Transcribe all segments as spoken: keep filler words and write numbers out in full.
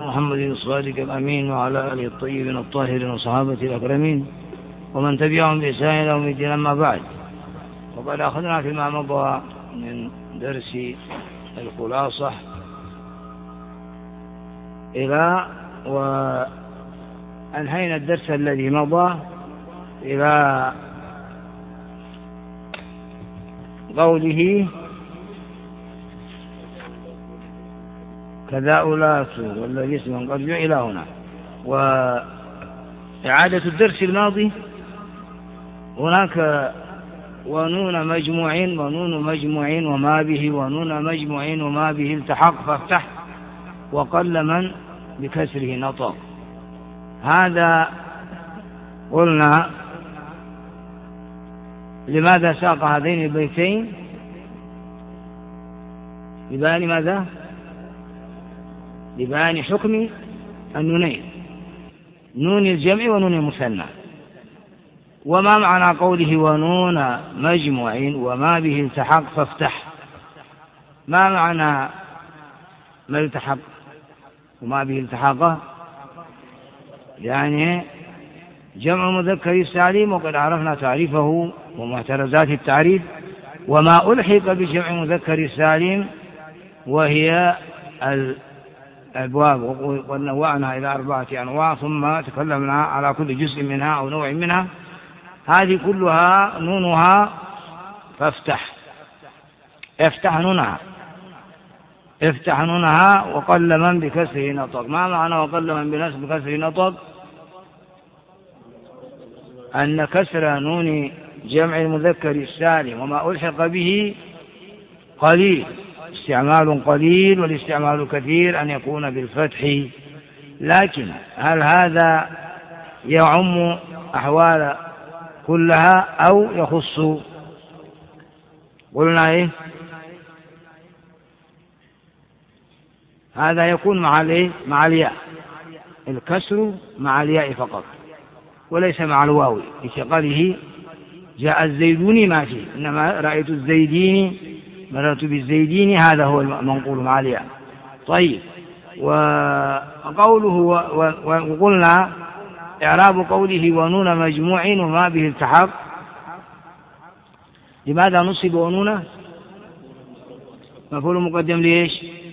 محمد الصادق الأمين وعلى آله الطيبين الطاهرين وصحابة الأكرمين ومن تبعهم بإحسان إلى يوم الدين. أما بعد، وقد أخذنا فيما مضى من درس الخلاصة إلى وأنهينا الدرس الذي مضى إلى قوله كذاؤلات والذي اسم قد إلى هنا. وإعادة الدرس الماضي هناك ونون مجموعين ونون مجموعين وما به ونون مجموعين وما به التحق فافتح وقل من بكسره نطق. هذا قلنا لماذا ساق هذين البيتين؟ لبيان ماذا؟ لبيان حكم النونين، نون الجمع ونون المثنى. وما معنى قوله ونون مجموعين وما به التحق فافتح؟ ما معنى ما التحق وما به التحق؟ يعني جمع مذكر السالم، وقد عرفنا تعريفه ومعترضات التعريف. وما ألحق بجمع مذكر السالم وهي الأبواب، ونوعناها إلى أربعة أنواع ثم تكلمنا على كل جزء منها أو نوع منها. هذه كلها نونها فافتح، افتح نونها، افتح نونها وقل من بكسره نطق. ما معنى وقل من بكسره نطق؟ أن كسر نون جمع المذكر السالم وما ألحق به قليل، استعمال قليل، والاستعمال كثير أن يكون بالفتح. لكن هل هذا يعم أحوال كلها أو يخص؟ قلنا إيه؟ هذا يكون مع الإيه؟ مع الياء، الكسر مع الياء فقط وليس مع الواو. لشقله جاء الزيدون ما فيه، إنما رأيت الزيدين مررت بالزيدين، هذا هو المنقول مع الياء. طيب، وقوله وقلنا إعراب قوله ونون مجموع وما به التحق. لماذا نصب ونون؟ مفعول مقدم ليش؟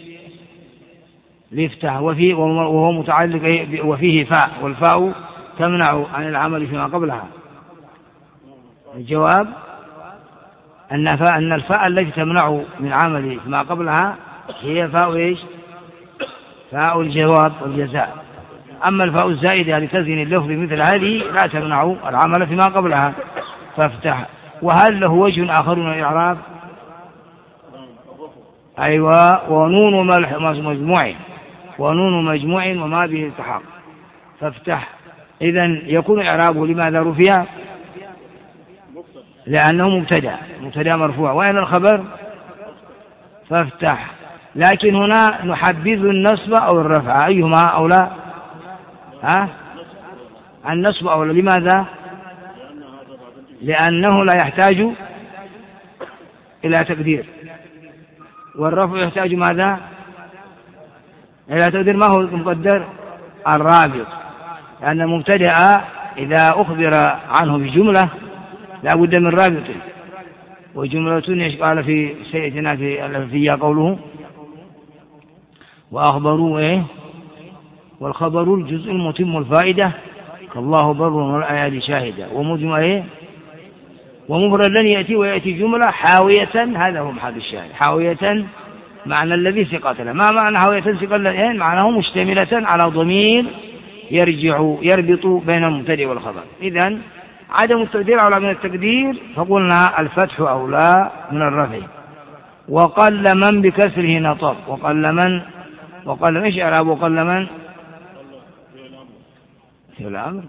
ليفتح، وفيه وهو متعلق وفيه فاء، والفاء تمنع عن العمل فيما قبلها. الجواب أن فاء أن الفاء التي تمنع من عمل فيما قبلها هي فاء إيش؟ فاء الجواب والجزاء. أما الفاء الزائدة لتزيين اللفظ مثل هذه لا تمنع العمل فيما قبلها، فافتح. وهل له وجه آخر من الإعراب؟ أيوة، ونون مجموع ونون مجموع وما به التحق فافتح. إذن يكون إعرابه لماذا رفع؟ لأنه مبتدأ، مبتدأ مرفوع. وين الخبر؟ فافتح. لكن هنا نحبذ النصب أو الرفع، أيهما أولى؟ ها؟ النصب أولى. لماذا؟ لأنه لا يحتاج إلى تقدير، والرفع يحتاج ماذا؟ إلى تقدير. ما هو المقدر؟ الرابط. لأن المبتدأ إذا أخبر عنه بجملة لا بد من رابط، وجملة قال في سيدنا في الألفية قوله وأخبروا إيه؟ والخبر الجزء المتم الفائدة كالله بر والآيات شاهدة. ومجمع إيه؟ ومفرد لن يأتي ويأتي جملة حاوية، هذا هو محل الشاهد. حاوية معنى الذي ثقة له. ما معنى حاوية ثقة له؟ معناه مشتملة على ضمير يرجع يربط بين المبتدأ والخبر. إذن عدم التقدير أولى من التقدير، فقلنا الفتح أولى من الرفع. وقل من بكسره نطق. وقل من وقل ايش إعراب وقل من؟ في الأمر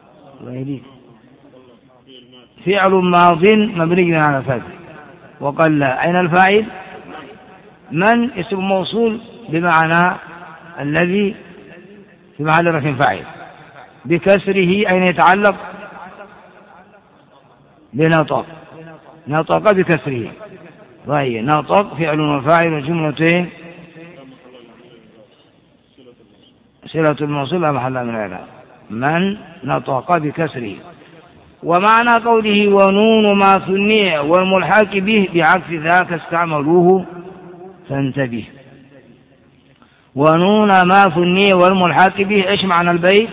فعل ماض مبني على الفتح. وقل أين الفاعل؟ من اسم موصول بمعنى الذي في محل رفع فاعل. بكسره أين يتعلق؟ بنطق، نطق بكسره. وهي نطق فعل وفاعل وجملتين صلة الموصول لا محل من الإعراب. من نطق بكسره. ومعنى قوله ونون ما ثني والملحق به بعكس ذاك استعملوه فانتبه. ونون ما ثني والملحق به، ايش معنى البيت؟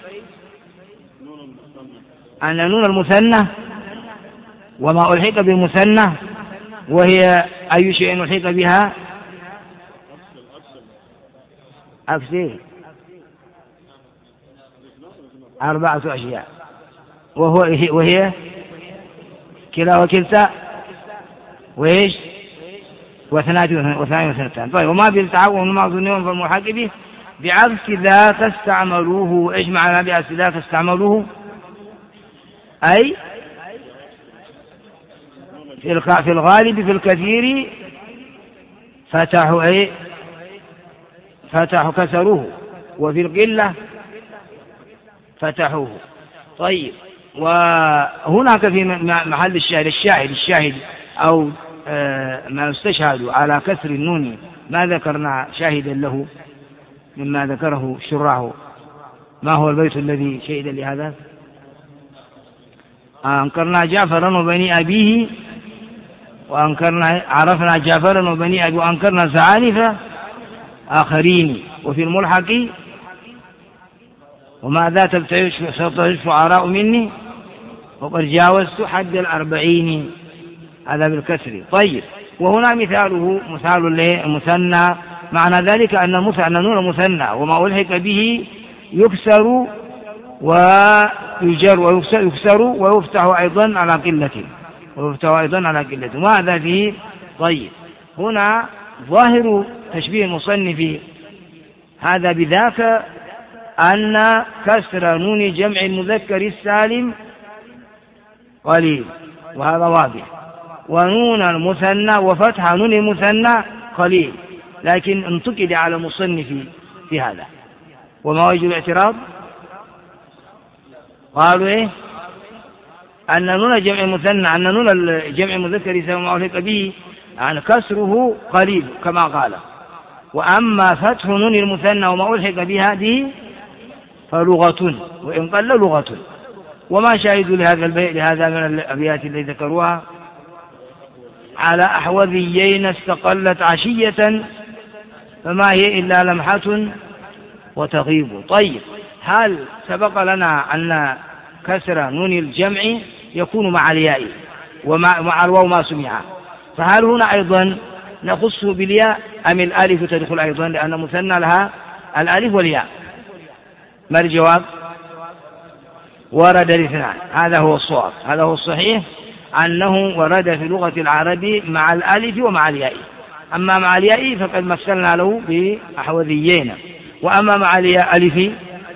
أن نون المثنى وما ألحق بالمثنى، وهي أي شيء ألحق بها؟ أكثر أربعة أشياء، وهو وهي كلا وكلتا وإيش واثنان واثنان واثنتان. طيب وما بالتعاون ما ظنون فالملحق به بعكس ذاك استعملوه، ايش معنى بعكس ذاك استعملوه؟ أي في الغالب في الكثير فتحوا أي فتحوا كسروه، وفي القلة فتحوه. طيب وهناك في محل الشاهد الشاهد الشاهد أو ما يستشهد على كسر النون ما ذكرنا شاهدا له مما ذكره شراه. ما هو البيت الذي شهد لهذا؟ أنكرنا جعفرا وبني أبيه، وأنكرنا عرفنا جعفرا وبني أبيه، وأنكرنا زعانف آخرين. وفي الملحق وماذا تبتعش الشعراء مني وقد جاوزت حد الأربعين، هذا بالكسر. طيب وهنا مثاله مثال المثنى، معنى ذلك أن نون مثنى وما ألحق به يكسر ويجر ويكسر ويفتح أيضا على قلة ويفتح أيضا على قلة وهذا فيه. طيب هنا ظاهر تشبيه المصنف هذا بذاك أن كسر نون جمع المذكر السالم قليل، وهذا واضح، ونون المثنى وفتح نون المثنى قليل، لكن انتقد على المصنف في هذا. وما وجه الاعتراض؟ قالوا إيه؟ أن نون جمع المثنى أن نون الجمع المذكر السالم ما ألحق به يعني كسره قليل كما قال، وأما فتح نون المثنى وما ألحق بهذه فلغة وإن قل لغة. وما شاهدوا لهذا البيت لهذا من الأبيات التي ذكروها؟ على أحوذيين استقلت عشية فما هي إلا لمحة وتغيب. طيب هل سبق لنا أن كسر نون الجمع يكون مع الياء ومع الواو ما سمع، فهل هنا أيضا نخصه بالياء أم الألف تدخل أيضا لأن مثنى لها الألف والياء؟ ما الجواب؟ ورد الاثنان، هذا هو الصواب، هذا هو الصحيح أنه ورد في لغة العرب مع الألف ومع الياء. أما مع الياء فقد مثلنا له بأحوذيين، وأما مع الياء ألف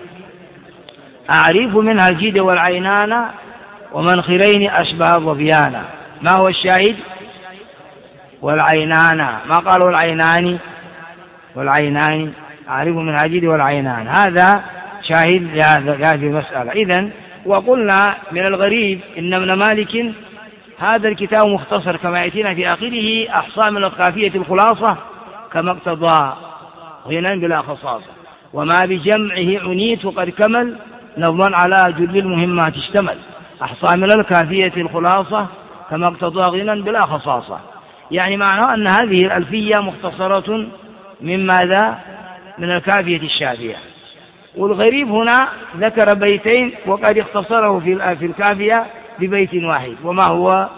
أعرف منها الجيد والعينان ومنخرين أشبه ظبيانا. ما هو الشاهد؟ والعينان، ما قالوا العينان والعينان، أعرف منها الجيد والعينان، هذا شاهد لهذه المسألة. إذن وقلنا من الغريب إن ابن مالك هذا الكتاب مختصر كما يأتينا في آخره أحصى من القافية الخلاصة كما اقتضى غنى بلا خصاصة، وما بجمعه عنيت وقد كمل نظما على جل المهمات اشتمل، أحصى من الكافية الخلاصة كما اقتضى غنى بلا خصاصة. يعني معناه أن هذه الألفية مختصرة من ماذا؟ من الكافية الشافية. والغريب هنا ذكر بيتين وقد اختصره في الكافية ببيت واحد، وما هو؟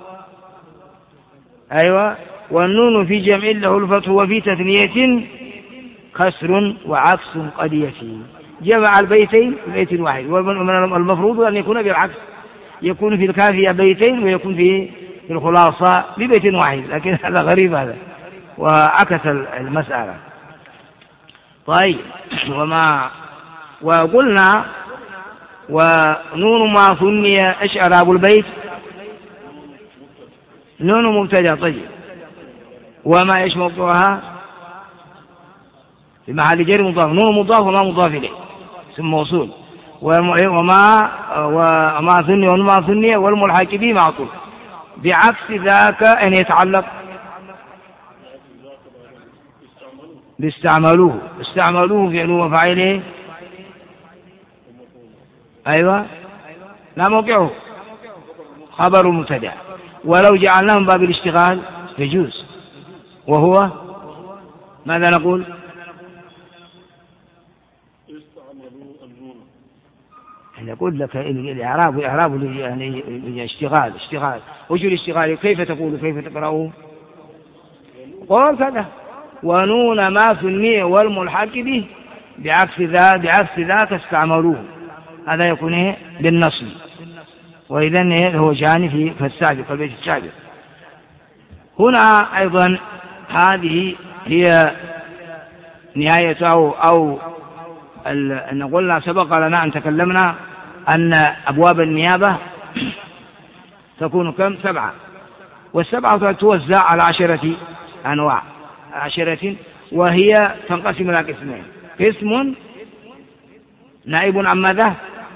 أيوة، والنون في جمع له الفتح وفي تثنية كسر وعكس قد يفي. جمع البيتين ببيت واحد، والمفروض أن يكون بالعكس، يكون في الكافية بيتين ويكون في الخلاصة ببيت واحد، لكن هذا غريب هذا وعكس المسألة. طيب وما وقلنا ونون ما ثني ايش اعراب البيت؟ نون مبتدا. طيب وما ايش موضوعها؟ في محل جر مضاف، نون مضاف وما مضاف اليه اسم موصول. وما وما ثني وما ثني والملحق به معطوف بعكس ذاك ان يتعلق باستعملوه، استعملوه فعله وفاعله. أيوة، لا موقعه خبر مبتدأ، ولو جعلناه من باب الاشتغال يجوز، وهو ماذا نقول؟ نقول لك الإعراب والإعراب يعني اشتغال اشتغال وجه الاشتغال كيف تقول كيف تقرأه؟ قول كذا ونون ما في المية والملحق به بعكس ذا بعكس ذاك استعملوه، هذا يكون إيه؟ بالنصب، وإذن هو جاني في فالسابق البيت السابق. هنا أيضا هذه هي نهاية أو, أو أن قلنا سبق لنا أن تكلمنا أن أبواب النيابة تكون كم؟ سبعة، والسبعة توزع على عشرة أنواع، عشرة، وهي تنقسم إلى قسمين: قسم نائب عن ماذا؟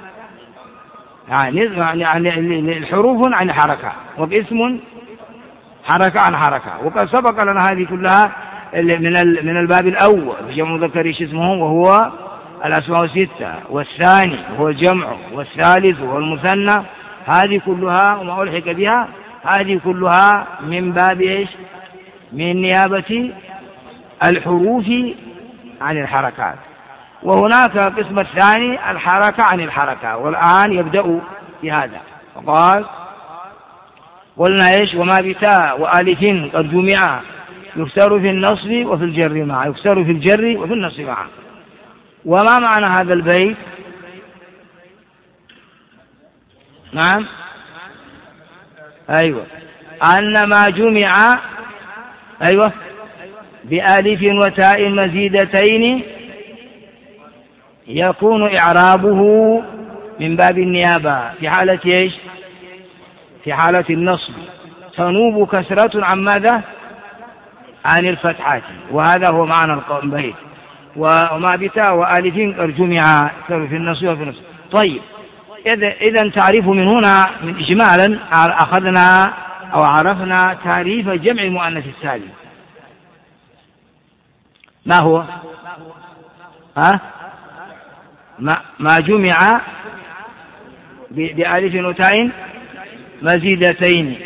يعني الحروف عن حركة، وقسم حركة عن حركة. وقد سبق لنا هذه كلها من من الباب الأول جمع مذكر اسمه وهو الأسماء الستة، والثاني هو الجمع، والثالث هو المثنى. هذه كلها وما ألحق بها هذه كلها من باب إيش؟ من نيابة الحروف عن الحركات. وهناك القسم الثاني الحركة عن الحركة، والآن يبدأ في هذا. فقال قلنا إيش؟ وما بتاء وآلف قد جمع يكسر في النصب وفي الجر معا، يكسر في الجر وفي النصب معا. وما معنى هذا البيت؟ نعم، أيوة، أن ما جمع أيوة بآلف وتاء مزيدتين يكون إعرابه من باب النيابة في حالة إيش؟ في حالة النصب، تنوب كسرة عن ماذا؟ عن الفتحات، وهذا هو معنى البيت. وما بتاء وآلف قد جمع في النصب وفي النصب. طيب، إذا تعريف من هنا من إجمالا أخذنا أو عرفنا تعريف جمع المؤنث السالم. ما هو؟ ها؟ ما, ما جمع بآلف وتاء مزيدتين.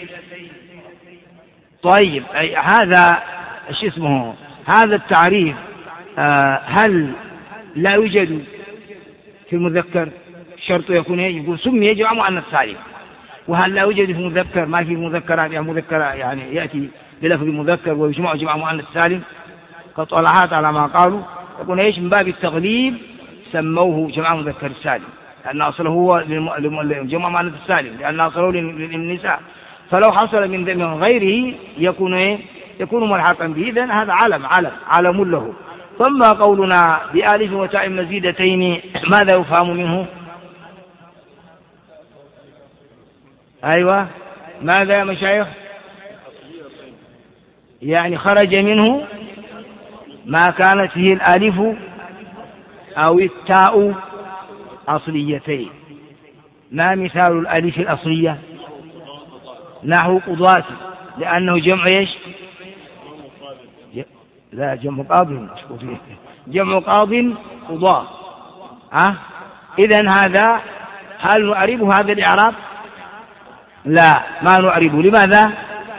طيب، أي هذا ايش اسمه؟ هذا التعريف آه هل لا يوجد في المذكر؟ شرط يكون يقول سمي جمع مؤنث سالم. وهل لا يوجد في المذكر؟ ما في مذكرات يعني مذكر يعني يأتي بلفظ مذكر ويجمع جمع مؤنث سالم. كطلعات على ما قالوا يكون ايش؟ من باب التغليب سموه جمع مذكر سالم، لأن أصله هو جمع مؤنث السالم، لأن أصله للنساء. فلو حصل من غيره يكون ايه؟ يكون ملحقا به. إذن هذا علم علم علم له. ثم قولنا بآلف وتاء مزيدتين ماذا يفهم منه؟ أيوة، ماذا يا مشايخ؟ يعني خرج منه ما كانت فيه الآلف أو التاء أصليتين. ما مثال الألف الأصلية؟ نحو قضاة، لأنه جمع إيش؟ لا، جمع قاض، جمع قاض قضاة. أه؟ إذن هذا هل نعربه هذا الإعراب؟ لا، ما نعربه. لماذا؟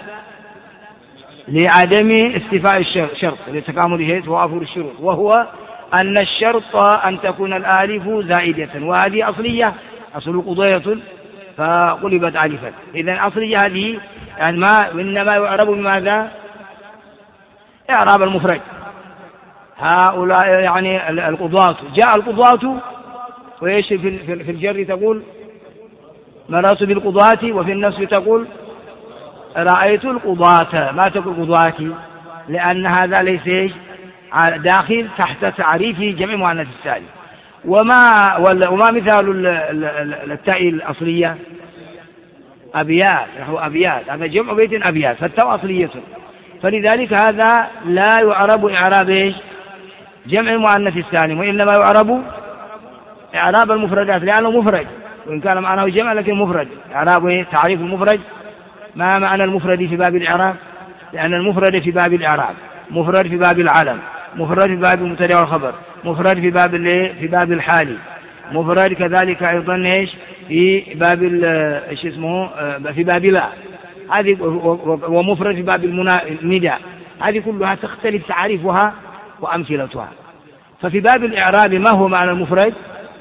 لعدم استيفاء الشرط لتكامل توافر الشروط، وهو أن الشرط أن تكون الآلف زائدة، وهذه أصلية، أصل قضية فقلبت ألفا. إذن أصلية هذه يعني ما إنما يعرب بماذا؟ إعراب المفرد. هؤلاء يعني القضاة، جاء القضاة وإيش في الجر تقول مررت بالقضاة، وفي النصب تقول رأيت القضاة، ما تقول قضاة، لأن هذا ليس داخل تحت تعريف جمع مؤنث السالم. وما وما مثال التاء الأصلية؟ أبيات، نحو أبيات، هذا جمع بيت أبيات، فالتاء أصلية. فلذلك هذا لا يعرب إعراب إيش؟ جمع المؤنث السالم، وإنما يعرب إعراب المفردات، لأنه مفرد، وإن كان معناه جمع لكن مفرد. إعراب إيه؟ تعريف المفرد. ما معنى المفرد في باب الإعراب؟ لأن المفرد في باب الإعراب مفرد في باب العلم، مفرد في باب المبتدأ والخبر، مفرد في باب في باب الحالي، مفرد كذلك أيضا إيش في باب إيش اسمه في باب لا، هذه ومفرد في باب النداء، هذه كلها تختلف تعريفها وأمثلتها. ففي باب الإعراب ما هو معنى المفرد؟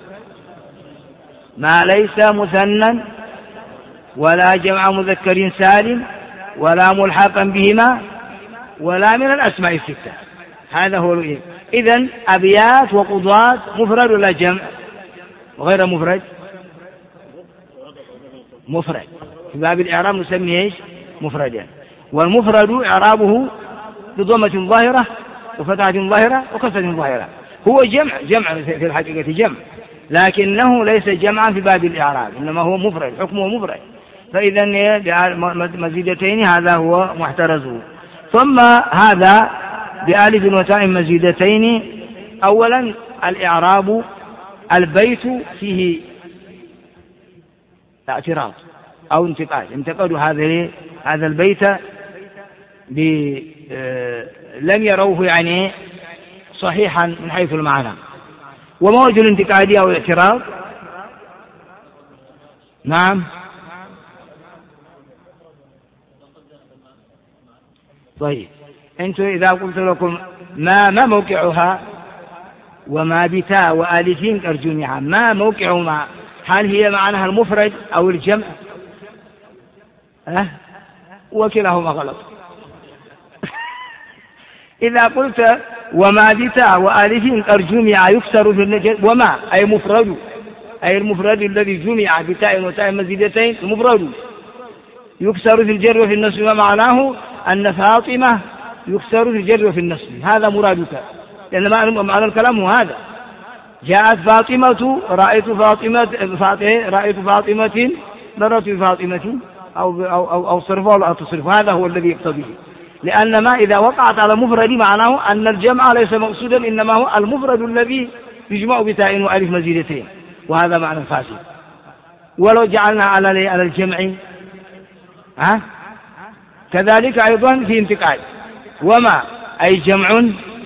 ما ليس مثنى ولا جمع مذكر سالم ولا ملحقا بهما ولا من الأسماء الستة، هذا هو الإيه. إذن أبيات وقضاة مفرد ولا جمع وغير مفرد؟ مفرد. في باب الإعراب نسميه إيش؟ مفردا. والمفرد إعرابه بضمة ظاهرة وفتحة ظاهرة وكسرة ظاهرة، هو جمع جمع في الحقيقة جمع، لكنه ليس جمعا في باب الإعراب، إنما هو مفرد، حكمه مفرد. فإذا مزيدتين هذا هو محترزه. ثم هذا بألف وتاء مزيدتين. أولا الإعراب البيت فيه اعتراض أو انتقاد، انتقدوا هذا هذا البيت لم يروه يعني صحيحا من حيث المعنى. وما وجه الانتقاد أو الاعتراض؟ نعم طيب، أنتم إذا قلت لكم ما ما موقعها وما بتاء وآلفين كالجمعة، ما موقعهما؟ هل هي معناها المفرد أو الجمع؟ أه؟ وكلاهما غلط. إذا قلت وما بتاء وآلفين كالجمعة يكسر في النجر، وما أي مفرد، أي المفرد الذي جمع بتاء وتاء مزيدتين، المفرد يكسر في الجر وفي النصب، ومعناه أن فاطمة يكسر في الجر وفي النصب، هذا مرادك، لأن معنى الكلام هو هذا. جاءت فاطمة رأيت فاطمة رأيت فاطمة مرت بفاطمة أو أو أو, أو صرفه ولا تصرف، هذا هو الذي يقتضيه. لأن ما إذا وقعت على مفرد معناه أن الجمع ليس مقصودا، إنما هو المفرد الذي يجمع بتاء وألف مزيدتين، وهذا معنى فاسد. ولو جعلنا على على الجمع ها كذلك أيضا في انتقاد. وما أي جمع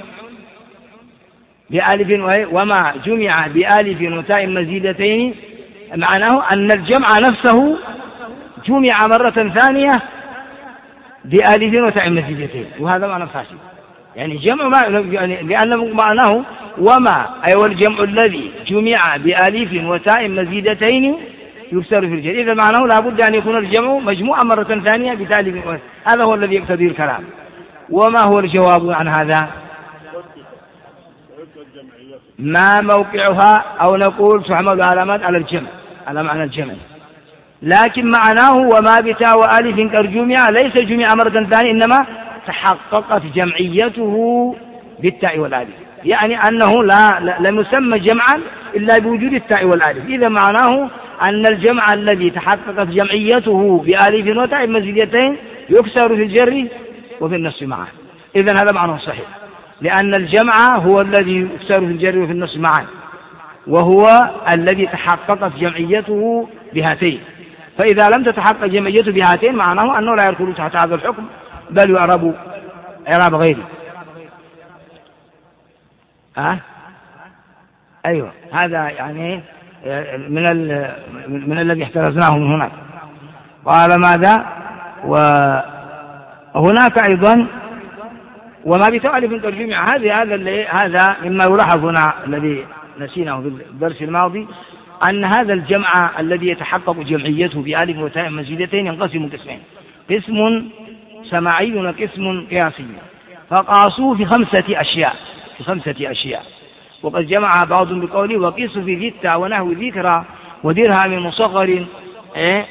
بألف، وما جمع بألف وتاء مزيدتين، معناه أن الجمع نفسه جمع مرة ثانية بألف وتاء مزيدتين، وهذا معنى فاسد. يعني جمع ما يعني لأنه معناه وما أي والجمع الذي جمع بألف وتاء مزيدتين يكسر في الجر، إذا معناه لابد أن يكون الجمع مجموعا مرة ثانية بتأليف، هذا هو الذي يقتضي الكلام. وما هو الجواب عن هذا؟ ما موقعها، أو نقول تحمل علامات على الجمع، على معنى الجمع، لكن معناه وما بتاء وآلف كالجمع ليس جمع مرة ثانية، إنما تحققت جمعيته بالتاء والآلف، يعني أنه لا, لا لم يسمى جمعا إلا بوجود التاء والآلف. إذا معناه أن الجمع الذي تحققت جمعيته بآلف وتاء مزيدتين يكسر في الجر وفي النص معه. إذا هذا معنى صحيح، لأن الجمع هو الذي يكسر في الجر وفي النص معه، وهو الذي تحققت جمعيته بهاتين. فإذا لم تتحقق جمعيته بهاتين معناه أنه لا يدخل تحت هذا الحكم، بل يعرب إعراب غيره. أه؟ أيوة، هذا يعني من من الذي احترزناه من هناك. قال ماذا؟ وهناك أيضا وما بتألف الجمع، هذا هذا هذا مما يلاحظ هنا الذي نسيناه في الدرس الماضي، أن هذا الجمع الذي يتحقق جمعيته بألف وتاء مزيدتين ينقسم قسمين، قسم سماعي وقسم قياسي. فقاسوه في خمسة أشياء في خمسة أشياء وقد جمع بعض بقوله وقيسوا في ذي التاء ونحو ذكرى ودرهم مصغر إيه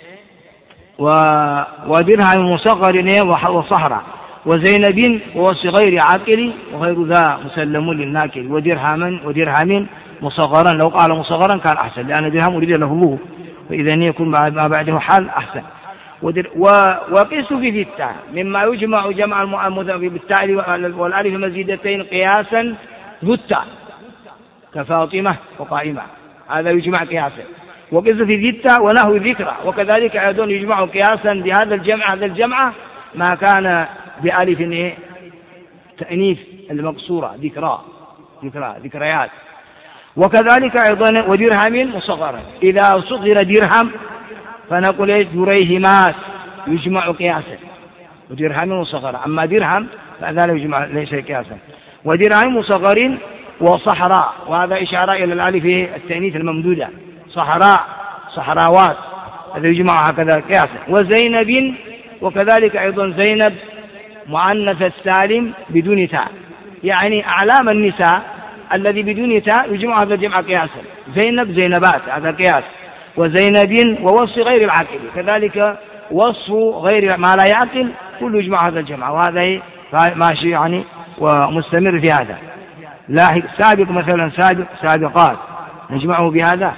ودرهم مصغر إيه وصهرة وزينب وصغير عاقل وغير ذا مسلم للناكل ودرهم ودرهم مصغرا، لو قال مصغرا كان أحسن، لأن درهم أريد له الله، فإذا يكون ما بعده حال أحسن. وقيسوا في ذي التاء مما يجمع جمع بالتاء والألف مزيدتين قياسا ذو التاء كفاطمة وقائمة، هذا يجمع قياسا. وقيسوا في ذي التاء ونحو ذكرى، وكذلك أيضا يجمع قياسا بهذا الجمع هذا الجمع ما كان بألف تأنيث المقصورة ذكرى ذكرى ذكريات. وكذلك أيضا ودرهم مصغرا، إذا صغر درهم فنقول إيش دريهمات يجمع قياسا، ودرهم مصغرا. أما درهم فهذا لا يجمع ليس قياسا. ودرهم مصغر وصحراء، وهذا إشارة إلى الألف التأنيث الممدودة، صحراء صحراوات هذا يجمع هكذا قياسا. وزينب، وكذلك أيضا زينب مؤنث السالم بدون تاء، يعني أعلام النساء الذي بدون تاء يجمع هذا الجمع قياسا، زينب زينبات هذا قياس. وزينب ووصف غير العاقل كذلك وصف غير ما لا يعقل كله يجمع هذا الجمع، وهذا ماشي يعني ومستمر في هذا. لاحق سابق مثلا سابق سابقات نجمعه بهذا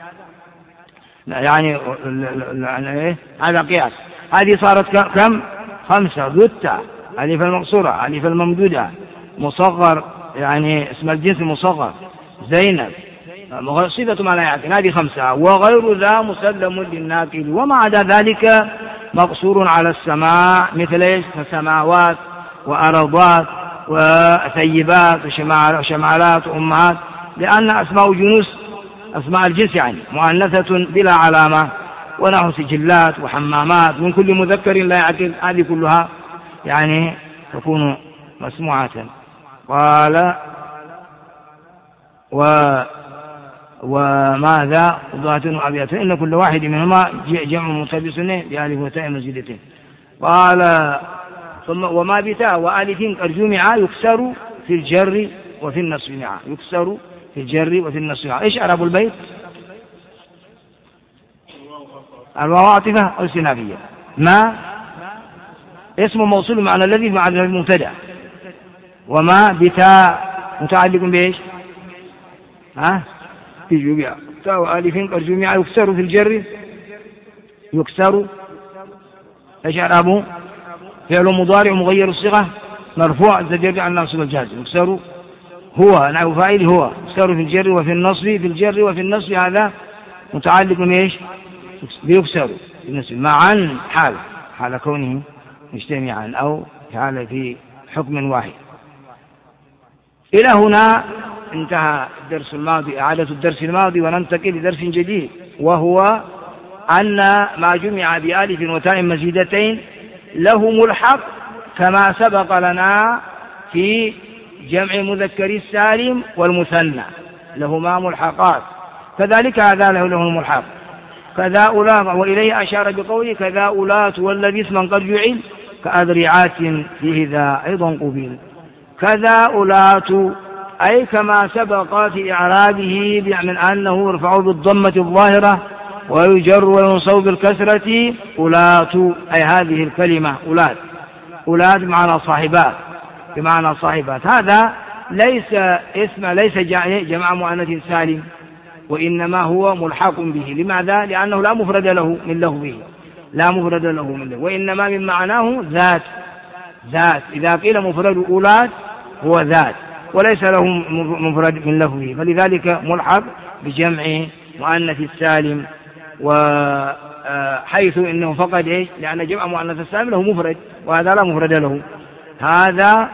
يعني هذا قياس. هذه صارت كم؟ خمسة. ذتة ألف المقصورة ألف الممدودة مصغر يعني اسم الجنس مصغر زينب صفة ما لا يعقل هذه خمسة. وغير ذا مسلم للناقل، وما عدا ذلك مقصور على السماع مثل ايش؟ سماوات وأرضات وثيبات وشمالات وأمهات، لأن أسماء جنوس أسماء الجنس يعني مؤنثة بلا علامة، ونحو سجلات وحمامات من كل مذكر لا يعقل هذه كلها يعني تكون مسموعة. قال و وماذا ضغط وأبيات إن كل واحد منهما جمع ملتبس بألف وتاء مزيدتين. قال ثم وما بتاء وألف قد جمع يكسر في الجر وفي النصب معا، يكسر في الجر وفي النصب معا. إيش أعراب البيت؟ الواو عاطفة أو استنافية. ما اسم موصول معنى الذي مع المبتدأ، وما بتاء متعلق بإيش؟ ها في جميع تاء وألف قد جمع يكسر في الجر يكسر. إيش أعرابه؟ فعل مضارع مغير الصيغة مرفوع الزجر عن الناصب الجازم يكسر هو نحو فاعل هو يكسر في الجر وفي النصب في الجر وفي النصب هذا متعلق بإيش؟ بيكسر بالنصب معا حال حال كونه مجتمعا أو حال في حكم واحد. إلى هنا انتهى الدرس الماضي إعادة الدرس الماضي، وننتقل لدرس جديد، وهو أن ما جمع بألف وتاء مزيدتين له ملحق كما سبق لنا في جمع مذكر السالم والمثنى لهما ملحقات، كذلك هذا له له ملحق. كذا أولات وإليه أشار بقوله كذا أولات والذي اسما قد جعل كأذرعات فيه ذا أيضا قبيل. كذا أولات أي كما سبق في إعرابه من أنه يرفع بالضمة الظاهرة ويجر وينصب بالكسرة. أولات أي هذه الكلمة أولات أولات بمعنى صاحبات بمعنى صاحبات. هذا ليس اسم ليس جمع مؤنث سالم، وإنما هو ملحق به. لماذا؟ لأنه لا مفرد له من لفظه لا مفرد له من لفظه، وإنما من معناه ذات ذات. إذا قيل مفرد أولاد هو ذات وليس له مفرد من لفظه، فلذلك ملحق بجمع مؤنث السالم. وحيث إنه فقد إيش؟ لأن جمع مؤنث السالم له مفرد وهذا لا مفرد له. هذا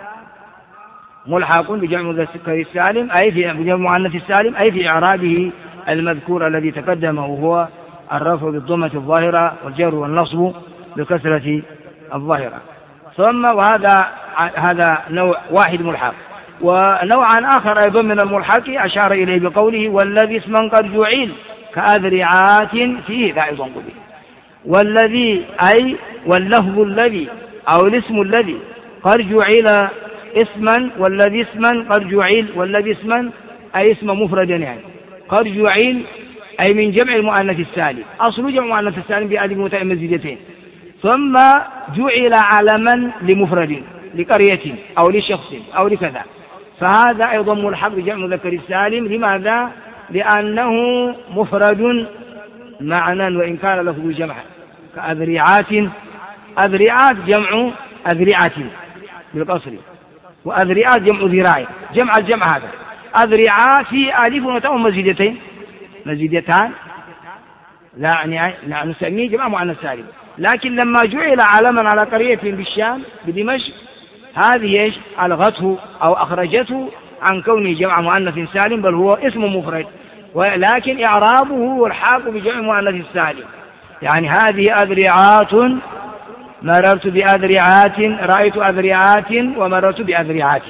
ملحق بجمع مذكر السالم أي في بجمع مؤنث السالم أي في إعرابه المذكور الذي تقدم، وهو الرفع بالضمة الظاهرة والجر والنصب بكسرة الظاهرة. ثم وهذا هذا نوع واحد ملحق. ونوعا آخر أيضا من الملحق أشار إليه بقوله والذي اسما قد جعل كأذرعات فيه ذا أيضا قبيل. والذي أي واللفظ الذي أو الاسم الذي قد جعل اسما، والذي اسما قد جعل والذي اسما أي اسم مفردا يعني قد جعل أي من جمع المؤنث السالم. أصل جمع المؤنث السالم بألف وتاء مزيدتين، ثم جعل علما لمفرد لقرية أو لشخص أو لكذا، فهذا أيضا ملحق بجمع مذكر السالم. لماذا؟ لأنه مفرد معنى وإن كان له جمع كأذرعات. أذرعات جمع أذرعة بالقصر، وأذرعات جمع ذراع، جمع الجمع هذا. أذرعات في ألف وتاء مزيدتين مزيدتان لا يعني لا نسميه جمع مؤنث سالم، لكن لما جعل علما على قرية بالشام بدمشق هذه إيش ألغته أو أخرجته عن كونه جمع مؤنث سالم، بل هو اسم مفرد، ولكن إعرابه الحاق بجمع مؤنث سالم. يعني هذه أذرعات، مررت بأذرعات، رأيت أذرعات ومررت بأذرعات.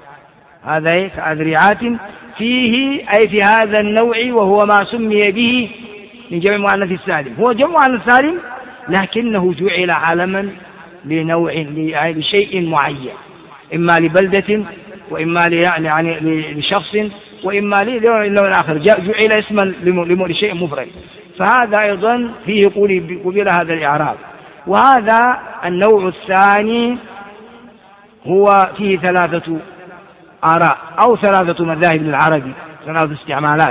هذا كأذرعات فيه أي في هذا النوع، وهو ما سمي به من جمع مؤنث السالم. هو جمع مؤنث سالم لكنه جعل علما لنوع لشيء معين، إما لبلدة وإما يعني لشخص وإما لنوع آخر، جعل اسما لشيء مفرد. فهذا أيضا فيه قبل هذا الإعراب. وهذا النوع الثاني هو فيه ثلاثة آراء أو ثلاثة مذاهب للعربي، ثلاثة استعمالات.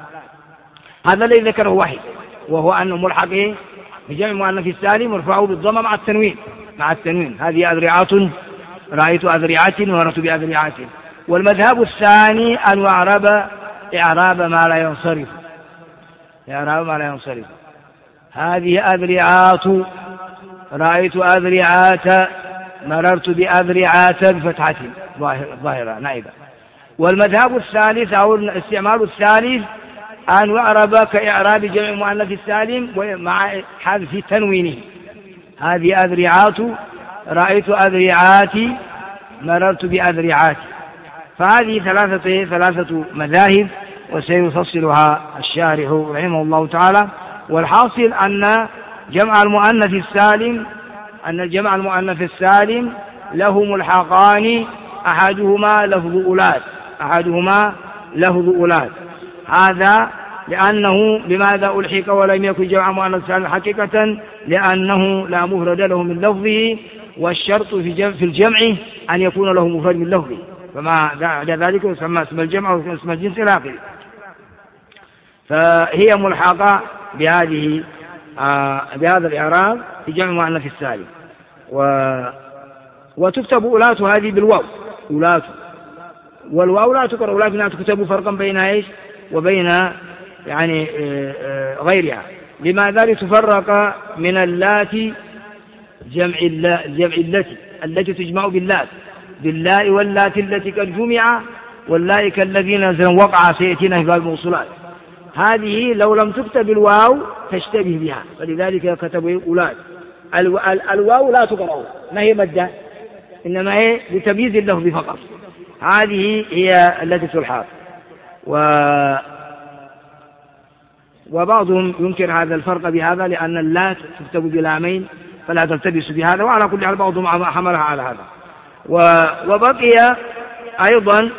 هذا الذي ذكره واحد، وهو أنه ملحق بجمع مؤنث السالم مرفوع بالضمة مع التنوين مع التنوين هذه أذرعات، رأيت أذرعات ومررت بأذرعات. والمذهب الثاني أن يعرب إعراب ما لا ينصرف، إعراب ما لا ينصرف. هذه أذرعات، رأيت أذرعات، مررت بأذرعات بفتحة ظاهرة نائبة. والمذهب الثالث أو الاستعمال الثالث أن يعرب كإعراب جمع مؤنث السالم ومع حذف تنوينه. هذه أذرعات، رأيت أذرعات، مررت بأذرعات. فهذه ثلاثة ثلاثة مذاهب، وسيفصلها الشارح رحمه الله تعالى. والحاصل أن جمع المؤنث السالم أن جمع المؤنث السالم له ملحقان، أحدهما لفظ أولاد أحدهما لفظ أولاد هذا لأنه لماذا ألحق ولم يكن جمع مؤنث سالم حقيقة؟ لأنه لا مفرد له من لفظه، والشرط في الجمع أن يكون له مفرد من لفظه، فما بعد ذلك يسمى اسم الجمع واسم الجنس إلى آخره. فهي ملحقة بهذه آه بهذا الإعراب في جمع مؤنث السالم. و... وتكتب أولات هذه بالواو، أولات، والواو لا تقرأ أولات، لا تكتب فرقا بين إيش وبين يعني غيرها. لماذا؟ لتفرق من اللات جمع جمع التي التي تجمع باللات باللاء واللات التي قد جمع واللاء كالذين نزلوا وقع سيأتينا في باب الموصولات. هذه لو لم تكتب الواو تشتبه بها، فلذلك كتبوا أولاد. الو... الواو لا تقرأ، ما هي مادة، إنما هي لتمييز اللفظ فقط. هذه هي التي تلحق. و... وبعضهم ينكر هذا الفرق بهذا، لأن اللات تكتب بلامين فلا تلتبس بهذا، وعلى كل حال بعضهم حملها على هذا. و... وبقي أيضا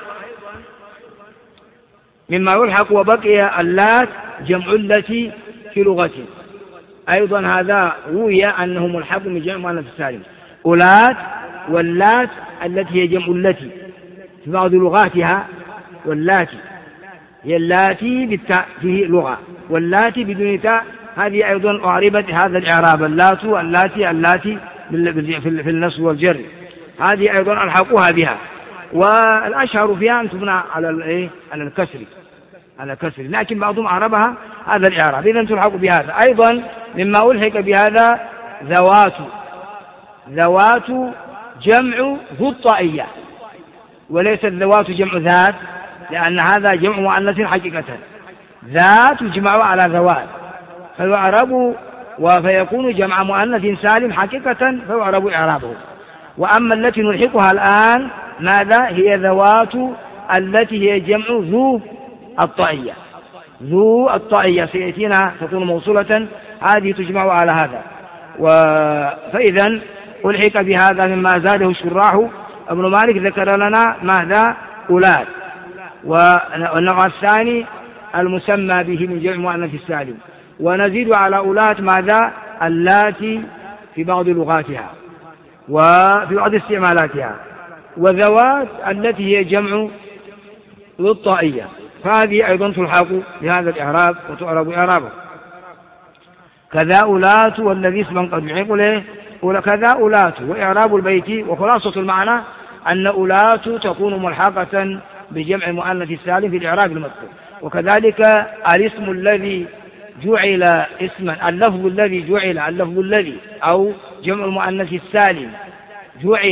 مما يلحق، وبقي اللات جمع التي في لغة أيضا، هذا روي أنه ملحق من جمع مؤنث السالم. أولات واللات التي هي جمع التي في بعض لغاتها، واللاتي هي اللاتي بالتاء في لغة، واللاتي بدون تاء هذه أيضا أعربت هذا الإعراب، اللات اللاتي اللاتي في النصب والجر، هذه أيضا ألحقوها بها. والأشهر فيها أن تبنى على الإيه على الكسر على كسر لكن بعضهم أعربها هذا الإعراب، إذن تلحق بهذا. أيضا مما ألحق بهذا ذوات، ذوات جمع ذو الطائية، وليس الذوات جمع ذات، لأن هذا جمع مؤنث حقيقة، ذات يجمع على ذوات فيعرب وفيكون جمع مؤنث سالم حقيقة فيعرب إعرابه. وأما التي نلحقها الآن ماذا؟ هي ذوات التي هي جمع ذو الطائية، ذو الطائية سيأتينا تكون موصولة، هذه تجمع على هذا. فإذا ألحق بهذا مما زاده الشراح. ابن مالك ذكر لنا ماذا؟ أولاد. والنوع الثاني المسمى به من جمع مؤنث السالم. ونزيد على أولاد ماذا؟ اللاتي في بعض لغاتها وفي بعض استعمالاتها، وذوات التي هي جمع ذو الطائية، فهذه أيضا تلحق بهذا الإعراب وتعرب إعرابه. كذا أولات والذي اسما قد يعيق له، وكذا أولات. وإعراب البيت وخلاصة المعنى أن أولات تكون ملحقة بجمع مؤنث السالم في الإعراب المذكور. وكذلك الاسم الذي جعل اسما، اللفظ الذي جعل اللفظ الذي أو جمع المؤنث السالم جعل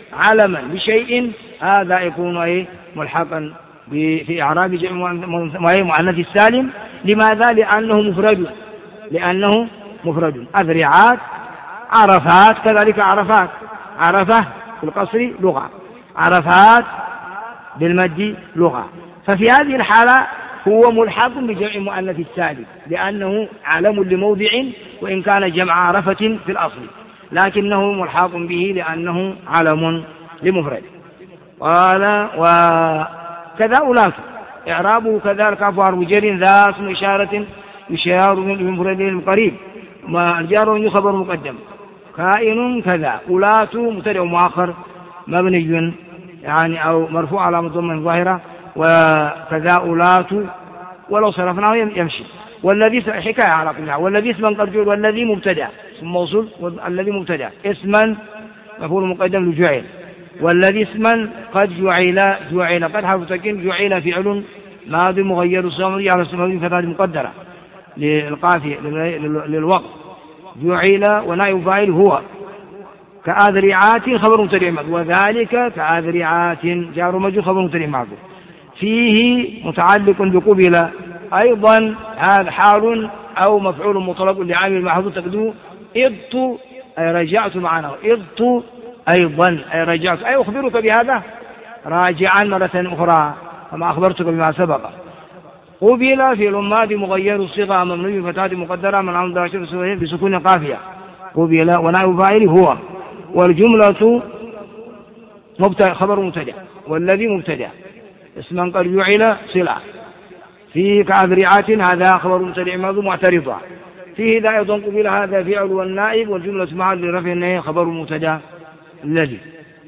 علما بشيء هذا يكون إيه ملحقا في إعراب جمع مؤنث السالم. لماذا؟ لأنه مفرد، لأنه مفرد. أذرعات، عرفات، كذلك عرفات، عرفة في القصر لغة، عرفات بالمد لغة. ففي هذه الحالة هو ملحق بجمع مؤنث السالم لأنه علم لموضع وإن كان جمع عرفة في الأصل، لكنه ملحق به لأنه علم لمفرد. قال وكذا أولاد إعرابه كذلك أفوار جر ذا اسم إشارة يشار من مفرد القريب ما الجار خبر مقدم كائن كذا أولات مبتدأ مؤخر مبني يعني أو مرفوع على ضمن ظاهرة وكذا أولات ولو صرفناه يمشي. والذي حكاية على كل حال. والذي اسما قد جعل والذي مبتدأ اسم موصول والذي مبتدأ اسما مفعول مقدم لجعل والذي اسما قد جعل جعل قد حرف تكين جعل فعل ماضي مغير الصامري على الصامري فتاة مقدرة للقافية للوقت جعل ونائب فاعل هو كأذرعات خبر مبتدأ معه وذلك كأذرعات جار مجرور خبر مبتدأ معه فيه متعلق بقبل أيضا هذا حال أو مفعول مطلق لعامل محذوف تقديره إضت أي رجعت معنا إضت أيضا أي رجعت أي أخبرك بهذا راجعا مرة أخرى كما أخبرتك بما سبق. قبل في الماضي مغير الصيغة ممنوع بفتاة مقدرة من عمد عشر بسكون قافية قبل ونائب فاعل هو والجملة مبتدأ خبر مبتدأ والذي مبتدأ اسما قد جعل صلة فيه كأذرعات هذا خبر مبتدأ موضوع معترضة فيه ذا أيضا قبل هذا فعل والنائب والجملة محل رفع خبر مبتدأ الذي.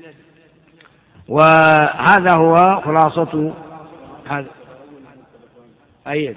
وهذا هو خلاصة هذا. أيد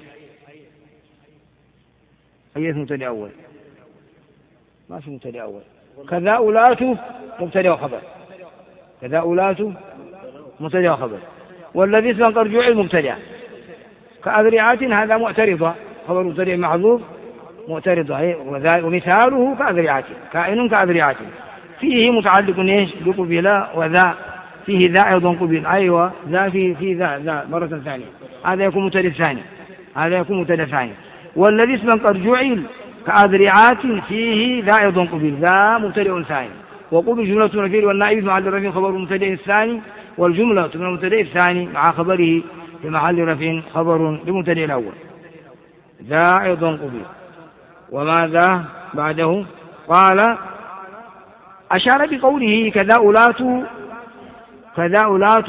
أيد مبتدأ أول ما في مبتدأ أول كذا أولات مبتدأ وخبر كذا أولات مبتدأ وخبر والذي اسما قد جعل مبتدأ كأذرعات هذا معترضة خبر مبتدأ محذوف معترضة ومثاله كأذرعات كائن كأذرعات فيه متعلق ايش بقبل وذا فيه ذا أيضا قبل أيوة ذا في في ذا ذا مرة ثانية هذا يكون مبتدأ ثاني هذا يكون مبتدأ ثاني. والذي اسما قد جعل كأذرعات فيه ذا أيضا قبل ذا مبتدأ ثاني وقبل جملة نفير والنائب مع الرفع خبر مبتدأ الثاني والجملة من المبتدأ الثاني مع خبره في محل رفع خبر لمبتدأ الأول ذا أيضا قبل. وماذا بعده؟ قال أشار بقوله كذا أولات كذا أولات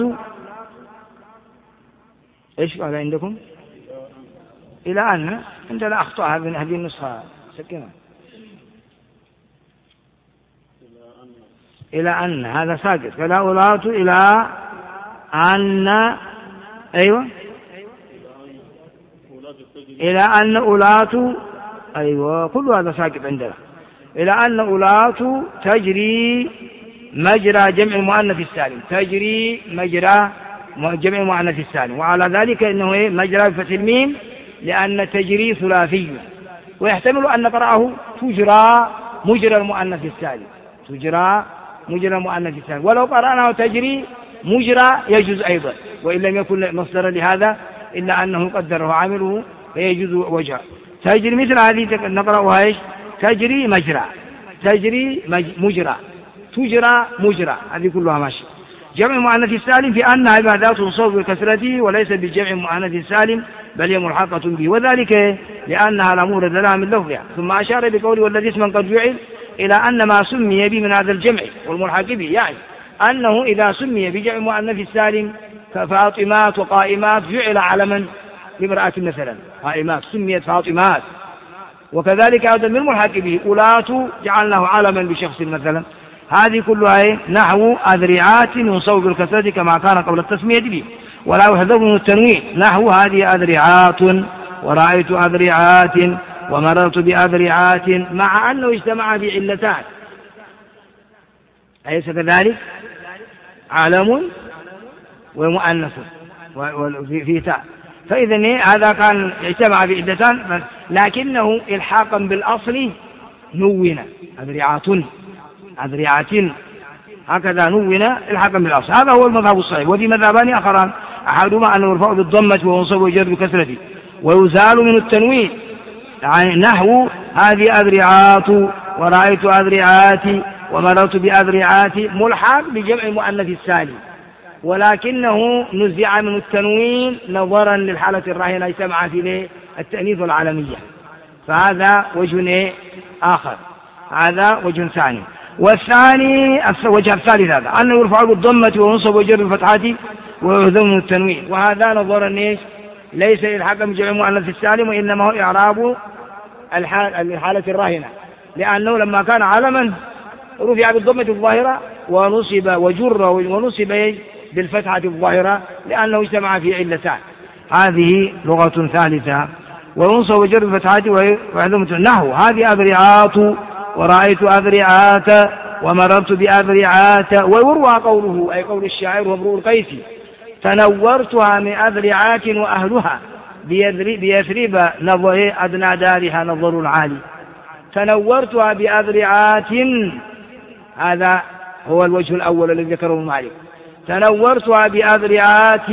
إيش قال عندكم؟ إلى أن عندنا أخطاء هذه النسخة سكنة إلى أن هذا ساقط كذا أولات إلى أن أيوة إلى أن أولات أيوة كل هذا ساقط عندنا إلى أن أولات تجري مجرى جمع المؤنث السالم تجري مجرى جمع المؤنث السالم وعلى ذلك إنه مجرى بفتح الميم لأن تجري ثلاثي ويحتمل أن نقرأه تجرى مجرى المؤنث السالم تجرى مجرى المؤنث السالم ولو قرأناه تجري مجرى يجوز أيضا وإن لم يكن مصدرا لهذا إلا أنه قدره عامله فيجوز وجه تجري مثل هذه نقرأها إيش تجري مجرى تجري مجرى تجرى مجرى هذه كلها ماشي. جمع المؤنث السالم في أنها عبادات تنصب بالكسرة وليس بالجمع المؤنث السالم بل هي ملحقة به وذلك لأنها الأمور لها من لفظها. ثم أشار بقوله والذي اسما قد جعل إلى أن ما سمي به من هذا الجمع والملحق به يعني أنه إذا سمي بجمع المؤنث السالم كفاطمات وقائمات جعل علما لامرأة مثلا قائمات سميت فاطمات وكذلك أيضا من الملحق به أولات جعلناه علما بشخص مثلا. هذه كلها نحو أذرعات ينصب بالكسرة كما كان قبل التسمية به ولا يحذف من التنوين نحو هذه أذرعات ورأيت أذرعات ومررت بأذرعات مع أنه اجتمع في علتان أليس كذلك علم ومؤنث في تاء فإذا هذا كان اجتمع في علتان لكنه إلحاقا بالأصل نون أذرعات أذرعات هكذا نون الحكم بالأصل. هذا هو المذهب الصحيح. وفي مذهبان آخران أحدهما أنه يرفع بالضمة وينصب ويجر بكسرته ويزال من التنوين، يعني نحو هذه أذرعات ورأيت أذرعات ومررت بأذرعات ملحق بجمع المؤنث السالم، ولكنه نزع من التنوين نظرا للحالة الراهنة يسمع في التأنيث العالمية، فهذا وجه آخر، هذا وجه ثاني. والثاني الوجه الثالث هذا أنه يرفع بالضمة وينصب ويجر بالفتحة ويهذم من التنوين، وهذا نظرا ليس للحكم بجمع المؤنث السالم وإنما هو إعراب الحالة الراهنة، لأنه لما كان علما رفع بالضمة الظاهرة ونصب وجر ونصب بالفتحة الظاهرة لأنه اجتمع في علتان. هذه لغة ثالثة. وينصب وجر بالفتحة ويهذم نحو هذه أذرعات ورأيت أذرعات ومررت بأذرعات. ويروى قوله أي قول الشاعر وامرؤ القيس تنورتها من أذرعات وأهلها بيثرب نظر أدنى دارها نظر العالي. تنورتها بأذرعات، هذا هو الوجه الأول الذي ذكره مالك. تنورتها بأذرعات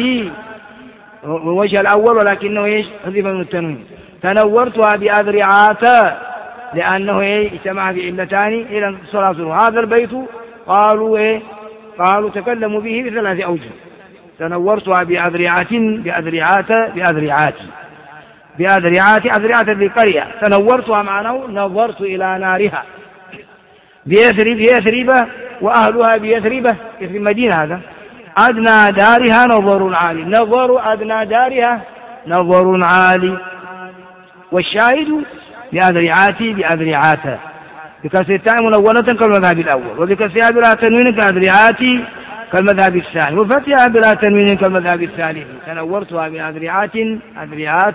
الوجه الأول ولكنه ايش حذف من التنوين. تنورتها بأذرعات لأنه ايه اجتمع في علتان إلى صلاة. هذا البيت قالوا ايه قالوا تكلموا به بثلاث أوجه. تنورتها بأذرعات بأذرعات بأذرعات بأذرعات أذرعات القرية. تنورتها معناه نظرت إلى نارها بيثرب بيثرب وأهلها بيثربة في المدينة. هذا أدنى دارها نظر عالي، نظر أدنى دارها نظر عالي. والشاهد بأذرعات بأذرعات بكسر التاء منونة كالمذهب الأول، وبكسرها بلا تنوين كأذرعات كالمذهب الثاني، وفتحها بلا تنوين كالمذهب الثالث. تنورتها بأذرعات أذرعات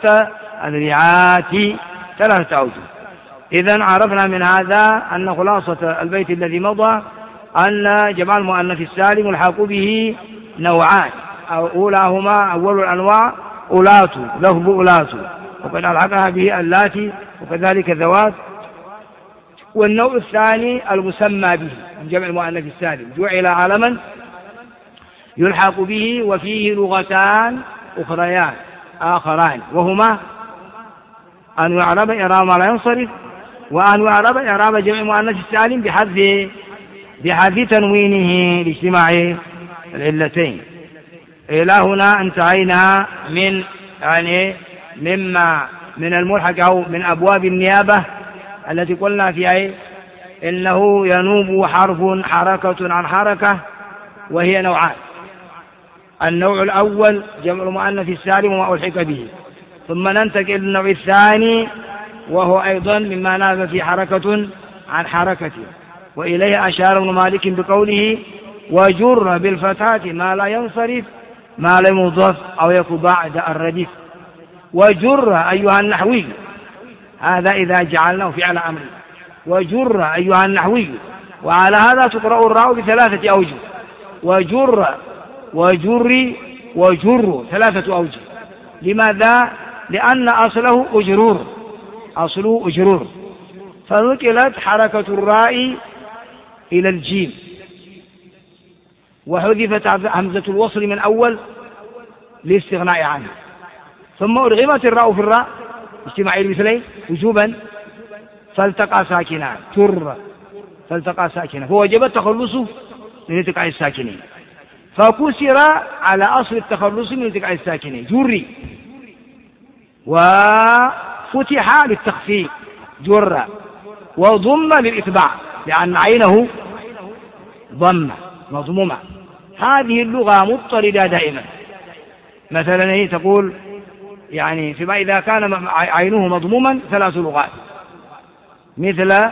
أذرعات ثلاثة أوجه. إذن عرفنا من هذا أن خلاصة البيت الذي مضى أن جمع المؤنث السالم الحق به نوعان، أولاهما أول الأنواع أولات لفظ أولات، وقد ألحقها به اللاتي وكذلك ذوات. والنوع الثاني المسمى به من جمع المؤنث السالم جعل علما يلحق به وفيه لغتان أخريان آخران، وهما أن يعرب إعراب ما لا ينصرف، وأن يعرب إعراب جمع المؤنث السالم بحذف بحذف تنوينه لاجتماع العلتين. إلى هنا انتهينا من يعني مما من الملحق أو من أبواب النيابة التي قلنا فيها إنه ينوب حرف حركة عن حركة، وهي نوعان. النوع الأول جمع المؤنث السالم وما ألحق به، ثم ننتقل للنوع الثاني وهو أيضا مما ناب في حركة عن حركة، وإليه أشار ابن مالك بقوله وجر بالفتحة ما لا ينصرف ما لم يضاف أو يكون بعد الرديف. وجر أيها النحوي، هذا إذا جعلناه فعل أمر. وجر أيها النحوي، وعلى هذا تقرأ الراء بثلاثة أوجه. وجر وجر وجر ثلاثة أوجه. لماذا؟ لأن أصله أجرور، أصله أجرور، فنقلت حركة الراء إلى الجيم، وحذفت همزة الوصل من أول للاستغناء عنها، ثم أرغمت الراء في الراء اجتماع المثلين وجوبا، فالتقى ساكنان تر فالتقى ساكنان، فوجب التخلص من التقاء الساكنين، فكسر على أصل التخلص من التقاء الساكنين جري، وفتح للتخفيف جر، وضم للإتباع لأن عينه ضم مضمومة. هذه اللغة مضطردة دائما. مثلا هي تقول يعني فيما إذا كان عينه مضموما ثلاث لغات، مثل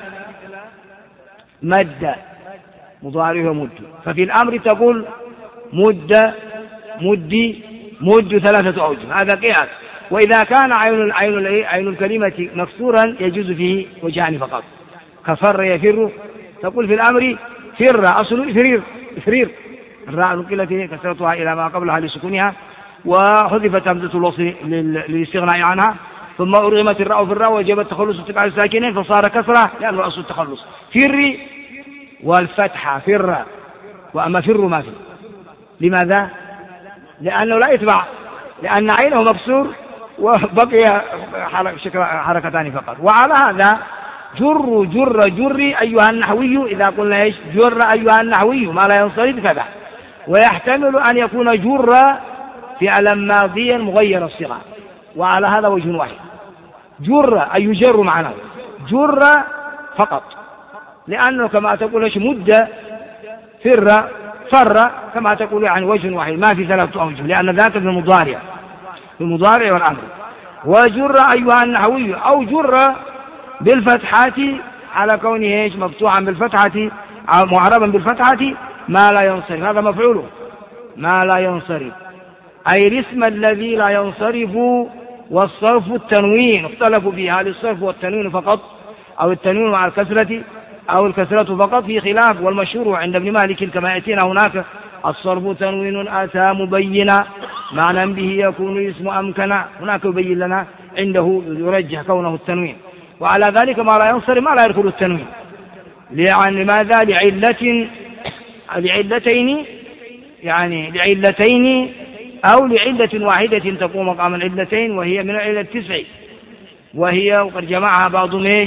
مد مضارع ومد، ففي الأمر تقول مد مدي مد ثلاثة أوجه، هذا قياس. وإذا كان عين عين عين الكلمة مكسورا يجوز فيه وجهان فقط، كفر يفر، تقول في الأمر فر أصل إفرير إفرير، الراء نقلت كسرتها إلى ما قبلها لسكونها، وحذفت همزة الوصل للاستغناء عنها، ثم أرغمت الراء في الراء وجب التخلص اتباع الساكنين فصار كسرة لأنه أصل التخلص. فر والفتحة فر وأما فر ما في. لماذا؟ لأنه لا يتبع، لأن عينه مكسور وبقي حركتان فقط. وعلى هذا جر جر جري أيها النحوي، إذا قلنا إيش جر أيها النحوي ما لا ينصرف كذا. ويحتمل أن يكون جر فعلا ماضيا مغير الصيغة، وعلى هذا وجه واحد. جر أي يجر معناه جر فقط، لأنه كما تقول إيش مد فر فر كما تقول يعني وجه واحد، ما في ثلاثة أوجه، لأن ذاك في المضارع في المضارع والأمر. وجر أيها النحوي أو جر بالفتحة على كونه إيش مفتوحا بالفتحة معربا بالفتحة ما لا ينصرف، هذا مفعوله ما لا ينصرف، أي الاسم الذي لا ينصرف. والصرف التنوين، اختلفوا فيه هل الصرف والتنوين فقط أو التنوين مع الكسرة أو الكسرة فقط، في خلاف. والمشهور عند ابن مالك كما يأتينا هناك الصرف تنوين أتى مبينا معنى به يكون الاسم أمكنا، هناك يبين لنا عنده يرجح كونه التنوين. وعلى ذلك ما لا ينصرف ما لا يدخل التنوين، يعني ماذا لعلة لعلتين يعني لعلتين أو لعلة واحدة تقوم مقام العلتين، وهي من العلة التسع، وهي وقد جمعها بعضهم ايش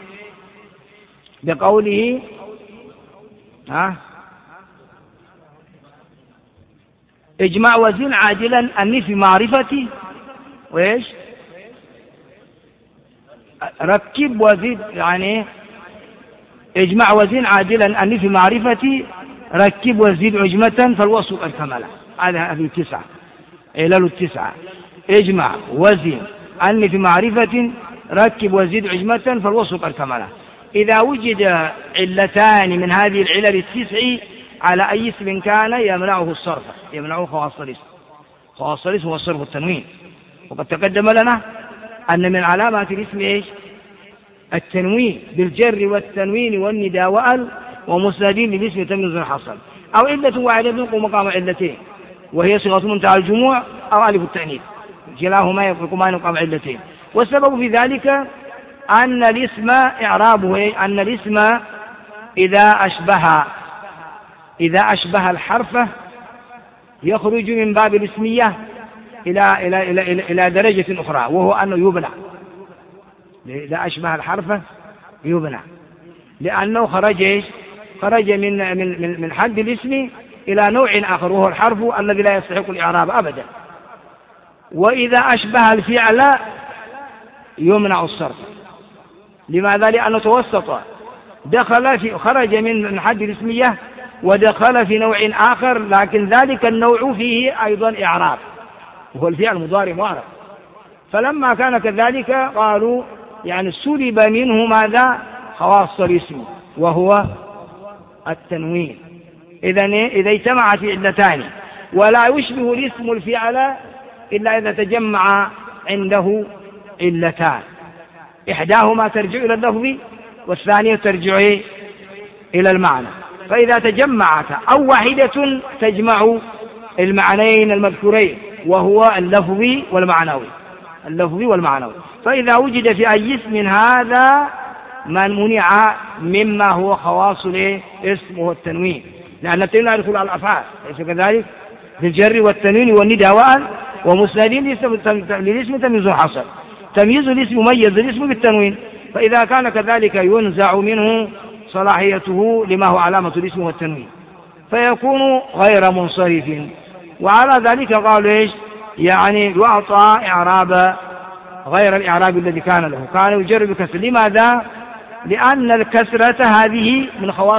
بقوله ها اجمع وزن عاجلا أني في معرفتي وإيش ركب وزد، يعني اجمع وزن عاجلا أني في معرفتي ركب وزد عجمة فالوصف الكمل. هذه التسعة علل التسعة، اجمع وزن أني في معرفة ركب وزد عجمة فالوصف الكمل. إذا وجد علتان من هذه العلل التسع على أي اسم كان يمنعه الصرف، يمنعه خواص الاسم. خواص الاسم هو الصرف والتنوين، وقد تقدم لنا أن من علامات الاسم إيش التنوين بالجر والتنوين والنداء وأل ومسندين للاسم تمييز حصل، أو علة واحدة يقوم مقام علتين، وهي صيغة منتهى الجموع أو ألف التأنيث، كلاهما يقومان مقام علتين. والسبب في ذلك أن الاسم إعرابه أن الاسم إذا أشبه إذا أشبه الحرف يخرج من باب الاسمية إلى إلى إلى إلى, إلى درجة أخرى، وهو أنه يبنى. إذا أشبه الحرف يبنى، لأنه خرج خرج من من من حد الاسم إلى نوع آخر، وهو الحرف الذي لا يستحق الإعراب أبدا. وإذا أشبه الفعل يمنع الصرف. لماذا؟ لأنه توسط، دخل في خرج من حد الاسمية ودخل في نوع آخر، لكن ذلك النوع فيه أيضا إعراب، وهو الفعل المضارع معرب. فلما كان كذلك قالوا يعني سلب منه ماذا؟ خواص الاسم، وهو التنوين. إذن إذا اجتمعت علتان ولا يشبه الاسم الفعل إلا إذا تجمع عنده علتان، إحداهما ترجع إلى اللفظ والثانية ترجع إلى المعنى. فإذا تجمعت أو واحدة تجمع المعنيين المذكورين، وهو اللفظي والمعنوي اللفظي والمعنوي. فإذا وجد في أي اسم هذا من منع مما هو خواص الاسم وهو التنوين، لأن التنوين لا يدخل على الأفعال، ليس كذلك في الجر والتنوين والنداء وأل ومسندين للاسم تمييز حصل. تمييز الاسم مميز الاسم بالتنوين، فإذا كان كذلك ينزع منه صلاحيته لما هو علامة الاسم والتنوين، فيكون غير منصرف. وعلى ذلك قالوا إيش يعني يعطى إعراب غير الإعراب الذي كان له، كان يجر بكسر. لماذا؟ لأن الكسرة هذه من خواص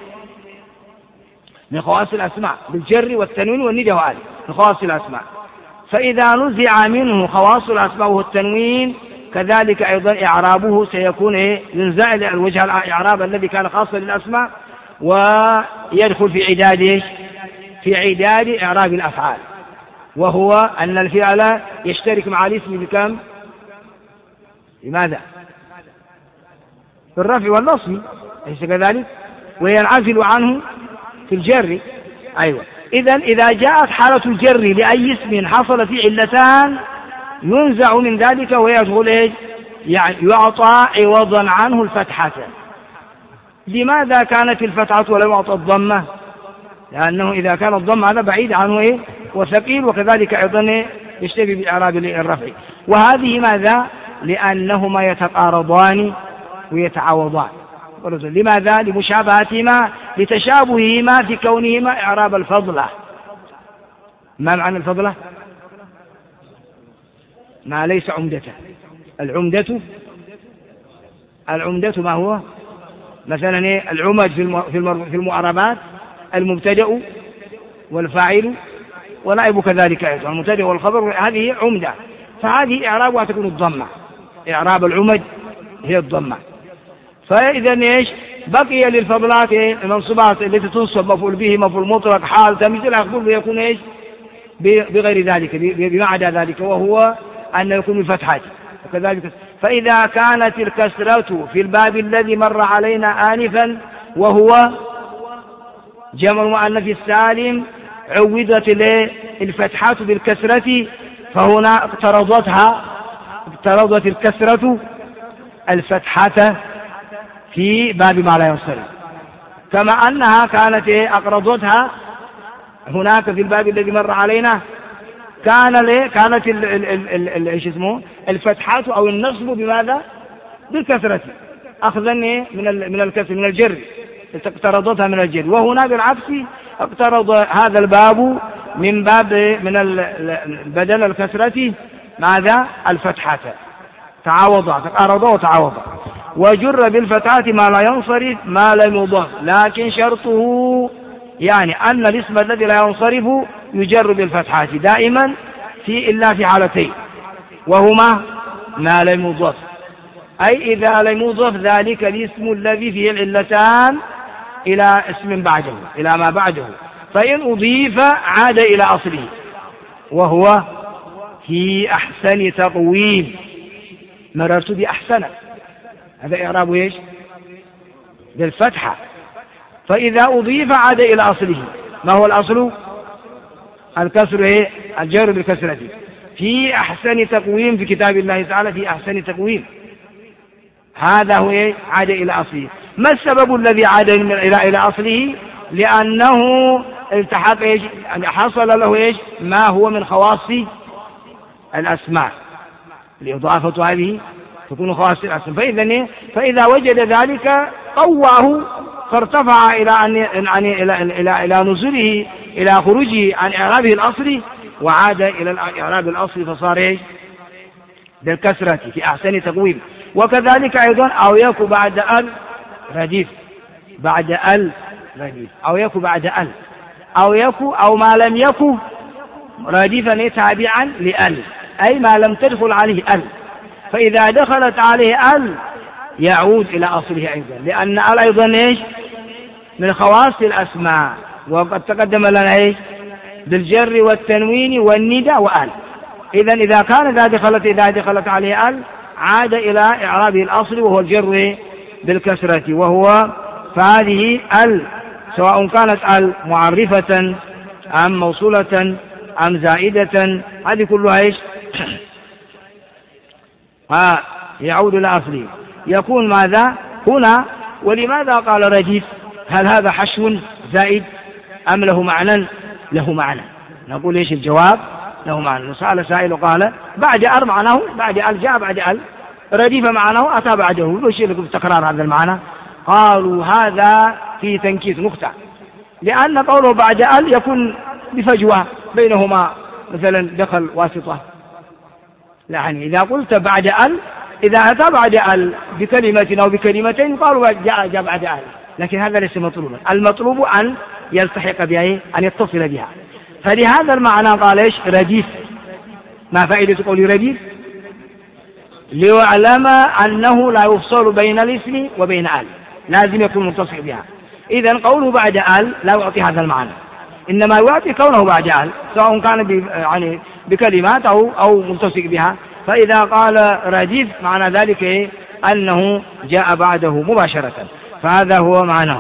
من خواص الأسماء بالجر والتنوين والنداء وآل من خواص الأسماء. فإذا نزع منه خواص الأسماء وهو التنوين كذلك أيضا إعرابه سيكون إيه؟ ينزع الوجه الإعراب الذي كان خاصا للأسماء ويدخل في عداد إيش؟ في عداد إعراب الأفعال، وهو أن الفعل يشترك مع الاسم بكم؟ لماذا؟ في الرفع والنصب، أليس كذلك؟ وينعزل عنه في الجر. أيوة. إذن إذا جاءت حالة الجر لأي اسم حصل فيه علتان ينزع من ذلك ويدخل إيش؟ يعني يعطى عوضا عنه الفتحة. لماذا كانت الفتحة ولم يعطى الضمة؟ لأنه إذا كان الضم هذا بعيد عنه إيه وثقيل، وكذلك أيضا يشتبه بإعراب الرفع. وهذه ماذا؟ لأنهما يتقارضان ويتعوضان. لماذا؟ لمشابهتهما، لتشابههما في كونهما إعراب الفضلة. ما معنى الفضلة؟ ما ليس عمدته. العمدة العمدة ما هو؟ مثلا إيه؟ العمد في المعربات المبتدأ والفاعل ونائب كذلك أيضا المبتدأ والخبر، هذه عمدة، فهذه إعرابها تكون الضمة. إعراب العمد هي الضمة. فإذا إيش بقي للفضلات المنصوبات التي تنصب مفعول به، مفعول مطلق، حال، تمييز، الأخبار يكون إيش بغير ذلك، بما عدا ذلك، وهو أن يكون بالفتحة وكذلك. فإذا كانت الكسرة في الباب الذي مر علينا آنفا وهو جمع المؤنث السالم عوضت الفتحات بالكسرة، فهنا اقترضتها اقترضت الكسرة الفتحة في باب ما لا ينصرف، كما أنها كانت أقرضتها هناك في الباب الذي مر علينا كان ليه كانت ال ال ال ال ايش اسمه الفتحات او النصب بماذا؟ بالكسرة، اخذا من من الكسر من الجر، اقترضتها من الجر. وهنا بالعكس اقترض هذا الباب من باب من بدل الكسرة ماذا؟ الفتحة، تعاوض تقارض وتعاوض. وجر بالفتحات ما لا ينصرف ما لم يضاف، لكن شرطه يعني أن الاسم الذي لا ينصرف يجر بالفتحات دائما في إلا في حالتين، وهما ما لم يضاف، أي إذا لم يضاف ذلك الاسم الذي فيه العلتان إلى اسم بعده إلى ما بعده، فإن أضيف عاد إلى أصله، وهو في أحسن تقويم. مررت بأحسن، هذا إعراب إيش؟ بالفتحة. فإذا أضيف عاد إلى أصله، ما هو الأصل؟ الكسر إيه؟ الجر بالكسرة. في أحسن تقويم في كتاب الله تعالى، في أحسن تقويم، هذا هو إيه؟ عاد إلى أصله. ما السبب الذي عاد إلى إلى أصله؟ لأنه التحق إيش؟ حصل له إيش؟ ما هو من خواص الأسماء، الإضافة هذه تكون خواص الأسماء. فإذا إيه؟ فإذا وجد ذلك طوعه فارتفع إلى أن إلى إلى إلى إلى نزوله إلى خروجه عن إعرابه الأصلي، وعاد إلى الإعراب الأصلي فصار إيش؟ بالكسرة في أحسن تقويم. وكذلك أيضا أو يكو بعد ال رديف، بعد ال رديف، أو يكو بعد ال، أو يكو أو ما لم يكو رديفا تابعا لال، أي ما لم تدخل عليه ال، فإذا دخلت عليه ال يعود إلى أصله أيضا، لأن ال أيضا إيش؟ من خواص الأسماء، وقد تقدم لنا إيش؟ بالجر والتنوين والندى وال. إذا إذا كان إذا دخلت إذا دخلت عليه ال عاد إلى إعرابه الأصلي وهو الجر بالكسرة، وهو فهذه ال سواء كانت ال معرفة أم موصولة أم زائدة، هذه كلها إيش؟ ها يعود إلى أصله. يكون ماذا هنا؟ ولماذا قال رديف؟ هل هذا حشو زائد أم له معنى؟ له معنى. نقول إيش الجواب؟ له معنى. سأل سائل قال بعد أر معناه بعد ال، جاء بعد ال، رديف معناه أتى بعده، وش لكم تكرار هذا المعنى؟ قالوا هذا في تنكيس نقطة، لأن قوله بعد ال يكون بفجوة بينهما، مثلا دخل واسطة. يعني إذا قلت بعد ال، إذا أتى بعد ال بكلمة أو بكلمتين قالوا جاء جاء بعد ال، لكن هذا ليس مطلوبا. المطلوب أن يلتحق بها، أن يتصل بها. فلهذا المعنى قال إيش؟ رديف. ما فائدة قول رديف؟ ليعلم أنه لا يفصل بين الاسم وبين ال، لازم يكون متصل بها. إذن قوله بعد ال لا يعطي هذا المعنى، إنما يعطي كونه بعد ال، سواء كان يعني بكلمات أو أو متصل بها. فإذا قال رديف معنى ذلك إيه؟ أنه جاء بعده مباشرة، فهذا هو معناه.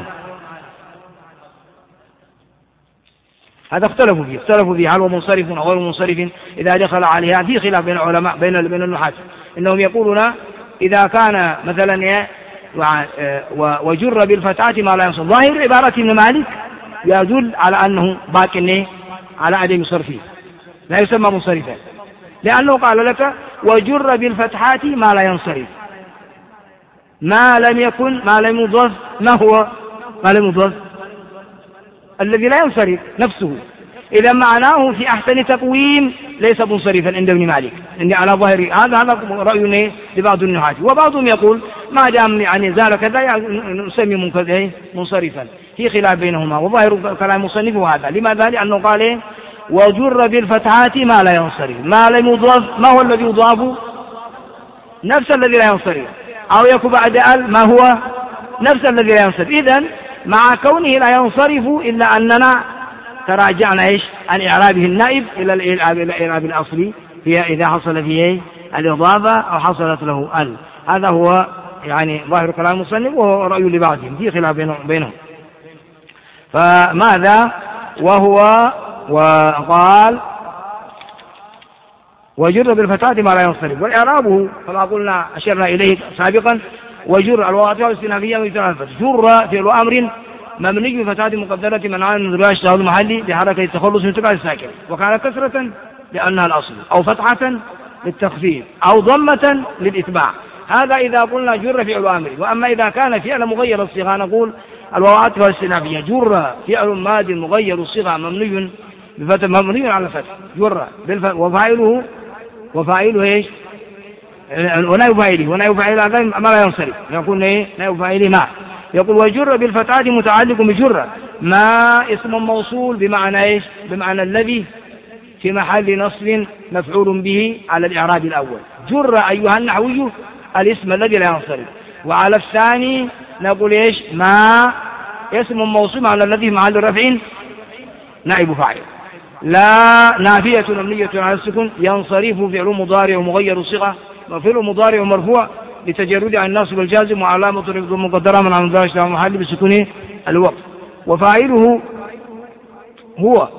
هذا اختلفوا فيه اختلفوا فيه هل هو منصرف أو غير منصرف إذا دخل عليها، في خلاف بين العلماء بين بين النحاة، إنهم يقولون إذا كان مثلا وجر بالفتحات ما لا ينصب. ظاهر عبارة ابن مالك يدل على أنه باق على عدم صرفه، لا يسمى منصرفا، لأنه قال لك وجر بالفتحات ما لا ينصرف، ما لم يكن ما لم يضاف، ما هو ما لم يضاف؟ الذي لا ينصرف نفسه. إذا معناه في أحسن تقويم ليس منصرفا عند ابن مالك، إن على ظاهر هذا هذا رأي لبعض النحاة، وبعضهم يقول ما دام يعني زال كذا يعني نسمي منصرفا، في خلاف بينهما، وظاهر كلام مصنف هذا. لماذا؟ لأنه قال وجر بالفتحات ما لا ينصرف، ما لم يضاف، ما هو الذي يضاف؟ نفس الذي لا ينصرف، أو يكون بعد ال ما هو نفس الذي لا ينصرف. إذن مع كونه لا ينصرف إلا أننا تراجعنا إيش عن إعرابه النائب إلى الإعراب الأصلي هي إذا حصل فيه الإضافة أو حصلت له ال. هذا هو يعني ظاهر كلام المصنف، وهو رأي لبعضهم، في خلاف بينهم. فماذا وهو وقال وجر بالفتاة ما لا ينصرف، والإعرابه كما قلنا أشرنا إليه سابقا وجر الواقع والاستنافية والتنافس. جر فعل أمر مبني بفتاة مقدرة منعا من ذريع الشهر المحلي بحركة التخلص من تبع الساكن، وكان كسرة لأنها الأصل، أو فتحة للتخفيف، أو ضمة للإتباع. هذا إذا قلنا جر فعل أمر. وأما إذا كان فعل مغير الصيغة نقول الواقع والاستنافية جر فعل ماد مغير الصيغة مبني بفتح مبني على الفتح جر وفاعله وفاعله ايش؟ ونائب فاعله ونائب فاعله هذا ما لا ينصرف، يقول ايه نائب فاعله ما يقول وجر بالفتحة متعلق بجر ما اسم موصول بمعنى ايش؟ بمعنى الذي في محل نصب مفعول به على الإعراب الأول. جر أيها النحوي الاسم الذي لا ينصرف. وعلى الثاني نقول ايش؟ ما اسم موصول على الذي في محل رفع نائب فاعل. لا نافية مبنية على السكون ينصرف فعل مضارع ومغير الصيغة، فعل مضارع مرفوع لتجرد عن الناصب والجازم، وعلامة رفض مقدرة من عن ذلك محل بسكون الوقت، وفاعله هو.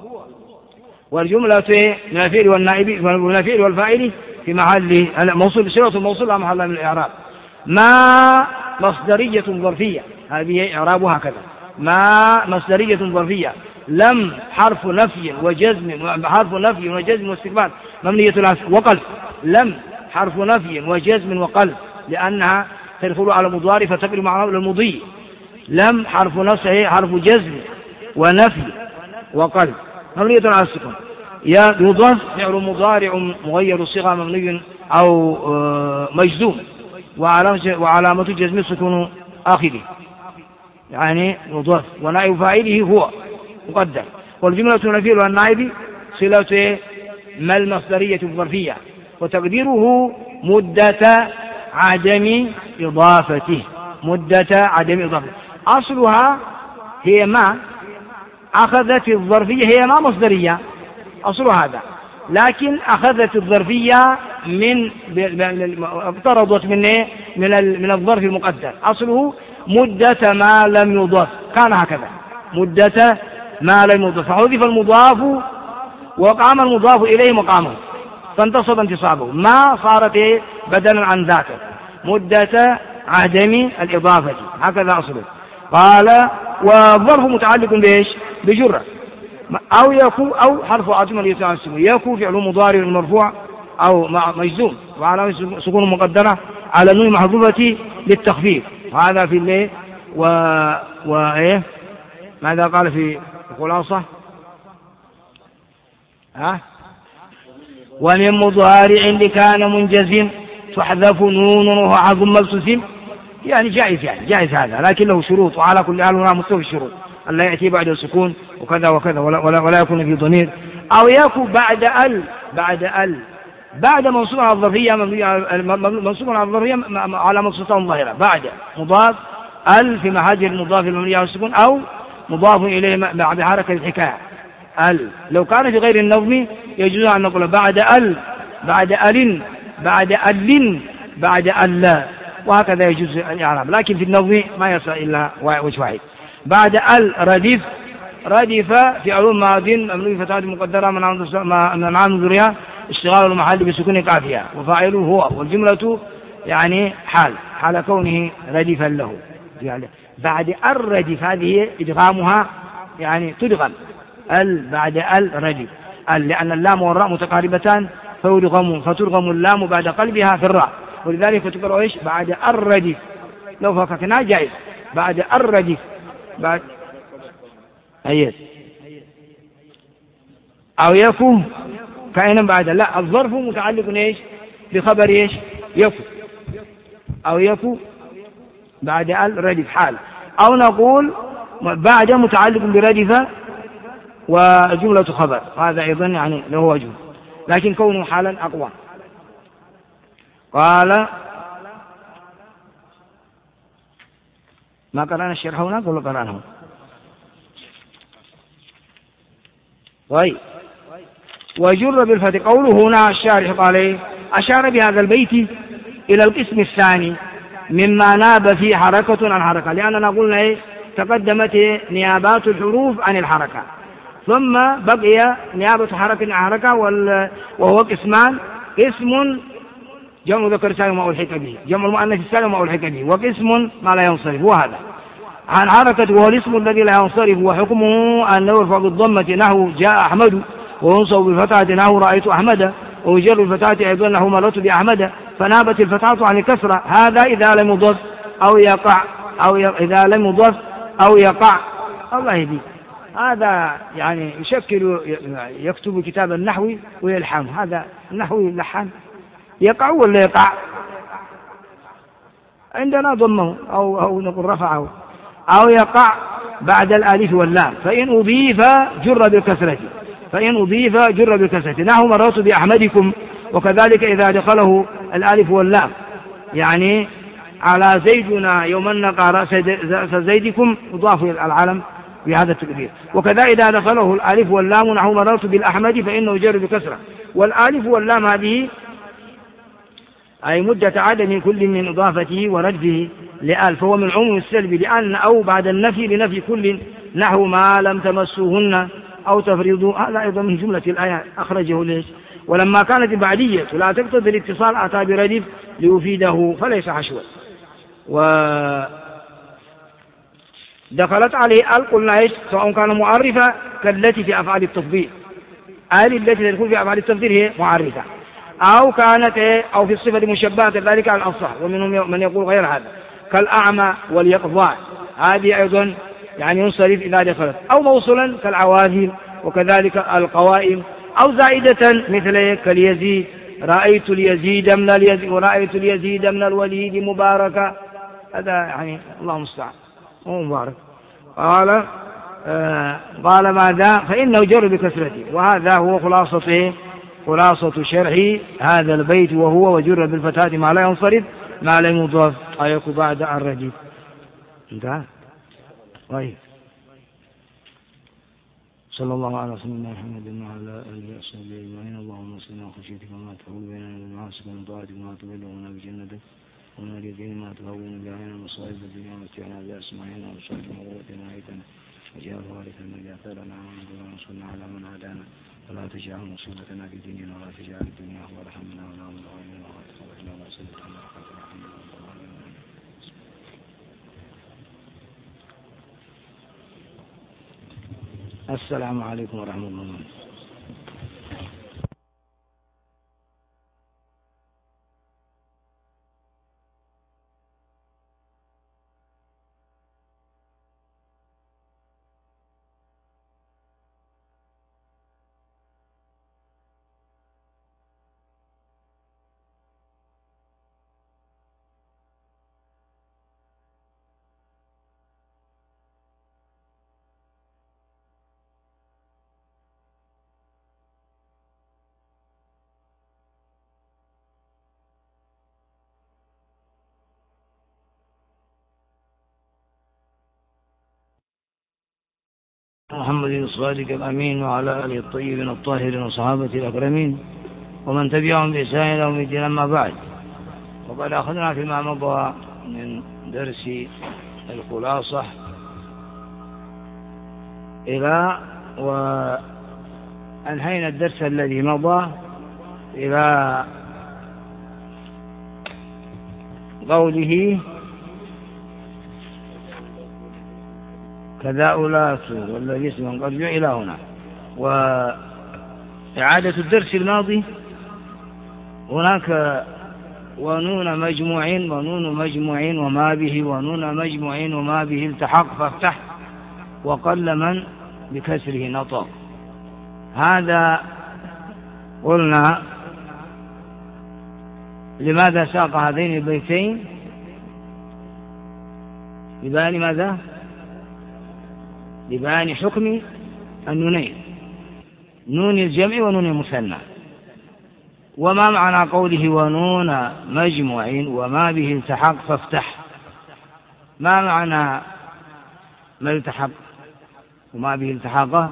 والجملة من الفعل والنائب من الفعل والفاعل في محل موصول صيغة الموصول على محل من الإعراب. ما مصدرية ظرفية، هذه إعرابها هكذا. ما مصدرية ظرفية. لم حرف نفي وجزم حرف نفي وجزم واستقبال مبنية على وقل. لم حرف نفي وجزم وقل لأنها تدخل على مضارع فتقل معناه للمضي. لم حرف نفي حرف جزم ونفي وقل مبنية على السكون. يضاف فعل مضارع مغير الصيغة مبني أو مجزوم وعلامة جزم السكون آخره، يعني يضاف. ونائب فاعله هو مقدر. والجملة الفعل والنائب صلة ما المصدرية الظرفية، وتقديره مدة عدم إضافته. مدة عدم إضافته أصلها هي ما أخذت الظرفية، هي ما مصدرية أصل هذا، لكن أخذت الظرفية من افترضت من من من الظرف المقدر. أصله مدة ما لم يضاف، كان هكذا مدة ما لم يضاف، فحذف المضاف وقام المضاف إليه مقامه فانتصب انتصابه. ما صارت بدلا عن ذاته مدة عدم الإضافة، هكذا أصله. قال والظرف متعلق بإيش؟ بجرة أو يكو أو حرف عطف اليسار يكو فعل مضارع مرفوع أو مجزوم وعلى سكون مقدرة على نون محذوفة للتخفيف. وهذا في الليل و وإيه ماذا قال في الخلاصة؟ ها ومن مضارع لكان منجزم تحذف نون وهو عظم ملتزم، يعني جائز يعني جائز هذا، لكن له شروط، وعلى كل حال هنا مستوى الشروط ألا يأتي بعد السكون وكذا وكذا ولا, ولا, ولا يكون في ضمير، أو يكون بعد ال بعد ال بعد منصوب على الظرفية منصوب على الظرفية على مقصودة ظاهرة بعد مضاف ال في محل المضاف المبني على السكون أو مضاف إليه بحركة الحكاية ال. لو كان في غير النظم يجوز أن نقول بعد ال بعد ال بعد ال بعد ال، وهكذا يجوز الإعراب، لكن في النظم ما يصل إلا وجه واحد. بعد ال ردف ردف فعل ماض مبني فتاة مقدرة من عام ذرية اشتغال المحل بسكون قافية وفاعله هو، والجملة يعني حال حال كونه ردفا له. يعني بعد الردف هذه إدغامها يعني تدغم ال بعد ال ردف ال، لأن اللام والراء متقاربتان فيدغم فتدغم اللام بعد قلبها في الراء، ولذلك تقرأ إيش بعد الردف، لو فككناه جائز بعد الردف بعد أيد أو يكو كائنا بعد، لا الظرف متعلق إيش بخبر إيش يكو، أو يكو بعد الردف حال، أو نقول بعد متعلق بردف وجملة خبر، هذا أيضا يعني له وجه، لكن كونه حالا أقوى. قال ما قرأنا الشرح هنا ولا قرأناه؟ طيب وجر بالفتح قوله هنا الشارح قال إيه؟ أشار بهذا البيت إلى القسم الثاني مما ناب فيه حركة عن حركة، لأننا قلنا إيه تقدمت نيابات الحروف عن الحركة، ثم بقي نيابة حركة عن حركة، وهو قسمان، قسم جمع ذكر سالم ما ألحق به، جمع المؤنث السالم ما ألحق به، وقسم ما لا ينصرف، وهذا عن حركة وهو الاسم الذي لا ينصرف، وحكمه أنه يرفع بالضمة نحو جاء أحمد، وينصب بالفتحة نحو رأيت أحمد، ويجر بالفتحة أيضا نحو مررت بأحمد، فنابت الفتحة عن الكسرة، هذا إذا لم يضف أو يقع أو ي... إذا لم يضف أو يقع. الله يهدي، هذا يعني يشكل يكتب كتاب النحو ويلحن، هذا النحو يلحن يقع ولا يقع؟ عندنا ضمه أو أو نقول رفعه، أو يقع بعد الألف واللام، فإن أضيف جر بالكسرة، فإن أضيف جر بالكسرة نحو مررت بأحمدكم، وكذلك إذا دخله الألف واللام، يعني على زيدنا يوم نقع رأس زيدكم يضاف إلى العلم بهذا التكبير، وكذا إذا دخله الألف واللام نحو مررت بالأحمد فإنه جر بكسرة، والألف واللام هذه أي مدة عدم كل من إضافته وردفه لآل، فهو من عموم السلب، لأن أو بعد النفي لنفي كل نحو ما لم تمسوهن أو تفرضوا، هذا أيضا من جملة الآية أخرجه ليش، ولما كانت البعدية لا تقتضي الاتصال أتى بردف ليفيده فليس حشوا. ودخلت عليه آل قلنا إيش سواء كان معرفة كالتي في أفعال التفضيل، آل التي تدخل في أفعال التفضيل هي معرفة، أو كانت إيه أو في الصفة مشبهة ذلك على الأصح، ومنهم من يقول غير هذا كالأعمى واليقظان، هذه أيضا يعني ينصرف إذا دخلت، أو موصلا كالعواذل، وكذلك القوائم، أو زائدة مثل كاليزيد رأيت اليزيد من اليزيد ورأيت اليزيد من الوليد مباركا، هذا يعني الله المستعان هو مبارك. قال آه قال ماذا فإنه جر بكسرته، وهذا هو خلاصته خلاصة شرح هذا البيت، وهو وجر بالفتاة ما لا ينصرف ما لا يضاف أيك بعد الرديف. انتهى. طيب صلى الله على سيدنا محمد وعلى آله وصحبه أجمعين. اللهم صل وخشيتك وما تحول بيننا وبين معاصيك ومن طاعتك وما تبلغنا بجنتك ومن اليقين ما تهون به علينا مصائب الدنيا ومتعنا بأسماعنا وأبصارنا وقوتنا وحياتنا واجعل وارثا منا ثارنا وانصرنا على من عادانا ولا تجعل مصيبتنا في ديننا ولا تجعل الدنيا أكبر همنا ولا مبلغ علمنا ولا تحرمنا ولا تسلط علينا السلام عليكم ورحمة الله وبركاته. محمد الصادق الأمين وعلى آله الطيبين الطاهرين وصحابة الأكرمين ومن تبعهم بإحسان إلى يوم الدين. أما بعد، وقد أخذنا فيما مضى من درس الخلاصة إلى وأنهينا الدرس الذي مضى إلى قوله كذا أولات والذي اسم قد إلى هنا. وإعادة الدرس الماضي هناك ونون مجموع ونون مجموع وما به ونون مجموع وما به التحق فافتح وقل من بكسره نطق. هذا قلنا لماذا ساق هذين البيتين؟ لبيان ماذا؟ لبيان حكم النونين، نون الجمع ونون المثنى. وما معنى قوله ونون مجموع وما به التحق فافتح؟ ما معنى ما التحق وما به التحق؟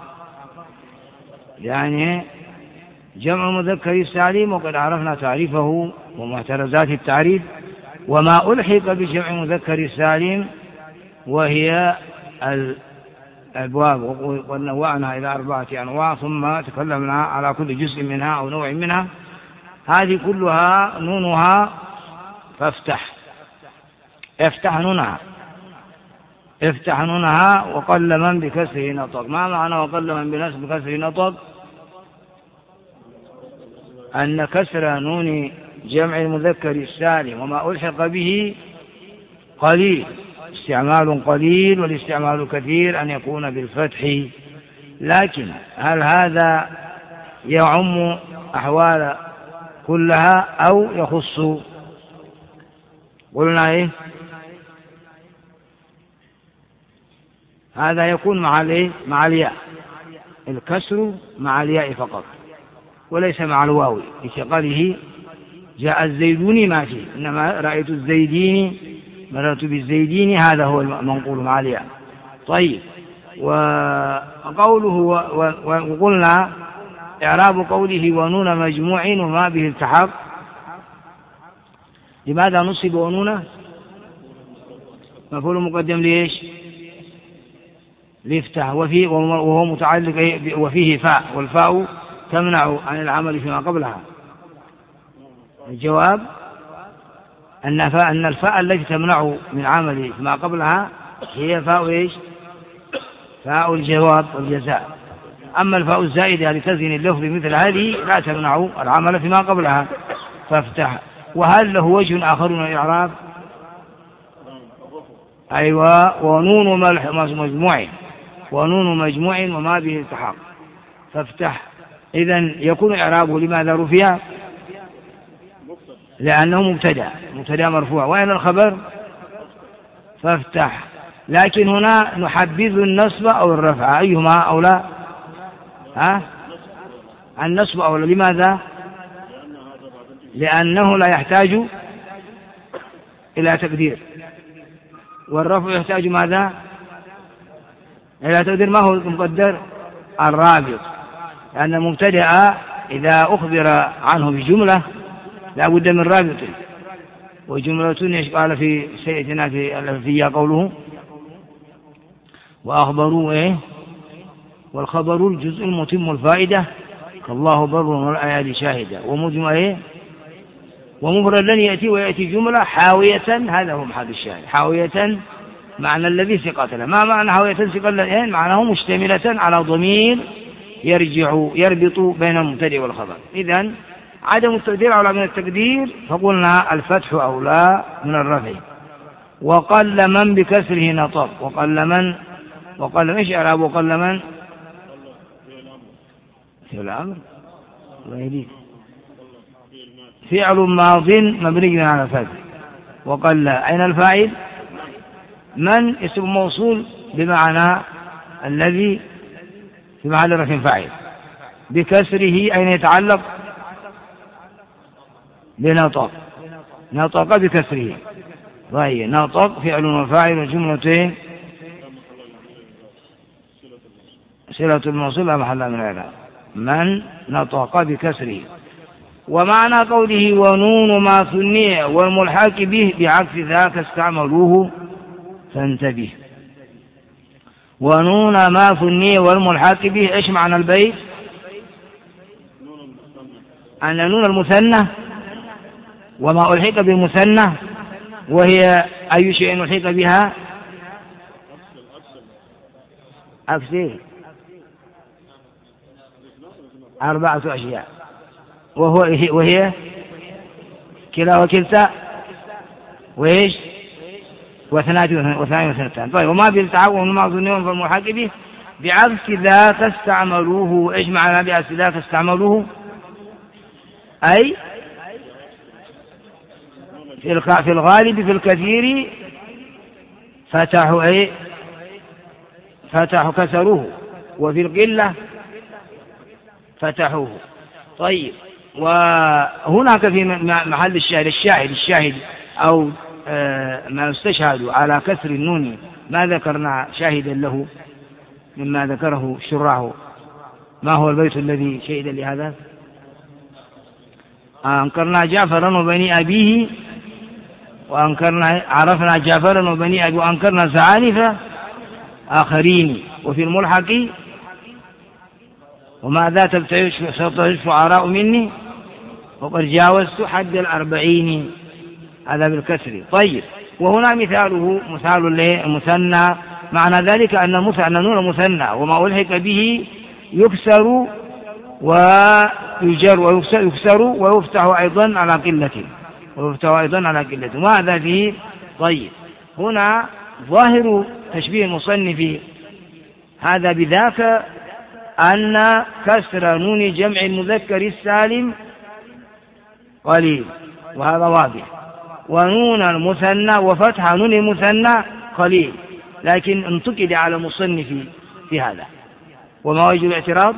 يعني جمع مذكر السالم، وقد عرفنا تعريفه ومعترضات التعريف. وما ألحق بجمع مذكر السالم وهي الأبواب، ونوعنا إلى أربعة أنواع ثم تكلمنا على كل جزء منها أو نوع منها. هذه كلها نونها فافتح، افتح نونها، افتح نونها وقل من بكسره نطق. ما معنى وقل من بكسره نطق؟ أن كسر نون جمع المذكر السالم وما ألحق به قليل، استعمال قليل، والاستعمال كثير أن يكون بالفتح. لكن هل هذا يعم أحوال كلها أو يخص؟ قلنا إيه؟ هذا يكون مع الإيه؟ مع الياء، الكسر مع الياء فقط وليس مع الواو، لشقله جاء الزيدون ما فيه، إنما رأيت الزيدين مررت بالزيدين، هذا هو المنقول مع الياء. طيب، وقوله وقلنا إعراب قوله ونون مجموع وما به التحق، لماذا نصب ونون؟ مفعول مقدم ليش؟ ليفتح، وفيه وهو متعلق وفيه فاء، والفاء تمنع عن العمل فيما قبلها. الجواب أن فاء أن الفاء التي تمنع من عمل فيما قبلها هي فاء إيش؟ فاء الجواب والجزاء. أما الفاء الزائدة لتزين اللفظ مثل هذه لا تمنع العمل فيما قبلها، فافتح. وهل له وجه آخر من الإعراب؟ أيوة، ونون مجموع ونون مجموع وما به التحق فافتح. إذن يكون إعرابه لماذا رفع؟ لأنه مبتدأ، مبتدأ مرفوع. وإن الخبر فافتح. لكن هنا نحبذ النصب أو الرفع، أيهما أولى؟ ها؟ النصب أولى. لماذا؟ لأنه لا يحتاج إلى تقدير، والرفع يحتاج ماذا؟ إلى تقدير. ما هو المقدر؟ الرابط، لأن المبتدأ إذا أخبر عنه بجملة لا بد من رابط، وجملة قال في سيئتنا في فيها قوله وأخبروا إيه؟ والخبر الجزء المتم الفائدة كالله بر والآيات شاهدة. ومجمع إيه؟ ومفرد لن يأتي ويأتي جملة حاوية، هذا هو محل الشاهد. حاوية معنى الذي ثقة له. ما معنى حاوية ثقة له؟ معناه مشتملة على ضمير يرجع يربط بين المبتدئ والخبر. إذن عدم التقدير أولى من التقدير، فقلنا الفتح أولى من الرفع. وقل من بكسره نطق. وقل من وقل ايش إعراب وقل من؟ فعل الأمر فعل ماض مبني على الفتح. وقل أين الفاعل؟ من اسم موصول بمعنى الذي في محل رفع فاعل. بكسره أين يتعلق؟ بنطق، نطق بكسره. طيب، نطق فعل وفاعل وجملتين صلة الموصول لا محل من الإعراب. من نطق بكسره. ومعنى قوله ونون ما ثني والملحق به بعكس ذاك استعملوه فانتبه. ونون ما ثني والملحق به، ايش معنى البيت؟ أن نون المثنى وما ألحق بالمثنى، وهي أي شيء ألحق بها؟ عكس إيه؟ أربعة أشياء، وهو وهي كلا وكلتا وإيش واثنان واثنان وثنتان. طيب وما بالتعاون وما ظنهم فالملحق به بعكس ذاك استعملوه. إيش معنى بعكس ذاك استعملوه؟ أي في الغالب في الكثير فتحوا أي فتحوا كسروه، وفي القلة فتحوه. طيب وهناك في محل الشاهد الشاهد الشاهد أو ما يستشهد على كسر النون ما ذكرنا شاهدا له مما ذكره شرعه. ما هو البيت الذي شهد لهذا؟ أنكرنا جعفرا وبني أبيه، وأنكرنا عرفنا جعفرا وبني أبيه، وأنكرنا زعانف آخرين. وفي الملحق وماذا تبتعد الشعراء مني وقد جاوزت حد الأربعين، هذا بالكسر. طيب وهنا مثاله مثال المثنى، معنى ذلك أن نون مثنى وما ألحق به يكسر ويجر ويكسر ويفتح أيضا على قلة ويفتح أيضا على قلة. وهذا فيه. طيب هنا ظاهر تشبيه المصنف هذا بذاك أن كسر نون جمع المذكر السالم قليل، وهذا واضح، ونون المثنى وفتح نون المثنى قليل، لكن انتقد على المصنف في هذا. وما وجه الاعتراض؟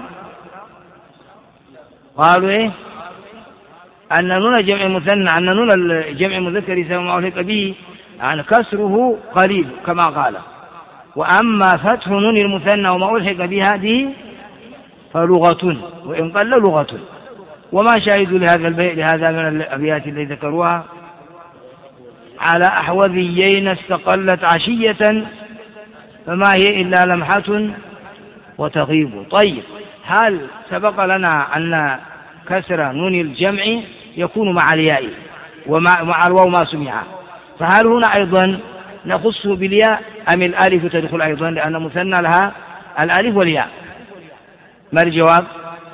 قالوا إيه؟ أن نون جمع المثنى أن نون الجمع المذكر السالم ما ألحق به يعني كسره قليل كما قال، وأما فتح نون المثنى وما ألحق بهذه فلغة، وإن قل لغة. وما شاهدوا لهذا البيت لهذا من الأبيات التي ذكروها؟ على أحوذيين استقلت عشية فما هي إلا لمحة وتغيب. طيب هل سبق لنا أن كسر نون الجمع يكون مع الياء ومع الواو ما سمع، فهل هنا أيضا نخصه بالياء أم الألف تدخل أيضا، لأن مثنى لها الألف والياء؟ ما الجواب؟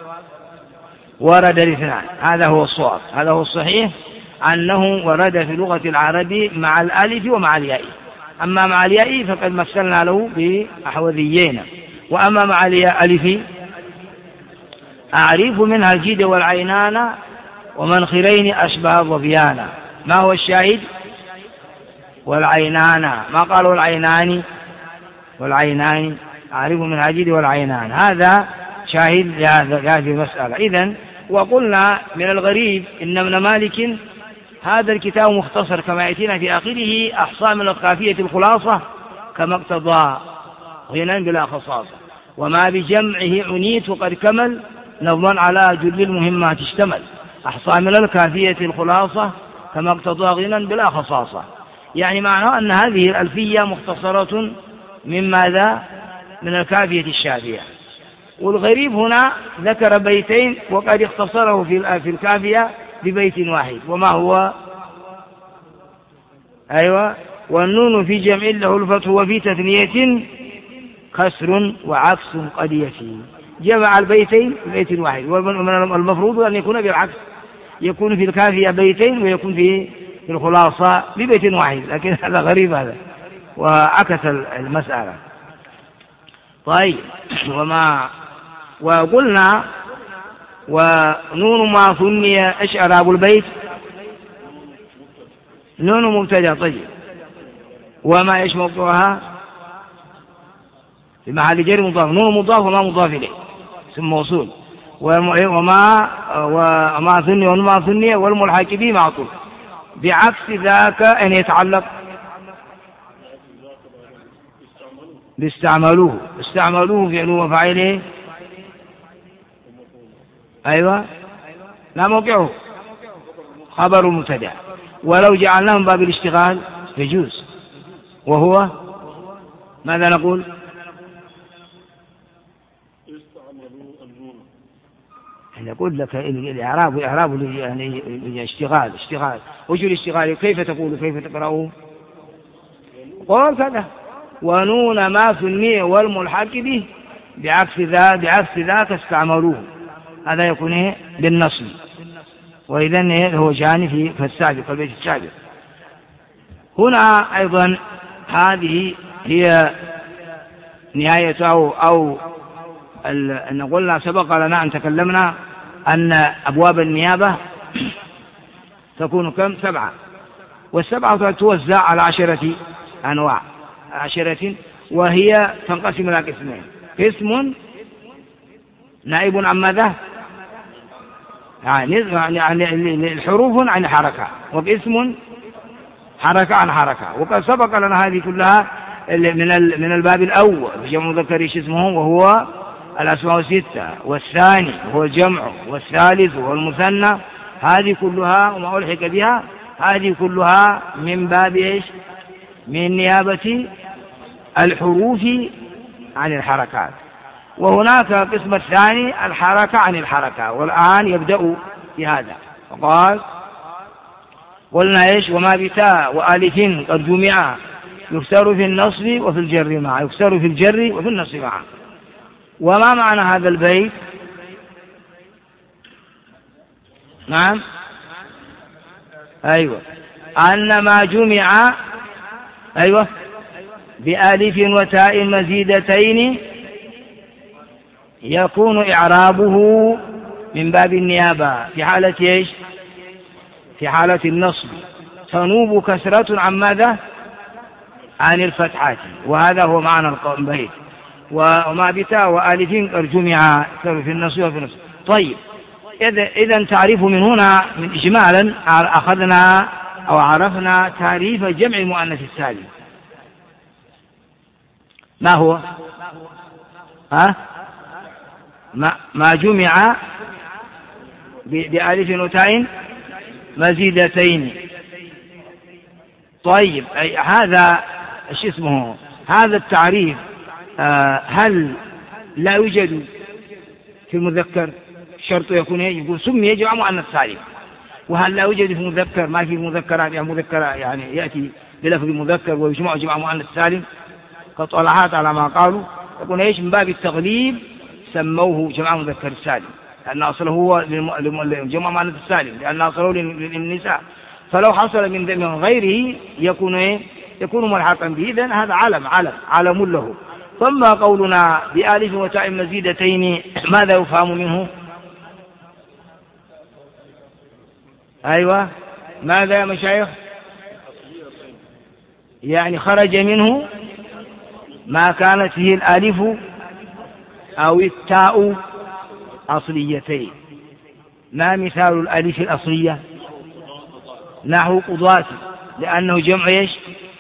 ورد الاثنان، هذا هو الصواب، هذا هو الصحيح، أنه ورد في لغة العرب مع الألف ومع الياء. أما مع الياء فقد مثلنا له بأحوذيين، وأما مع الياء ألف أعرف منها الجيد والعينان ومنخرين أشبه الظبيان. ما هو الشاهد؟ والعينان، ما قالوا العينان والعينان، أعرف منها الجيد والعينان، هذا شاهد لهذه المسألة. إذن وقلنا من الغريب إن ابن مالك هذا الكتاب مختصر كما يأتينا في آخره أحصى من القافية الخلاصة كما اقتضى غنى بلا خصاصة، وما بجمعه عنيت وقد كمل نظما على جل المهمات اشتمل، أحصى من الكافية الخلاصة كما اقتضى غنى بلا خصاصة. يعني معناه أن هذه الألفية مختصرة من ماذا؟ من الكافية الشافية. والغريب هنا ذكر بيتين وقد اختصره في الكافية ببيت واحد، وما هو؟ أيوة، والنون في جمع له الفتح وفي تثنية كسر وعكس قد يفي. جمع البيتين ببيت واحد، والمفروض أن يكون بالعكس، يكون في الكافية بيتين ويكون في الخلاصة ببيت واحد، لكن هذا غريب هذا وعكس المسألة. طيب وما وقلنا ونون ما ثني ايش اعراب البيت؟ نون مبتدا. طيب وما ايش موضوعها؟ في محل جر مضاف، نون مضاف وما مضاف اليه اسم موصول، وما وما ثني وما ثني والملحق به معطوف. بعكس ذاك ان يتعلق باستعملوه، استعملوه فعله وفاعله. أيوة، لا موقعه خبر مبتدأ، ولو جعلناهم باب الاشتغال يجوز، وهو ماذا نقول؟ نقول لك الإعراب إعراب يعني اشتغال اشتغال وجه الاشتغال كيف تقول كيف تقرأه؟ قول كذا ونون ما في الميم والملحق به بعكس ذا بعكس ذاك استعملوه، هذا يكون إيه بالنصب، وإذن إيه هو جاني في في السابق البيت السابق. هنا أيضا هذه هي نهاية أو أو أن قلنا سبق لنا أن تكلمنا أن أبواب النيابة تكون كم؟ سبعة، والسبعة توزع على عشرة أنواع، عشرة، وهي تنقسم إلى قسمين: قسم نائب عن ماذا؟ يعني الحروف عن حركة، وقسم حركة عن حركة. وقد سبق لنا هذه كلها من من الباب الأول جمع مذكر اسمه وهو الأسماء الستة، والثاني هو الجمع، والثالث هو المثنى. هذه كلها وما ألحق بها هذه كلها من باب إيش؟ من نيابة الحروف عن الحركات. وهناك القسم الثاني الحركة عن الحركة، والآن يبدأ بهذا. وقال قلنا إيش؟ وما بتاء وآلف قد جمع يكسر في النصب وفي الجر معا، يكسر في الجر وفي النصب معا. وما معنى هذا البيت؟ نعم، أيوة، أن ما جمع أيوة بآلف وتاء مزيدتين يكون إعرابه من باب النيابة في حالة إيش؟ في حالة النصب، تنوب كسرة عن ماذا؟ عن الفتحات، وهذا هو معنى البيت. وما بتاء وآلف قد جمع في النصب وفي النصب. طيب، إذا تعريف من هنا من إجمالا أخذنا أو عرفنا تعريف جمع المؤنث السالم. ما هو؟ ها؟ ما, ما جمع بآلف وتاء مزيدتين. طيب، أي هذا ايش اسمه؟ هذا التعريف آه هل لا يوجد في المذكر؟ شرط يكون يقول سمي جمع مؤنث سالم. وهل لا يوجد في المذكر؟ ما في مذكرات يعني مذكر يعني يأتي بلفظ مذكر ويجمع جمع مؤنث سالم. كطلعات على ما قالوا يكون ايش؟ من باب التغليب سموه جمع مذكر السالم، لأن أصله هو جمع مؤنث السالم، لأن أصله للنساء. فلو حصل من غيره يكون ايه؟ يكون ملحقا به. إذن هذا علم علم علم له. ثم قولنا بآلف وتاء مزيدتين ماذا يفهم منه؟ أيوة، ماذا يا مشايخ؟ يعني خرج منه ما كانت فيه الآلف أو التاء أصليتين. ما مثال الآلف الأصلية؟ نحو قضاة، لأنه جمع إيش؟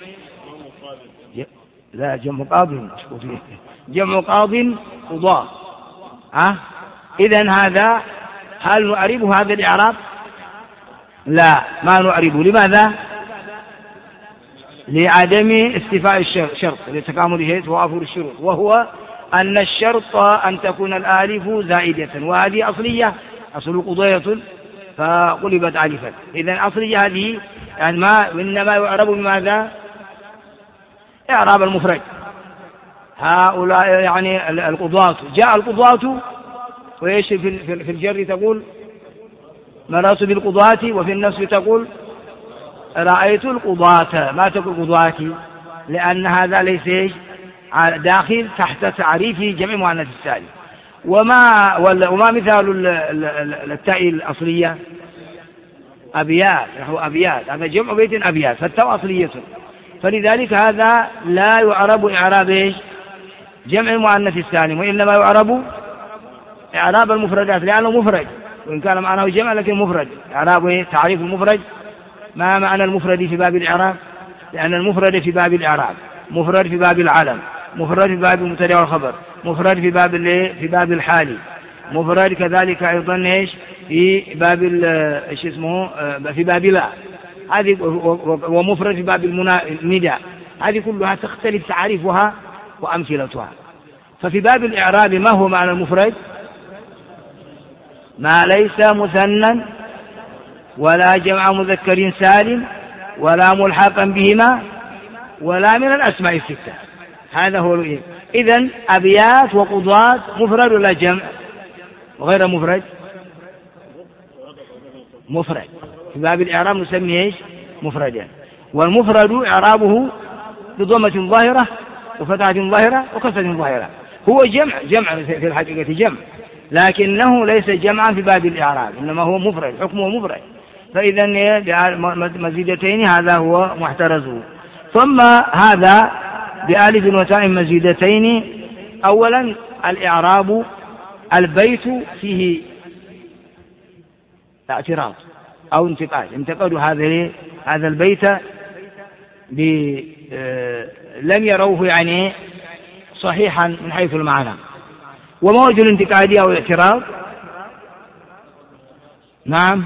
لا، جمع قاض، جمع قاض قضاة. أه؟ إذن هذا هل نعربه هذا الإعراب؟ لا، ما نعربه. لماذا؟ لعدم استيفاء الشرط لتكامله توافر الشروط، وهو أن الشرط أن تكون الآلف زائدة، وهذه أصلية، أصل قضية فقلبت ألفا. إذن أصلية هذه يعني ما إنما يعرب بماذا؟ إعراب المفرد. هؤلاء يعني القضاة، جاء القضاة وإيش في الجر تقول مررت بالقضاة، وفي النصب تقول رأيت القضاة، ما تقول قضاة، لأن هذا ليس داخل تحت تعريف جمع مؤنث السالم. وما وما مثال التاء الأصلية؟ أبيات، نحو أبيات، هذا جمع بيت أبيات، فالتاء أصلية. فلذلك هذا لا يعرب إعراب إيش؟ جمع المؤنث السالم، وإنما يعرب إعراب المفردات، لأنه مفرد، وإن كان معناه جمع لكن مفرد. إعراب إيه؟ تعريف المفرد. ما معنى المفرد في باب الإعراب؟ لأن المفرد في باب الإعراب مفرد في باب العلم، مفرد في باب المبتدأ والخبر، مفرد في باب في باب الحالي، مفرد كذلك أيضا إيش؟ في باب إيش اسمه؟ في باب لا، هذه، ومفرد في باب النداء. هذه كلها تختلف تعريفها وأمثلتها. ففي باب الإعراب ما هو معنى المفرد؟ ما ليس مثنى ولا جمع مذكر سالم ولا ملحقا بهما ولا من الأسماء الستة. هذا هو. إذن أبيات وقضاة مفرد ولا جمع؟ وغير مفرد مفرد، في باب الإعراب نسميه إيش؟ مفردا. والمفرد إعرابه بضمة ظاهرة وفتحة ظاهرة وكسرة ظاهرة. هو جمع، جمع في الحقيقة جمع، لكنه ليس جمعا في باب الإعراب، إنما هو مفرد، حكمه مفرد. فإذا مزيدتين هذا هو محترزه. ثم هذا بألف وتاء مزيدتين. أولا الإعراب البيت فيه اعتراض أو انتقاد، انتقدوا هذا هذا البيت لم يروه يعني صحيحا من حيث المعنى. وما وجه الانتقاد أو الاعتراض؟ نعم،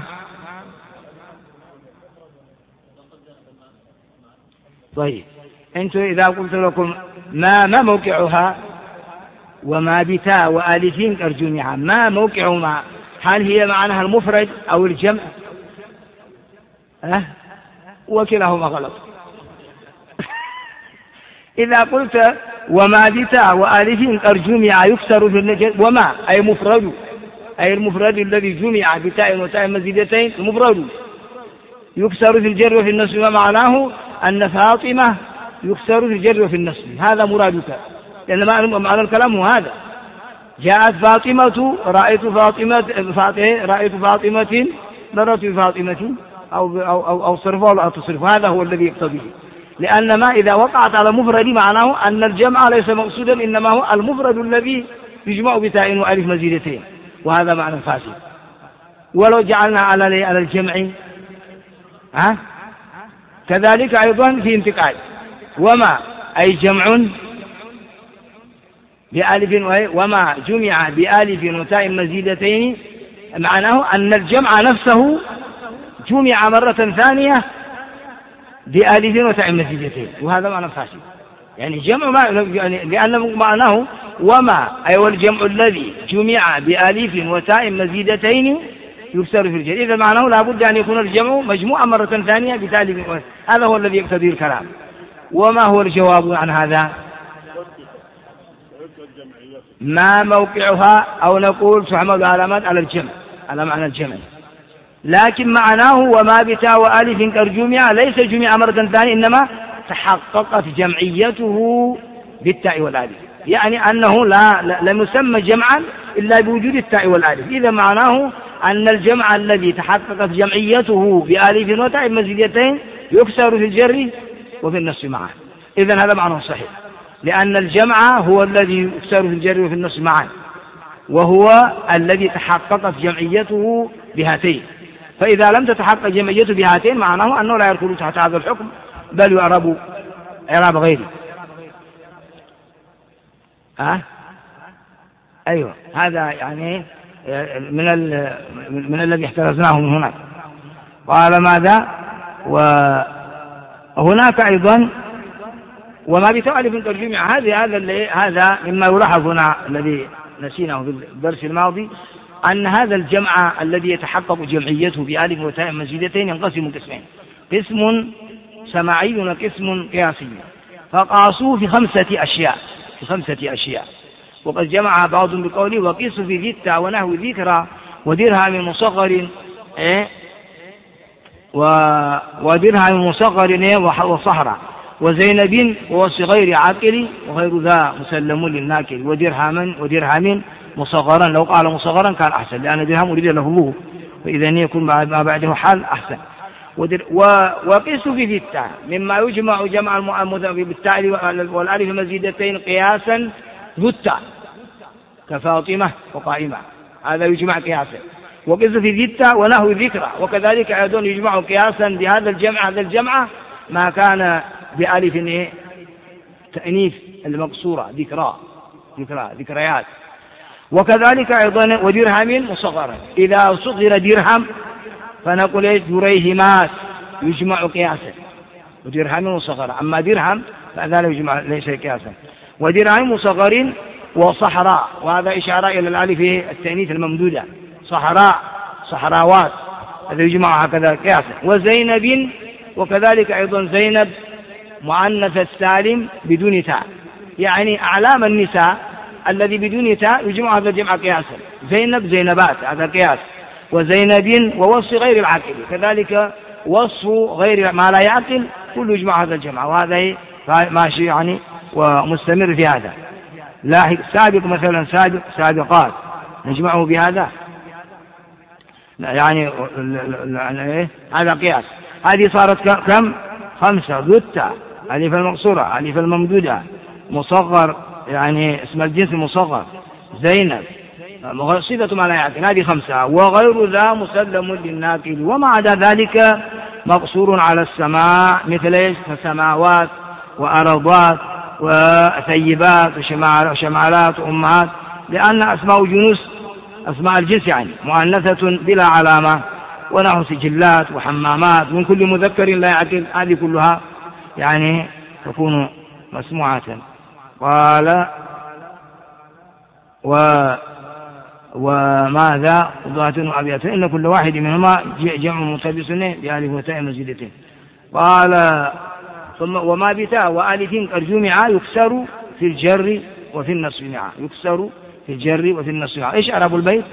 طيب أنتم إذا قلت لكم ما ما موقعها وما بتاء وآلفين كالجمعة، ما موقع ما، هل هي معناها المفرد أو الجمع؟ أه؟ وكلاهما غلط. إذا قلت وما بتاء وآلفين كالجمعة يكسر في النجر، وما أي مفرد، أي المفرد الذي جمع بتاء وتاء مزيدتين، المفرد يكسر في الجر وفي النصب. ما معناه أن فاطمة يكسر في الجر وفي النصب، هذا مرادك، لأن معنى الكلام هو هذا. جاءت فاطمة، رأيت فاطمة، رأيت فاطمة، مررت بفاطمة، أو أو أو, أو صرفها ولا تصرف، هذا هو الذي يقتضيه. لأن ما إذا وقعت على مفرد معناه أن الجمع ليس مقصودا، إنما هو المفرد الذي يجمع بتاء وألف مزيدتين، وهذا معنى فاسد. ولو جعلنا على على الجمع ها كذلك أيضا في انتقاد. وما أي جمع بألف، وما جمع بألف وتاء مزيدتين معناه أن الجمع نفسه جمع مرة ثانية بألف وتاء مزيدتين، وهذا معنى فاسد. يعني جمع ما يعني لأن معناه وما أي والجمع الذي جمع بألف وتاء مزيدتين يكسر في الجر، إذا معناه لابد أن يكون الجمع مجموعا مرة ثانية بتأليف، هذا هو الذي يقتضي الكلام. وما هو الجواب عن هذا؟ ما موقعها، أو نقول تحمل علامات على الجمع، على معنى الجمع، لكن معناه وما بتاء وألف كالجمع ليس جمع مرة ثانية، إنما تحققت جمعيته بالتاء والألف، يعني أنه لا, لا لم يسمى جمعا إلا بوجود التاء والألف. إذا معناه أن الجمع الذي تحققت جمعيته بألف وتاء مزيدتين يكسر في الجر وفي النصب معا. إذن هذا معنى صحيح، لأن الجمع هو الذي يكسر في الجر وفي النصب معا، وهو الذي تحققت جمعيته بهاتين. فإذا لم تتحقق جمعيته بهاتين معناه أنه لا يدخل تحت هذا الحكم، بل يعرب إعراب غيره. أه؟ أيوة، هذا يعني من من الذي احترزناه من هناك. قال ماذا؟ وهناك أيضا وما بتألف كالجمع، هذا هذا هذا مما يلاحظ هنا الذي نسيناه في الدرس الماضي، أن هذا الجمع الذي يتحقق جمعيته بألف وتاء مزيدتين ينقسم قسمين، قسم سماعي وقسم قياسي. فقاسوا في خمسة أشياء، في خمسة أشياء. وقد جمع بعض بقوله وقيس في ذي التاء ونحو ذكرى ودرهم مصغر إيه ودرهم مصغر إيه وصهرة وزينب وصغير عاقل وغير ذا مسلم للناكل ودرهما ودرهم مصغرا. لو قال مصغرا كان أحسن، لأن درهم أريد له، فإذا يكون ما بعده حال أحسن. وقيس في ذي التاء مما يجمع جمع بالتاء والألف مزيدتين قياسا ذو التاء كفاطمة وقائمة، هذا يجمع قياسا. وقيس في ذي التاء ونحو ذكرى، وكذلك أيضا يجمع قياسا بهذا الجمع، هذا الجمع ما كان بألف تأنيث المقصورة ذكرى ذكرى ذكريات. وكذلك أيضا ودرهم مصغرا، إذا صغر درهم فنقول ايش؟ دريهمات، يجمع قياسا ودرهم مصغرا. أما درهم فذلك يجمع ليس قياسا. ودرهم مصغر وصحراء، وهذا إشارة إلى الألف التأنيث الممدودة، صحراء صحراوات، هذا يجمع هكذا قياسا. وزينب، وكذلك أيضا زينب مؤنث السالم بدون تاء، يعني أعلام النساء الذي بدون تاء يجمع هذا الجمع قياسا. زينب زينبات هذا قياس، وزينب ووصف غير العاقل كذلك وصف غير ما لا يعقل كل يجمع هذا الجمع، وهذا ماشي يعني ومستمر في هذا. لاحق سابق مثلا سابق سابقات نجمعه بهذا يعني هذا قياس. هذه صارت كم؟ خمسة. ذتة ألف المقصورة ألف الممدودة مصغر يعني اسم الجنس المصغر زينب صفة ما لا يعقل هذه خمسة. وغير ذا مسلم للناقل، وما عدا ذلك مقصور على السماع مثل ايش؟ سماوات وأرضات وثيبات وشمالات وأمهات، لأن أسماء جنوس أسماء الجنس يعني مؤنثة بلا علامة، ونحو سجلات وحمامات من كل مذكر لا يعقل هذه كلها يعني تكون مسموعة. قال و وماذا ضاعة وأبيات إن كل واحد منهما جمع ملتبس بألف وتاء مزيدتين. قال ثم وما بتاء وألف قد جمع يكسر في الجر وفي النصب معا، يكسر في الجر وفي النصب معا. إيش أعرب البيت؟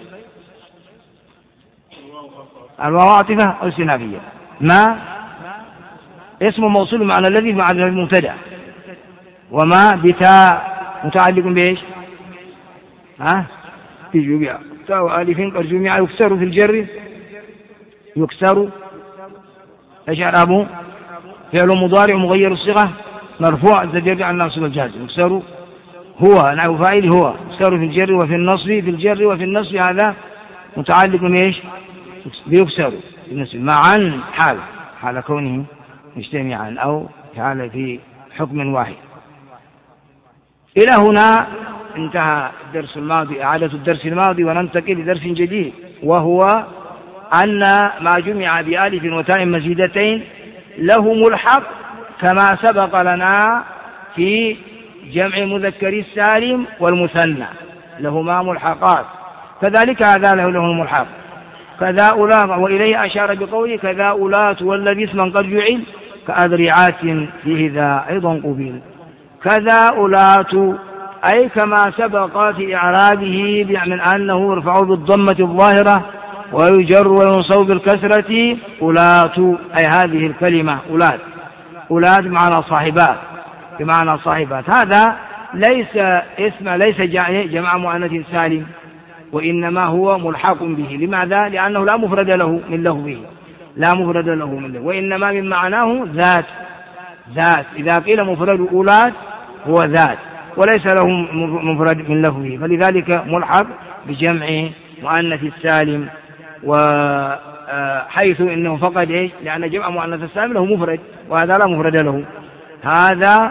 الواو عاطفة أو استئنافية. ما اسم موصول معنى الذي مع المبتدأ، وما بتاء متعلق بإيش؟ ها في جميع تاء وألف قد جمع يكسر في الجر يكسر. إيش أعرابه؟ فعل مضارع مغير الصيغة مرفوع الزجر عن ناصب الجازم. يكسر هو نحو فاعل هو يكسر في الجر وفي النصب، في الجر وفي النصب هذا متعلق بإيش؟ بيكسر بالنصب معا حال حال كونه مجتمعا أو حال في حكم واحد. إلى هنا انتهى الدرس الماضي إعادة الدرس الماضي، وننتقل لدرس جديد، وهو أن ما جمع بألف وتاء مزيدتين له ملحق كما سبق لنا في جمع مذكر السالم والمثنى لهما ملحقات، كذلك هذا له له ملحق كذا أولات، وإليه أشار بقوله كذا أولات والذي اسما قد جعل كأذرعات فيه ذا أيضا قبيل. كذا أولات أي كما سبق في إعرابه من أنه يرفع بالضمة الظاهرة ويجر وينصب بالكسرة أولات، أي هذه الكلمة أولات. أولات بمعنى صاحبات بمعنى صاحبات. هذا ليس اسم ليس جمع مؤنث سالم، وإنما هو ملحق به. لماذا؟ لأنه لا مفرد له من لفظه لا مفرد له من لفظه، وإنما من معناه ذات ذات. إذا قيل مفرد أولات هو ذات وليس له مفرد من لفظه، فلذلك ملحق بجمع مؤنث السالم. وحيث إنه فقد إيش؟ لأن جمع مؤنث السالم له مفرد وهذا لا مفرد له. هذا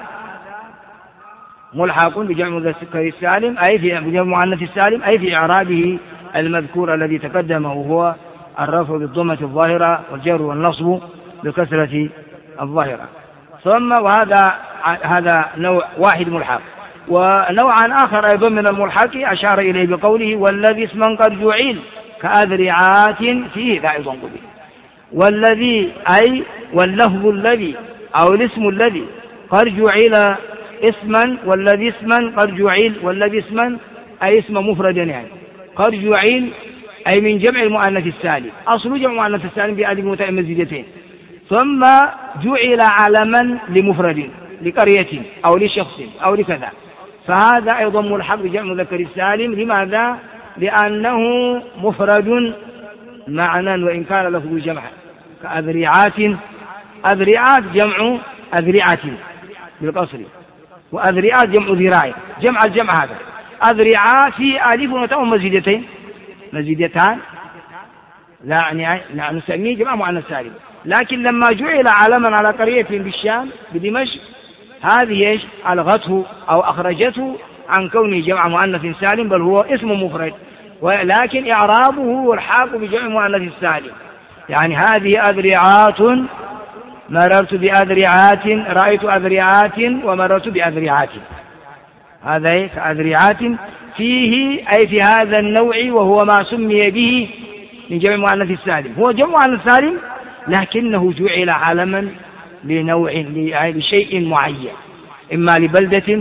ملحق بجمع مذكر السالم أي في بجمع مؤنث السالم أي في إعرابه المذكور الذي تقدم، وهو الرفع بالضمة الظاهرة والجر والنصب بكسرة الظاهرة. ثم وهذا هذا نوع واحد ملحق. ونوعا آخر أيضا من الملحق أشار إليه بقوله والذي اسما قد جعل كأذرعات فيه ذا أيضا قبيل. والذي أي واللفظ الذي أو الاسم الذي قد جعل اسما، والذي اسما قد جعل والذي اسما أي اسم مفردا يعني قد جعل أي من جمع المؤنث السالم. أصل جمع المؤنث السالم بألف وتاء مزيدتين، ثم جعل علما لمفرد لقرية أو لشخص أو لكذا، فهذا أيضا ملحق بجمع مذكر السالم. لماذا؟ لأنه مفرد معنى وإن كان له جمع كأذرعات. أذرعات جمع أذرعة بالقصر، وأذرعات جمع ذراع، جمع الجمع هذا. أذرعات في ألف وتاء مزيدتين مزيدتان لا يعني لا نسميه جمع مؤنث سالم، لكن لما جعل علما على قرية بالشام بدمشق هذه ايش؟ ألغته أو أخرجته عن كونه جمع مؤنث سالم، بل هو اسم مفرد، ولكن إعرابه الحاق بجمع مؤنث سالم. يعني هذه أذرعات مررت بأذرعات، رأيت أذرعات ومررت بأذرعات، هذا كأذرعات فيه أي في هذا النوع، وهو ما سمي به من جمع مؤنث السالم. هو جمع مؤنث سالم لكنه جعل علما لنوع لشيء معين، إما لبلدة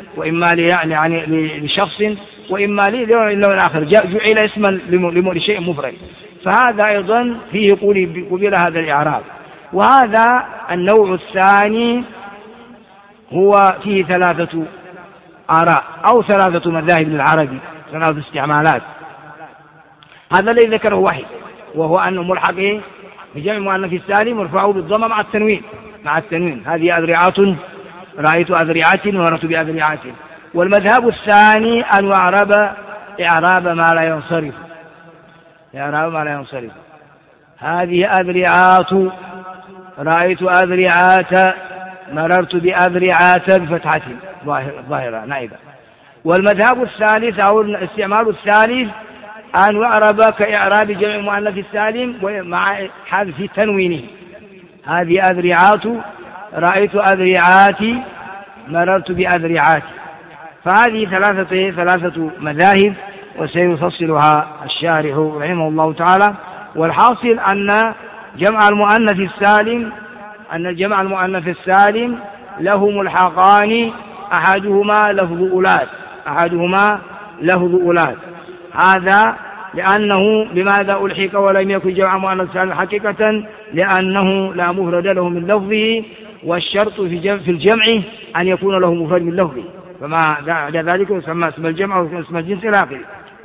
وإما يعني لشخص وإما للون آخر، جعل اسما لشيء مفرد، فهذا أيضا فيه قبل هذا الإعراب. وهذا النوع الثاني هو فيه ثلاثة آراء أو ثلاثة مذاهب للعربي، ثلاثة استعمالات. هذا الذي ذكره واحد، وهو أنه ملحق بجمع مؤنث السالم مرفوع بالضمة مع التنوين مع التنوين هذه أذرعات، رأيت أذرعات ومررت بأذرعات. والمذهب الثاني أن يعرب إعراب ما لا ينصرف، إعراب ما لا ينصرف. هذه أذرعات، رأيت أذرعات، مررت بأذرعات بفتحة ظاهرة نائبة. والمذهب الثالث أو الاستعمال الثالث أن يعرب كإعراب جمع مؤنث السالم مع حذف تنوينه. هذه أذرعات، رأيت أذرعات، مررت بأذرعات. فهذه ثلاثة ثلاثة مذاهب وسيفصلها الشارح رحمه الله تعالى. والحاصل أن جمع المؤنث السالم أن جمع المؤنث السالم له ملحقان، أحدهما لفظ أولاد أحدهما لفظ أولاد هذا لأنه لماذا ألحق ولم يكن جمع مؤنث سالم حقيقة؟ لأنه لا مفرد له من لفظه، والشرط في الجمع أن يكون له مفرد من لفظه، فما بعد ذلك يسمى اسم الجمع واسم الجنس إلى آخره.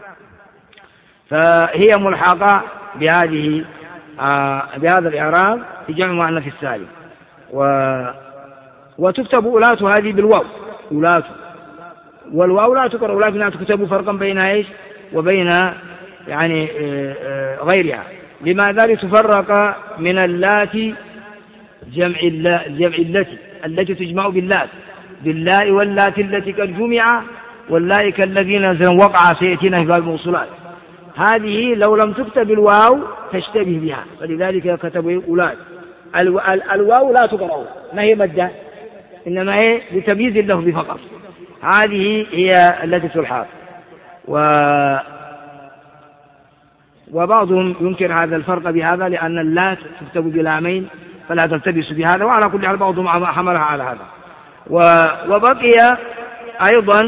فهي ملحقة بهذه آه بهذا الإعراب في جمع مؤنث السالم. و... وتكتب أولات هذه بالواو، أولات، والواو لا تقرأ أولات، لا تكتب فرقا بين إيش وبين يعني غيرها. لماذا؟ لتفرق من اللات جمع جمع التي التي تجمع باللات باللاء واللات التي قد جمع واللاء كالذين نزل وقع سيأتينا في باب الموصولات. هذه لو لم تكتب الواو تشتبه بها، فلذلك كتبوا أولاد. الو... الواو لا تقرأ، ما هي مادة، إنما هي لتمييز اللفظ فقط. هذه هي التي تلحق. و... وبعضهم ينكر هذا الفرق بهذا لأن اللات تكتب بلامين فلا تلتبس بهذا، وعلى كل حال بعضهم حملها على هذا. و... وبقي أيضا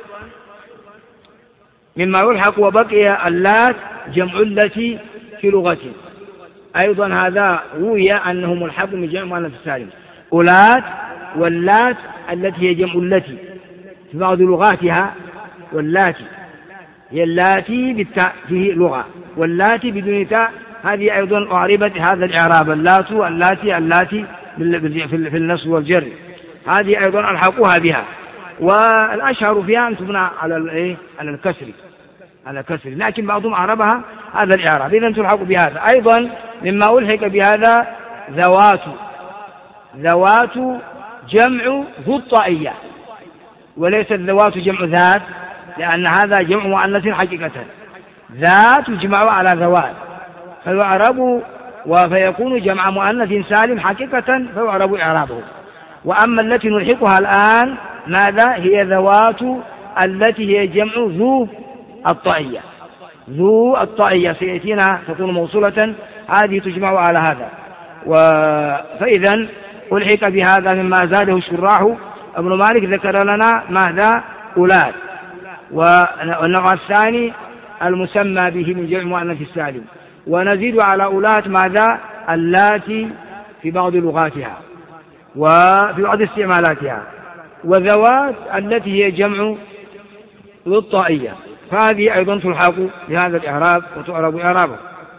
مما يلحق، وبقي اللات جمع التي في لغة أيضا، هذا روي أنه ملحق من جمع مؤنث السالم. أولات واللات التي هي جمع التي في بعض لغاتها، واللاتي هي اللاتي بالتاء فيه لغة، واللاتي بدون تاء هذه أيضا أعربت هذا الإعراب، اللات اللاتي اللاتي في النصب والجر، هذه أيضا ألحقوها بها. والأشهر فيها أن تبنى على الإيه على الكسر على الكسر، لكن بعضهم أعربها هذا الإعراب، إذن تلحق بهذا. أيضا مما ألحق بهذا ذوات، ذوات جمع ذو الطائية، وليس الذوات جمع ذات، لأن هذا جمع مؤنث حقيقة، ذات يجمع على ذوات فيعرب، وفيكون جمع مؤنث سالم حقيقة فيعرب إعرابه. وأما التي نلحقها الآن ماذا؟ هي ذوات التي هي جمع ذو الطائية، ذو الطائية سيأتينا تكون موصولة، هذه تجمع على هذا. فإذا ألحق بهذا مما زاده الشراح. ابن مالك ذكر لنا ماذا؟ أولاد. والنوع الثاني المسمى به من جمع مؤنث السالم. ونزيد على أولاد ماذا؟ اللاتي في بعض لغاتها وفي بعض استعمالاتها، وذوات التي هي جمع ذو الطائية، فهذه أيضا تلحق بهذا الإعراب وتعرب إعرابه.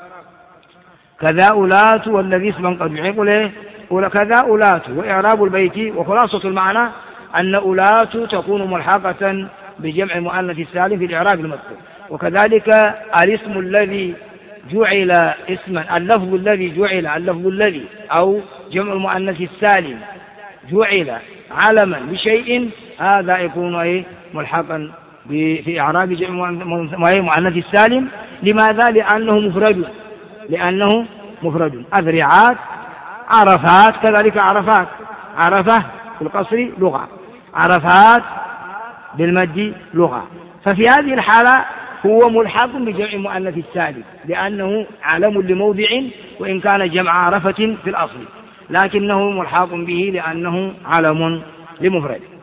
كذا أولات والذي اسما قد يحق له، وكذا أولات. وإعراب البيت وخلاصة المعنى أن أولات تكون ملحقة بجمع مؤنث السالم في الإعراب المذكور. وكذلك الاسم الذي جعل اسما، اللفظ الذي جعل اللفظ الذي أو جمع المؤنث السالم جعل علما بشيء، هذا يكون ايه ملحقا في إعراب جمع مؤنث السالم. لماذا؟ لأنه مفرد لأنه مفرد. أذرعات، عرفات، كذلك عرفات، عرفة في القصر لغة، عرفات بالمد لغة. ففي هذه الحالة هو ملحق بجمع مؤنث السالم لأنه علم لموضع، وإن كان جمع عرفة في الأصل، لكنه ملحق به لأنه علم لمفرد.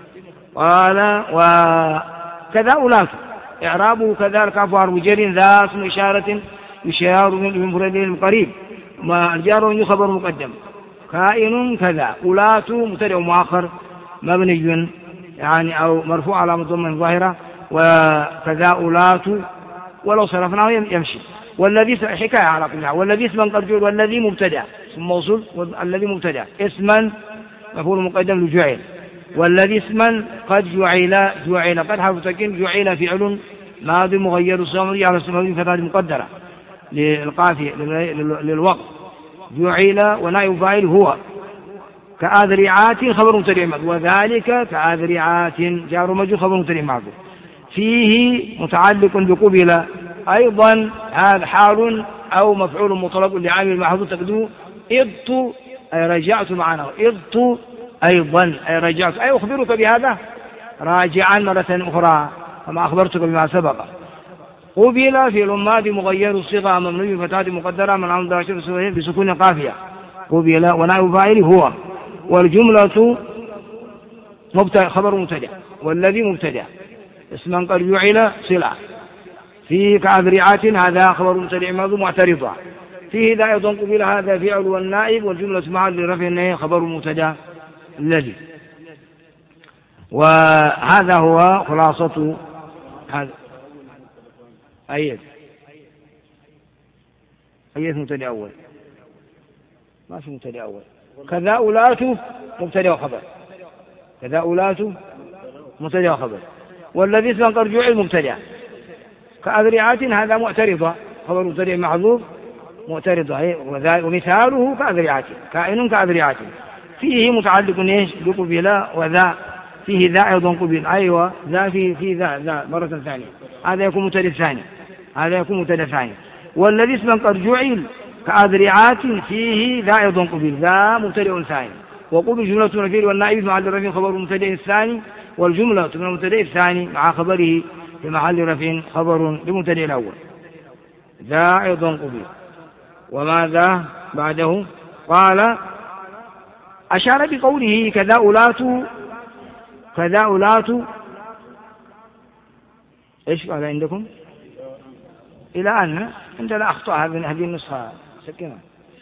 قال وكذا أولاد إعرابه كذلك عفو جر ذا اسم إشارة يشار من مفرده القريب ما الجار يخبر مقدم كائن كذا أولات مبتدأ مؤخر مبني يعني أو مرفوع على ضمة ظاهرة وكذا أولات ولو صرفناه يمشي. والذي حكاية على قلنا والذي اسما قد جعل والذي مبتدأ اسم موصول والذي مبتدأ اسما مفعول مقدم لجعل والذي اسما قد جعل جعل قد حرف تكين جعل فعل ماضي مغير الصمري على السبب فتاة مقدرة للقافية للوقت جعل ونائب فاعل هو كأذرعات خبر مبتدأ معه وذلك كأذرعات جار مجرور خبر مبتدأ معه فيه متعلق بقبل أيضا هذا حال أو مفعول مطلق لعامل محذوف تقديره إضت أي رجعت معنا إضت أيضا أي رجعت أي أخبرك بهذا راجعا مرة أخرى كما أخبرتك بما سبق. قبل في الماضي مغير الصيغة ممنوع فتاة مقدرة من عمد عشر بسكون قافية قبل ونائب فاعل هو والجملة مبتدأ خبر مبتدأ والذي مبتدأ اسما قد جعل صلة فيه كأذرعات هذا خبر مبتدأ ماضي معترضة فيه ذا أيضا قبل هذا فعل والنائب والجملة معا لرفع خبر مبتدأ الذي وهذا هو خلاصة هذا أيد أيد مبتدأ أول ما في مبتدأ أول كذا أولات مبتدأ وخبر كذا أولات مبتدأ وخبر والذي اسم قد جعل مبتدأ كأذرعات هذا معترضة خبر مبتدأ محذوف معترضة ومثاله كأذرعات كائن كأذرعات فيه متعلق ايش بقبل وذا فيه ذا أيضا قبل أيوة ذا في في ذا ذا مرة ثانية هذا يكون مبتدأ ثاني هذا يكون مبتدأ ثاني والذي اسم قد جعل كأذرعات فيه ذا أيضا قبل ذا مبتدأ ثاني وقبل جملة الفعل والنائب مع الرفع خبر المبتدأ الثاني والجملة من المبتدأ الثاني مع خبره في محل رفع خبر للمبتدأ الأول ذا أيضا قبل. وماذا بعده قال أشار بقوله كذا أولات كذا أولات إيش قال عندكم إلى أن عندنا أخطاء هذه النسخة سكينة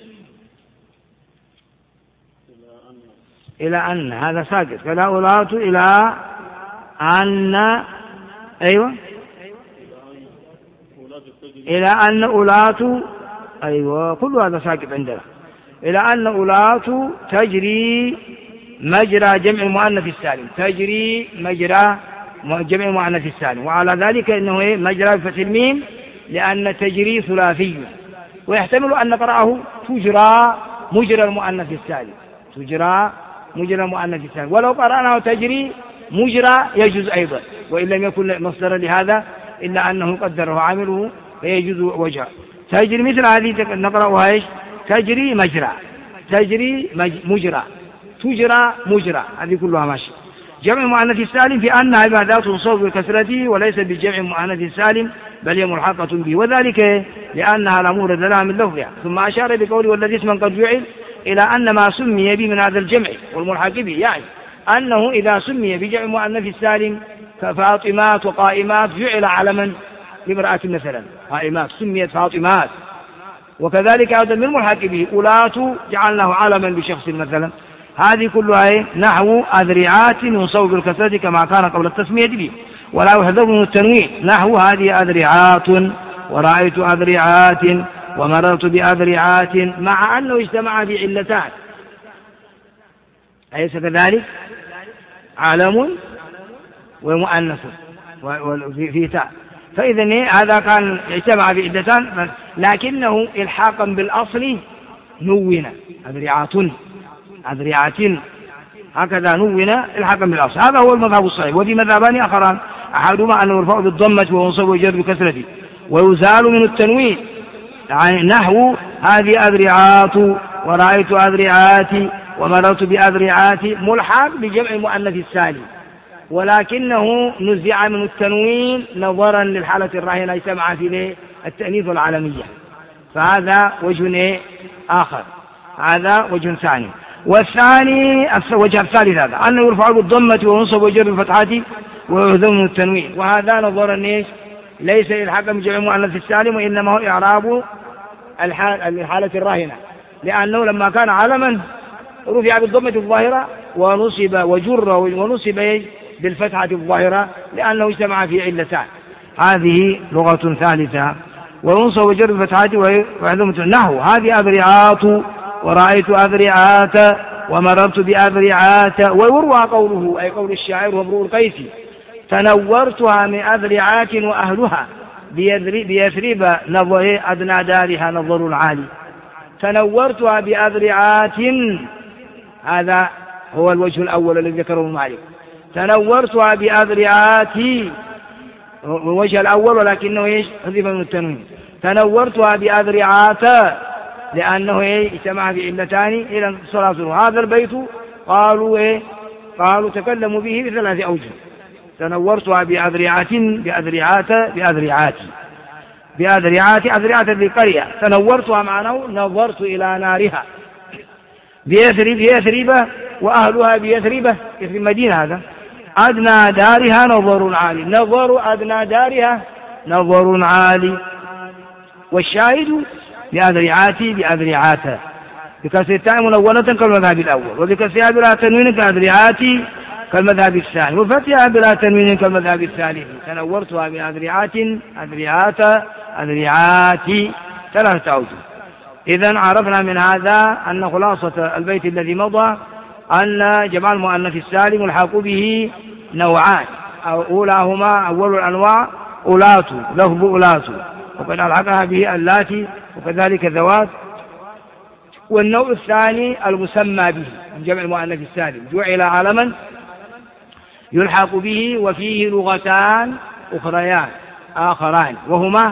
إلى أن هذا ساقط كذا أولات إلى أن أيوة إلى أن أولات أيوة كل هذا ساقط عندنا إلى أن أولات تجري مجرى جمع المؤنث السالم تجري مجرى جمع المؤنث السالم وعلى ذلك إنه مجرى بفتح الميم لأن تجري ثلاثي ويحتمل أن نقرأه تجرى مجرى المؤنث السالم تجرى مجرى المؤنث السالم ولو قرأناه تجري مجرى يجوز أيضا وإن لم يكن مصدرا لهذا إلا أنه قدره عامله فيجوز وجه تجري مثل هذه نقرأها إيش تجري مجرى تجري مجرى تجرى مجرى هذه كلها ماشي. جمع المؤنث السالم في أنها عبادات تنصب بكثرته وليس بالجمع المؤنث السالم بل هي ملحقة به وذلك لأنها لا مورد لها من لفظها. ثم أشار بقوله والذي اسما قد جعل إلى أن ما سمي به من هذا الجمع والملحق به يعني أنه إذا سمي بجمع المؤنث السالم كفاطمات وقائمات جعل علما لامرأة مثلا قائمات سميت فاطمات وكذلك أيضا من الملحق به أولات جعلناه علما بشخص مثلا هذه كلها نحو أذرعات ينصب بالكسرة كما كان قبل التسمية به ولا يحذف من التنوين نحو هذه أذرعات ورأيت أذرعات ومررت بأذرعات مع أنه اجتمع بعلتان أليس كذلك علم ومؤنث في تاء فإذا هذا كان اجتمع بعلتان لكنه إلحاقا بالأصل نون أذرعات أذرعات هكذا نون الحقا بالأصل هذا هو المذهب الصحيح. وفي مذهبان آخران أحدهما أنه يرفع بالضمة وينصب ويجر بكسرته ويزال من التنوين يعني نحو هذه أذرعات ورأيت أذرعات ومررت بأذرعات ملحق بجمع المؤنث السالم ولكنه نزع من التنوين نظرا للحالة الراهنة يسمع في التأنيث والعالمية فهذا وجه آخر هذا وجه ثاني. والثاني الوجه الثالث هذا أنه يرفع بالضمة وينصب ويجر بالفتحات ويهذم التنوين، وهذا نظرا ليش؟ ليس للحكم جمع مؤنث السالم، وإنما هو إعراب الحالة الراهنة، لأنه لما كان علما رفع بالضمة الظاهرة ونصب وجر ونصب بالفتحة الظاهرة لأنه اجتمع في علتان. هذه لغة ثالثة. وينصب وجر بالفتحات ويهذم نحو هذه أذرعات ورأيت أذرعات ومررت بأذرعات. ويروى قوله أي قول الشاعر وامرؤ القيس تنورتها من أذرعات وأهلها بيثرب نظر أدنى دارها نظر عالي. تنورتها بأذرعات، هذا هو الوجه الأول الذي ذكره مالك. تنورتها بأذرعات الوجه الأول، ولكنه ايش؟ حذف من التنوين. تنورتها بأذرعات لأنه ايه؟ اجتمع في علتان إلى صلاته. هذا البيت قالوا ايه؟ قالوا تكلموا به بثلاث أوجه. تنورتها بأذرعات بأذرعات بأذرعات بأذرعات أذرعات القرية. تنورتها معناه نظرت إلى نارها. بيثرب بيثرب وأهلها بيثربة في المدينة. هذا أدنى دارها نظر عالي. نظر أدنى دارها نظر عالي. والشاهد بأذرعات بأذرعات بكسر التاء منونة كالمذهب الأول، وبكسرها بلا تنوين كأذرعات كالمذهب الثاني، وفتحها بلا تنوين كالمذهب الثالث. تنورتها بأذرعات أذرعات أذرعات ثلاثة أوجه. إذن عرفنا من هذا أن خلاصة البيت الذي مضى أن جمع المؤنث السالم الحاق به نوعان، أولاهما أول الأنواع أولات لفظ أولات، وقد ألحقها به اللاتي وكذلك ذوات. والنوع الثاني المسمى به من جمع المؤنث السالم جعل علما يلحق به وفيه لغتان أخريان آخران، وهما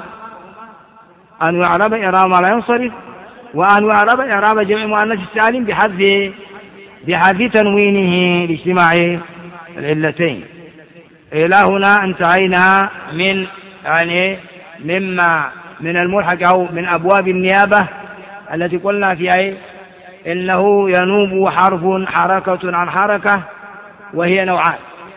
أن يعرب إعراب ما لا ينصرف، وأن يعرب إعراب جمع المؤنث السالم بحذف بحذف تنوينه لاجتماع العلتين. إلى هنا انتهينا من يعني مما من الملحق أو من أبواب النيابة التي قلنا فيها إنه ينوب حرف حركة عن حركة، وهي نوعان.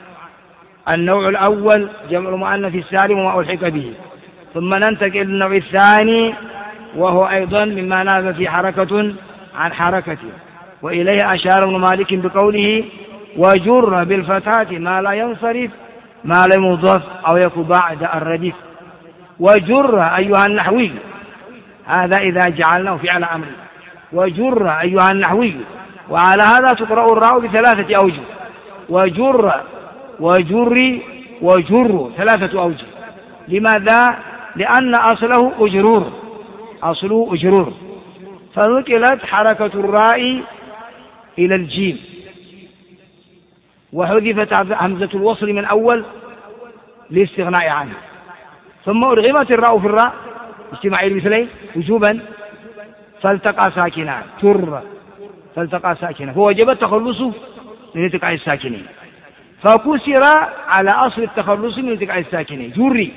النوع الأول جمع المؤنث السالم وما ألحق به، ثم ننتقل للنوع الثاني وهو أيضا مما ناب في حركة عن حركة، وإليه أشار ابن مالك بقوله وجر بالفتحات ما لا ينصرف ما لم يضف أو يكن بعد الرديف. وجر أيها النحوي، هذا إذا جعلناه فعل أمر. وجر أيها النحوي، وعلى هذا تقرأ الراء بثلاثة أوجه. وجر وجر وجر ثلاثة أوجه. لماذا؟ لأن أصله أجرور، أصله أجرور، فنقلت حركة الراء إلى الجيم، وحذفت همزة الوصل من أول للاستغناء عنها، ثم أرغمت الراء في الراء اجتماع المثلين وجوبا، فالتقى ساكنان جر فالتقى ساكنان، فوجب التخلص من التقاء الساكنين، فكسر على أصل التخلص من التقاء الساكنين جري،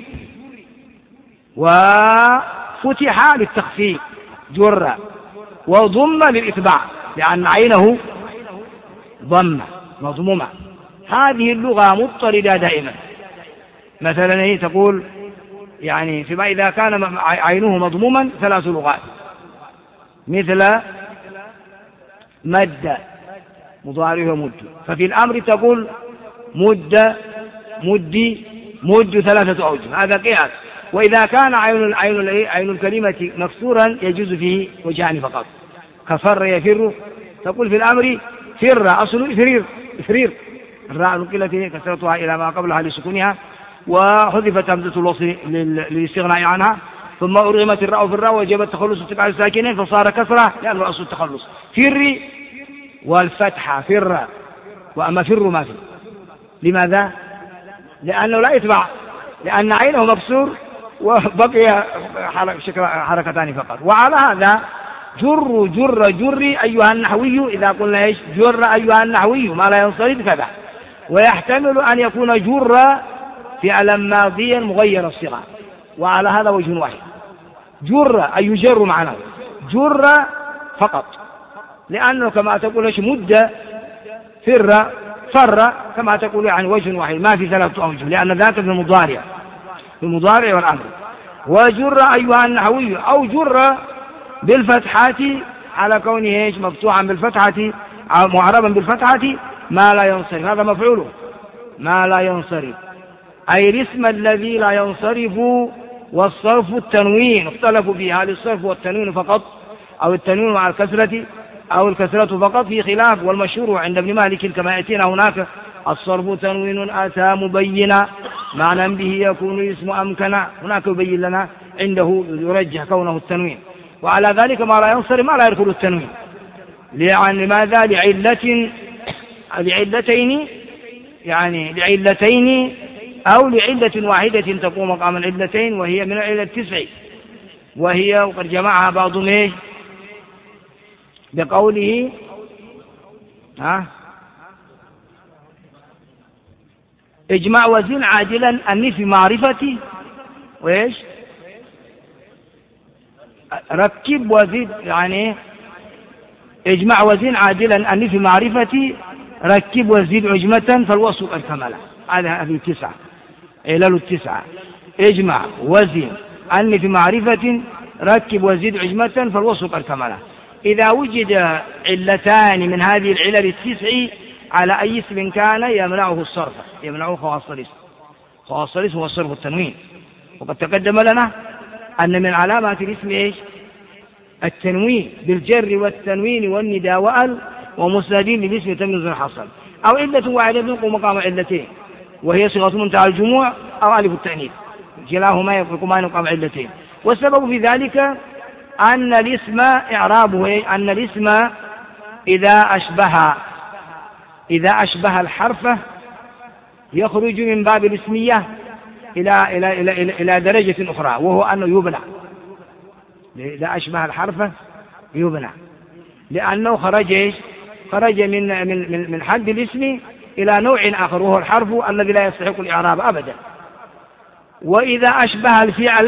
وفتح للتخفيف جر، وضم للإتباع لأن عينه ضمة مضمومة. هذه اللغة مضطردة دائما. مثلا هي تقول يعني فيما إذا كان عينه مضموما ثلاث لغات، مثل مد مضارع ومد، ففي الأمر تقول مد مدي مد ثلاثة أوجه، هذا قياس. وإذا كان عين عين عين الكلمة مكسورا يجوز فيه وجهان فقط، كفر يفر، تقول في الأمر فر أصل إفرير إفرير، الراء نقلت كسرتها إلى ما قبلها لسكونها، وحذفت همزة الوصل للاستغناء عنها، ثم أرغمت الراء في الراء وجب التخلص التقاء الساكنين فصار كسرة لأنه أصل التخلص فر، والفتحة فر، وأما فر ما في. لماذا؟ لأنه لا يتبع، لأن عينه مكسور وبقي حركتان فقط. وعلى هذا جر جر جر أيها النحوي، إذا قلنا إيش جر أيها النحوي ما لا ينصرف كذا، ويحتمل أن يكون جر فعلا ماضيا مغير الصيغة، وعلى هذا وجه واحد. جر أي يجر معناه جر فقط، لأنه كما تقول إيش مد فر فر كما تقول يعني وجه واحد ما في ثلاثة أوجه، لأن ذاك في المضارع في المضارع والأمر. وجر أيها النحوي أو جر بالفتحة على كونه إيش مفتوحا بالفتحة معربا بالفتحة ما لا ينصرف، هذا مفعوله ما لا ينصرف، أي الاسم الذي لا ينصرف. والصرف التنوين اختلفوا فيه، هل الصرف والتنوين فقط أو التنوين مع الكسرة أو الكسرة فقط، في خلاف. والمشهور عند ابن مالك كما يأتينا هناك الصرف تنوين أتى مبينا معنى به يكون اسم أمكنا، هناك يبين لنا عنده يرجح كونه التنوين. وعلى ذلك ما لا ينصرف ما لا يدخل التنوين، يعني لماذا؟ لعلة لعلتين يعني لعلتين أو لعلة واحدة تقوم مقام العلتين، وهي من العلة التسع، وهي وقد جمعها بعضهم ايش بقوله ها اجمع وزن عاجلا أني في معرفتي وإيش ركب وزد، يعني اجمع وزن عاجلا أني في معرفتي ركب وزد عجمة فالوصف قد كمل. هذه التسعة علل التسعة، اجمع وزن أني في معرفة ركب وزد عجمة فالوصف قد كمل. إذا وجد علتان من هذه العلل التسع على أي اسم كان يمنعه الصرف، يمنعه خواص الاسم. خواص الاسم هو الصرف التنوين، وقد تقدم لنا أن من علامات الاسم إيش التنوين بالجر والتنوين والنداء وأل ومسندين للاسم تمييز الحصل، أو علة واحدة تقوم مقام علتين وهي صيغة منتهى الجموع أو ألف التأنيث، كلاهما يقومان مقام علتين. والسبب في ذلك أن الاسم إعرابه أن الاسم إذا أشبه إذا أشبه الحرف يخرج من باب الاسمية إلى إلى إلى إلى, إلى درجة أخرى، وهو أنه يبنى. إذا أشبه الحرف يبنى، لأنه خرج خرج من من من حد الاسم إلى نوع آخر وهو الحرف الذي لا يستحق الإعراب أبدا. وإذا أشبه الفعل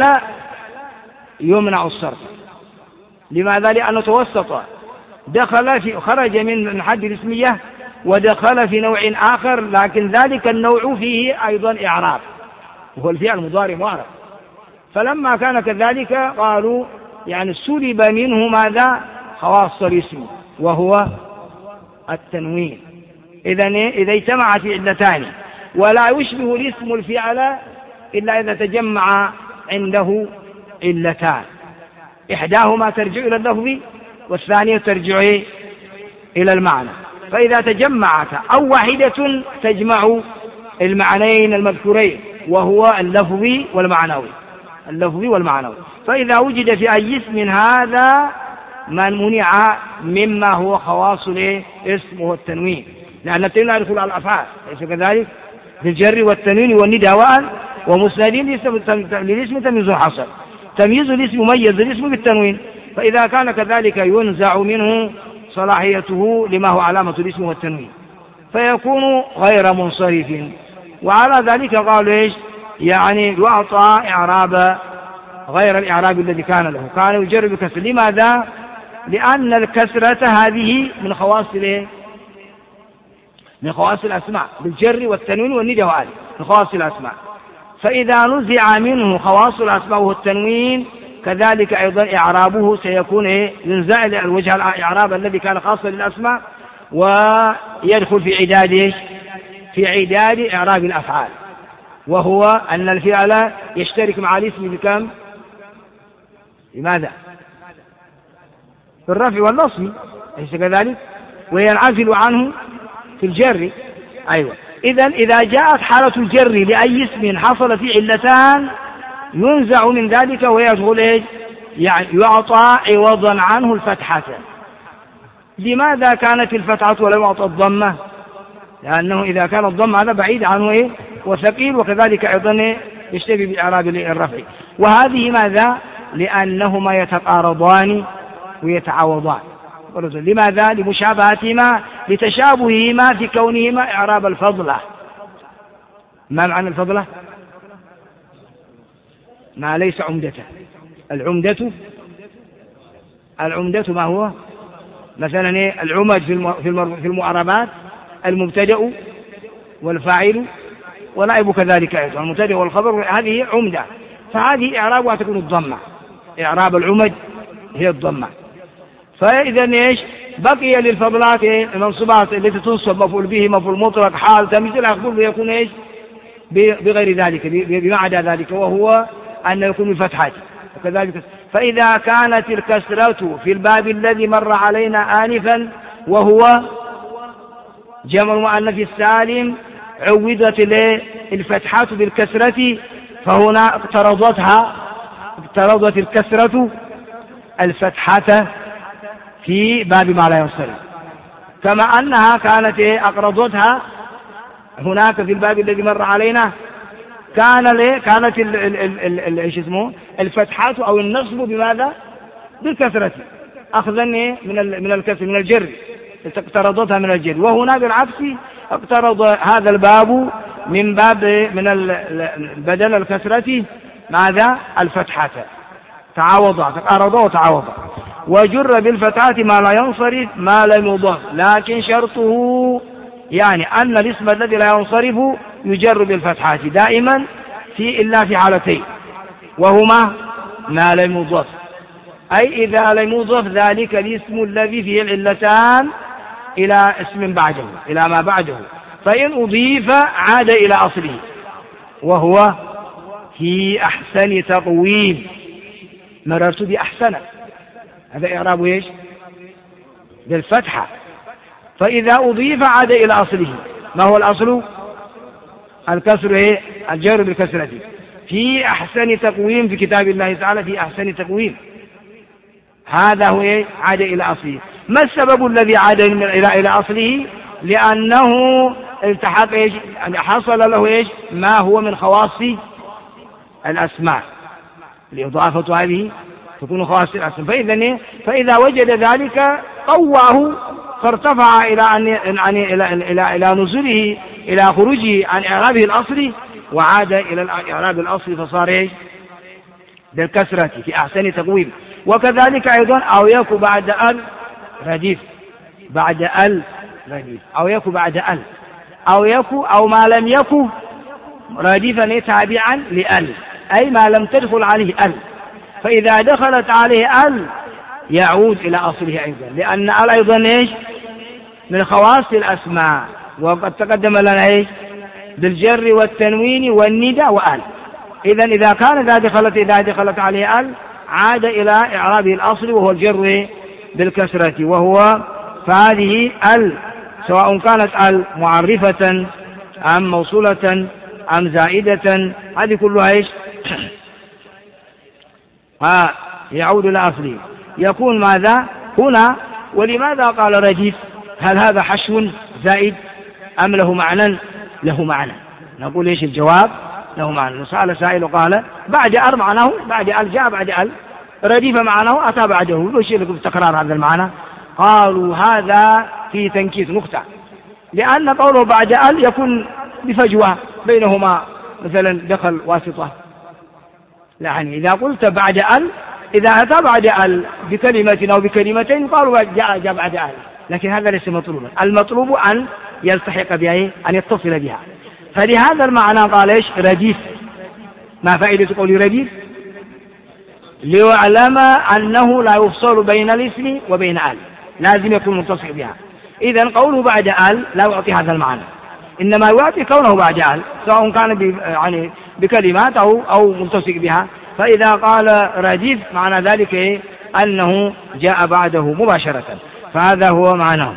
يمنع الصرف. لماذا؟ لأنه توسط، دخل في خرج من حد الاسمية ودخل في نوع آخر، لكن ذلك النوع فيه أيضا إعراب وهو الفعل المضارع معرب. فلما كان كذلك قالوا يعني سلب منه ماذا؟ خواص الاسم وهو التنوين. إذا إذا اجتمعت علتان ولا يشبه الاسم الفعل إلا إذا تجمع عنده علتان، إحداهما ترجع إلى اللفظ والثانية ترجع إلى المعنى. فإذا تجمعت أو واحدة تجمع المعنيين المذكورين وهو اللفظي والمعنوي اللفظي والمعنوي. فإذا وجد في أي اسم هذا من منع مما هو خواص الاسم وهو التنوين، لأن التنوين لا يدخل على الأفعال، ليس كذلك؟ في الجر والتنوين والنداء وأل ومسندين للاسم تمييز حصل. تمييز الاسم مميز الاسم بالتنوين، فإذا كان كذلك ينزع منه صلاحيته لما هو علامة الاسم والتنوين فيكون غير منصرف. وعلى ذلك قالوا إيش يعني يعطى إعراب غير الإعراب الذي كان له، كان يجر بكسر. لماذا؟ لأن الكسرة هذه من خواص من خواص الأسماء بالجر والتنوين والنداء وآل من خواص الأسماء. فإذا نزع منه خواص الأسماء وهو التنوين كذلك أيضا إعرابه سيكون ينزع الوجه الإعراب الذي كان خاصا للأسماء ويدخل في عداد في عداد إعراب الأفعال، وهو أن الفعل يشترك مع الاسم بكم؟ لماذا؟ في الرفع والنصب، أليس كذلك؟ وينعزل عنه في الجر. أيوة. إذن إذا جاءت حالة الجر لأي اسم حصل في علتان ينزع من ذلك ويدخل إيش؟ يعني يعطى عوضا عنه الفتحة. لماذا كانت الفتحة ولم يعطى الضمة؟ لأنه إذا كان الضمة هذا بعيد عنه إيه؟ وثقيل، وكذلك أيضا يشتبه بإعراب الرفع. وهذه ماذا؟ لأنهما يتقارضان ويتعوضان. لماذا؟ لمشابهتهما لتشابههما في كونهما إعراب الفضلة. ما معنى الفضلة؟ ما ليس عمدة. العمدة العمدة ما هو؟ مثلا العمد في المعربات المبتدأ والفاعل ونائب كذلك أيضا المبتدأ والخبر، هذه عمدة، فهذه إعرابها تكون الضمة، إعراب العمد هي الضمة. فإذا إيش بقي للفضلات المنصوبات التي تنصب مفعول به مفعول مطلق حال تمييز الأخبار يكون إيش بغير ذلك بما عدا ذلك، وهو أن يكون بفتحات وكذلك. فإذا كانت الكسرة في الباب الذي مر علينا آنفا وهو جمع المؤنث السالم عوضت الفتحات بالكسرة، فهنا اقترضتها اقترضت الكسرة الفتحة في باب ما لا ينصرف، كما أنها كانت أقرضتها هناك في الباب الذي مر علينا كان ليه كانت ال ال ال ال ايش اسمه الفتحات أو النصب بماذا؟ بالكسرة، أخذا من ال من الكسر من الجر، اقترضتها من الجر. وهنا بالعكس اقترض هذا الباب من باب من بدل الكسرة ماذا؟ الفتحة، تعاوض تقارض وتعاوض. وجر بالفتحات ما لا ينصرف ما لم يضاف، لكن شرطه يعني أن الاسم الذي لا ينصرف يجر بالفتحات دائما في إلا في حالتين، وهما ما لم يضاف، أي إذا لم يضاف ذلك الاسم الذي فيه العلتان إلى اسم بعده إلى ما بعده، فإن أضيف عاد إلى أصله، وهو في أحسن تقويم. مررت بأحسن، هذا إعراب إيش؟ بالفتحة. فإذا أضيف عاد إلى أصله، ما هو الأصل؟ الكسر إيه؟ الجر بالكسرة. في أحسن تقويم في كتاب الله تعالى، في أحسن تقويم، هذا هو إيه؟ عاد إلى أصله. ما السبب الذي عاد إلى إلى أصله؟ لأنه التحق إيش؟ حصل له إيش؟ ما هو من خواص الأسماء، الإضافة هذه تكون خواص الأسماء. فإذا فإذا وجد ذلك قواه فارتفع إلى أن عن إلى إلى إلى نزوله إلى خروجه عن إعرابه الأصلي، وعاد إلى الإعراب الأصلي فصار إيش؟ بالكسرة في أحسن تقويم. وكذلك أيضا أو يكو بعد ال رديف، بعد ال رديف، أو يكو بعد ال، أو يكو أو ما لم يكو رديفا تابعا لال، أي ما لم تدخل عليه ال، فإذا دخلت عليه ال يعود إلى أصله أيضا، لأن ال أيضا إيش؟ من خواص الأسماء، وقد تقدم لنا إيش؟ بالجر والتنوين والندى وال. إذن إذا كان إذا دخلت إذا دخلت عليه ال عاد إلى إعرابه الأصلي وهو الجر بالكسرة، وهو فهذه ال سواء كانت ال معرفة أم موصولة أم زائدة، هذه كلها إيش؟ ها يعود إلى أصله. يكون ماذا هنا؟ ولماذا قال رديف؟ هل هذا حشو زائد أم له معنى؟ له معنى. نقول إيش الجواب؟ له معنى. سأل سائل قال بعد أر معناه بعد ال، جاء بعد ال، رديف معناه أتى بعده، وش لكم تكرار هذا المعنى؟ قالوا هذا في تنكيس نقطة، لأن قوله بعد ال يكون بفجوة بينهما، مثلا دخل واسطة، يعني إذا قلت بعد ال إذا أتى بعد ال بكلمة أو بكلمتين قالوا جاء جاء بعد ال، لكن هذا ليس مطلوبا، المطلوب أن يلتحق بها، أن يتصل بها. فلهذا المعنى قال إيش؟ رديف. ما فائدة قول رديف؟ ليعلم أنه لا يفصل بين الاسم وبين ال، لازم يكون متصل بها. إذن قوله بعد ال لا يعطي هذا المعنى، إنما يعطي كونه بعد ال سواء كان يعني بكلمات أو أو متصل بها. فإذا قال رديف معنى ذلك إيه؟ أنه جاء بعده مباشرة، فهذا هو معناه.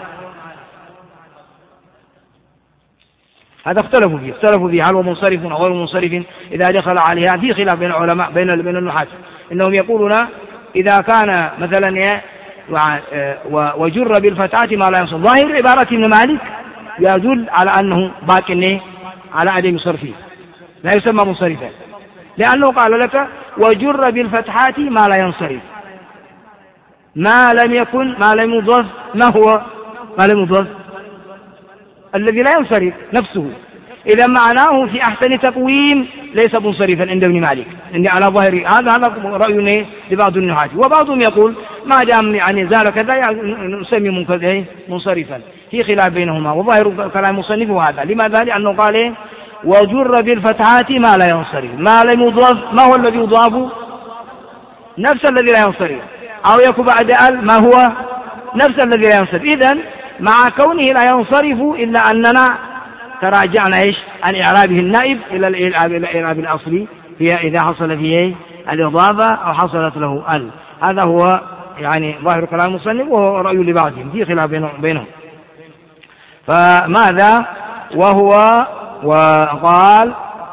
هذا اختلفوا فيه اختلفوا فيه هل هو منصرف أو غير منصرف إذا دخل عليها، في خلاف بين العلماء بين بين النحاة، إنهم يقولون إذا كان مثلا وجر بالفتحات ما لا ينصرف. ظاهر عبارة ابن مالك يدل على أنه باقي على عدم صرفه، لا يسمى منصرفا، لأنه قال لك وجر بالفتحات ما لا ينصرف، ما لم يكن ما لم يضاف. ما هو ما لم يضاف؟ الذي لا ينصرف نفسه. إذا معناه في أحسن تقويم ليس منصرفا عند ابن مالك إني على ظاهر هذا هذا رأي لبعض النحاة، وبعضهم يقول ما دام يعني زال كذا يعني نسمي منصرفا، في خلاف بينهما. وظاهر كلام المصنف هذا. لماذا؟ لأنه قال إيه؟ وجر بالفتحات ما لا ينصرف. ما لم يضاف، ما هو الذي يضاف؟ نفس الذي لا ينصرف، أو يكون بعد ال ما هو نفس الذي لا ينصرف. إذن مع كونه لا ينصرف إلا أننا تراجعنا إيش عن إعرابه النائب إلى الإعراب الأصلي هي إذا حصل فيه الإضافة أو حصلت له ال. هذا هو يعني ظاهر كلام المصنف، وهو رأي لبعضهم في خلاف بينهم. فماذا؟ وهو وقال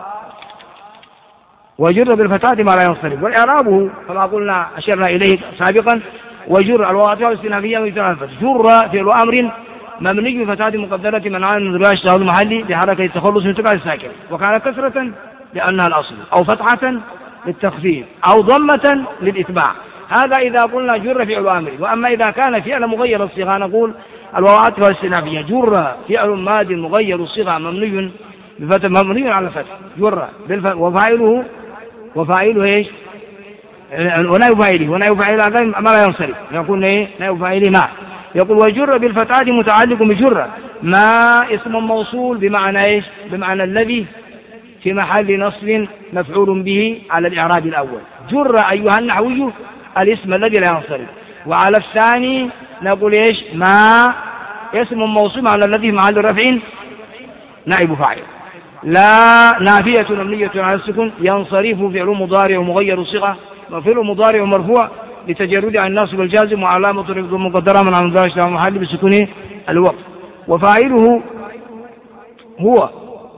وجر بالفتاة ما لا ينصرف. والإعرابه كما قلنا أشرنا إليه سابقا، وجر الواقع الاستنافية والتنافس. جر فعل أمر مبني بفتاة مقدرة منعا من ذريع الشهر المحلي بحركة التخلص من تبع الساكن، وكان كسرة لأنها الأصل، أو فتحة للتخفيف، أو ضمة للإتباع. هذا إذا قلنا جر فعل أمر. وأما إذا كان فعل مغير الصيغة نقول الواقع الاستنافية جر فعل ماد مغير الصيغة مبني بفتح مبني على الفتح جر وفاعله وفاعله ايش؟ ونائب فاعله ونائب فاعله هذا ما لا ينصرف، يقول ايه؟ نائب فاعله ما يقول وجر بالفتحة متعلق بجر ما اسم موصول بمعنى ايش؟ بمعنى الذي في محل نصب مفعول به على الإعراب الأول. جر أيها النحوي الاسم الذي لا ينصرف. وعلى الثاني نقول ايش؟ ما اسم موصول على الذي في محل رفع نائب فاعل. لا نافية مبنية على السكون ينصرف فعل مضارع ومغير الصيغة، وفعل مضارع مرفوع لتجرد عن الناصب والجازم، وعلامة رفع مقدرة من عن ذلك محل بسكون الوقت. وفاعله هو،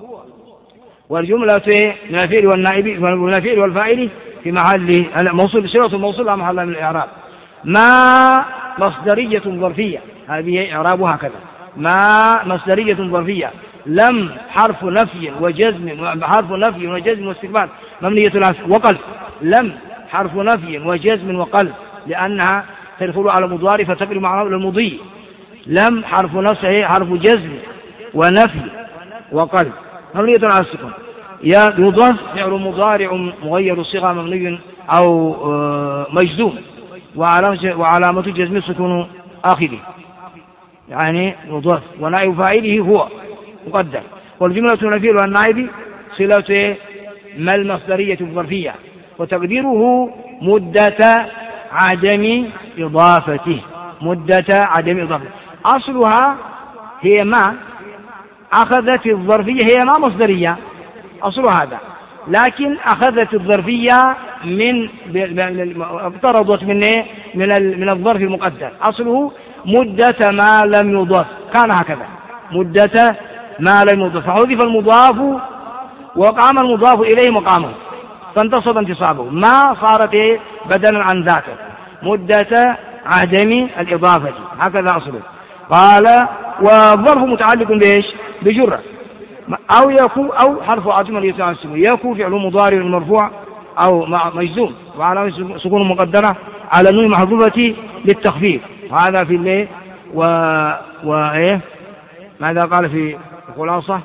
والجملة من الفعل والنائب من الفعل والفاعل في محل موصول صيغة الموصول على محل من الإعراب. ما مصدرية ظرفية، هذه إعرابها هكذا. ما مصدرية ظرفية. لم حرف نفي وجزم حرف نفي وجزم واستقبال مبنية على وقلب. لم حرف نفي وجزم وقلب لأنها تدخل على مضارع فتقل مع المضي. لم حرف نفي حرف جزم ونفي وقلب مبنية على السكون. يضاف فعل مضارع مغير الصيغة مبني أو مجزوم وعلامة جزم السكون آخره، يعني يضاف. ونائب فاعله هو مقدر. والجملة الفعل والنائب صلة ما المصدرية الظرفية، وتقديره مدة عدم إضافته. مدة عدم إضافته أصلها هي ما أخذت الظرفية، هي ما مصدرية أصلها هذا، لكن أخذت الظرفية من اقترضت من من من الظرف المقدر. أصله مدة ما لم يضاف، كان هكذا مدة ما لم يضاف، فحذف المضاف وقام المضاف إليه مقامه فانتصب انتصابه. ما صارت بدلا عن ذاته مدة عدم الإضافة، هكذا أصله. قال والظرف متعلق بإيش؟ بجرة أو يكو أو حرف عاطف يتعلق يكو فعل مضارع مرفوع أو مجزوم وعلى سكون مقدرة على نون محذوفة للتخفيف. وهذا في الليل و وإيه ماذا قال في الخلاصة؟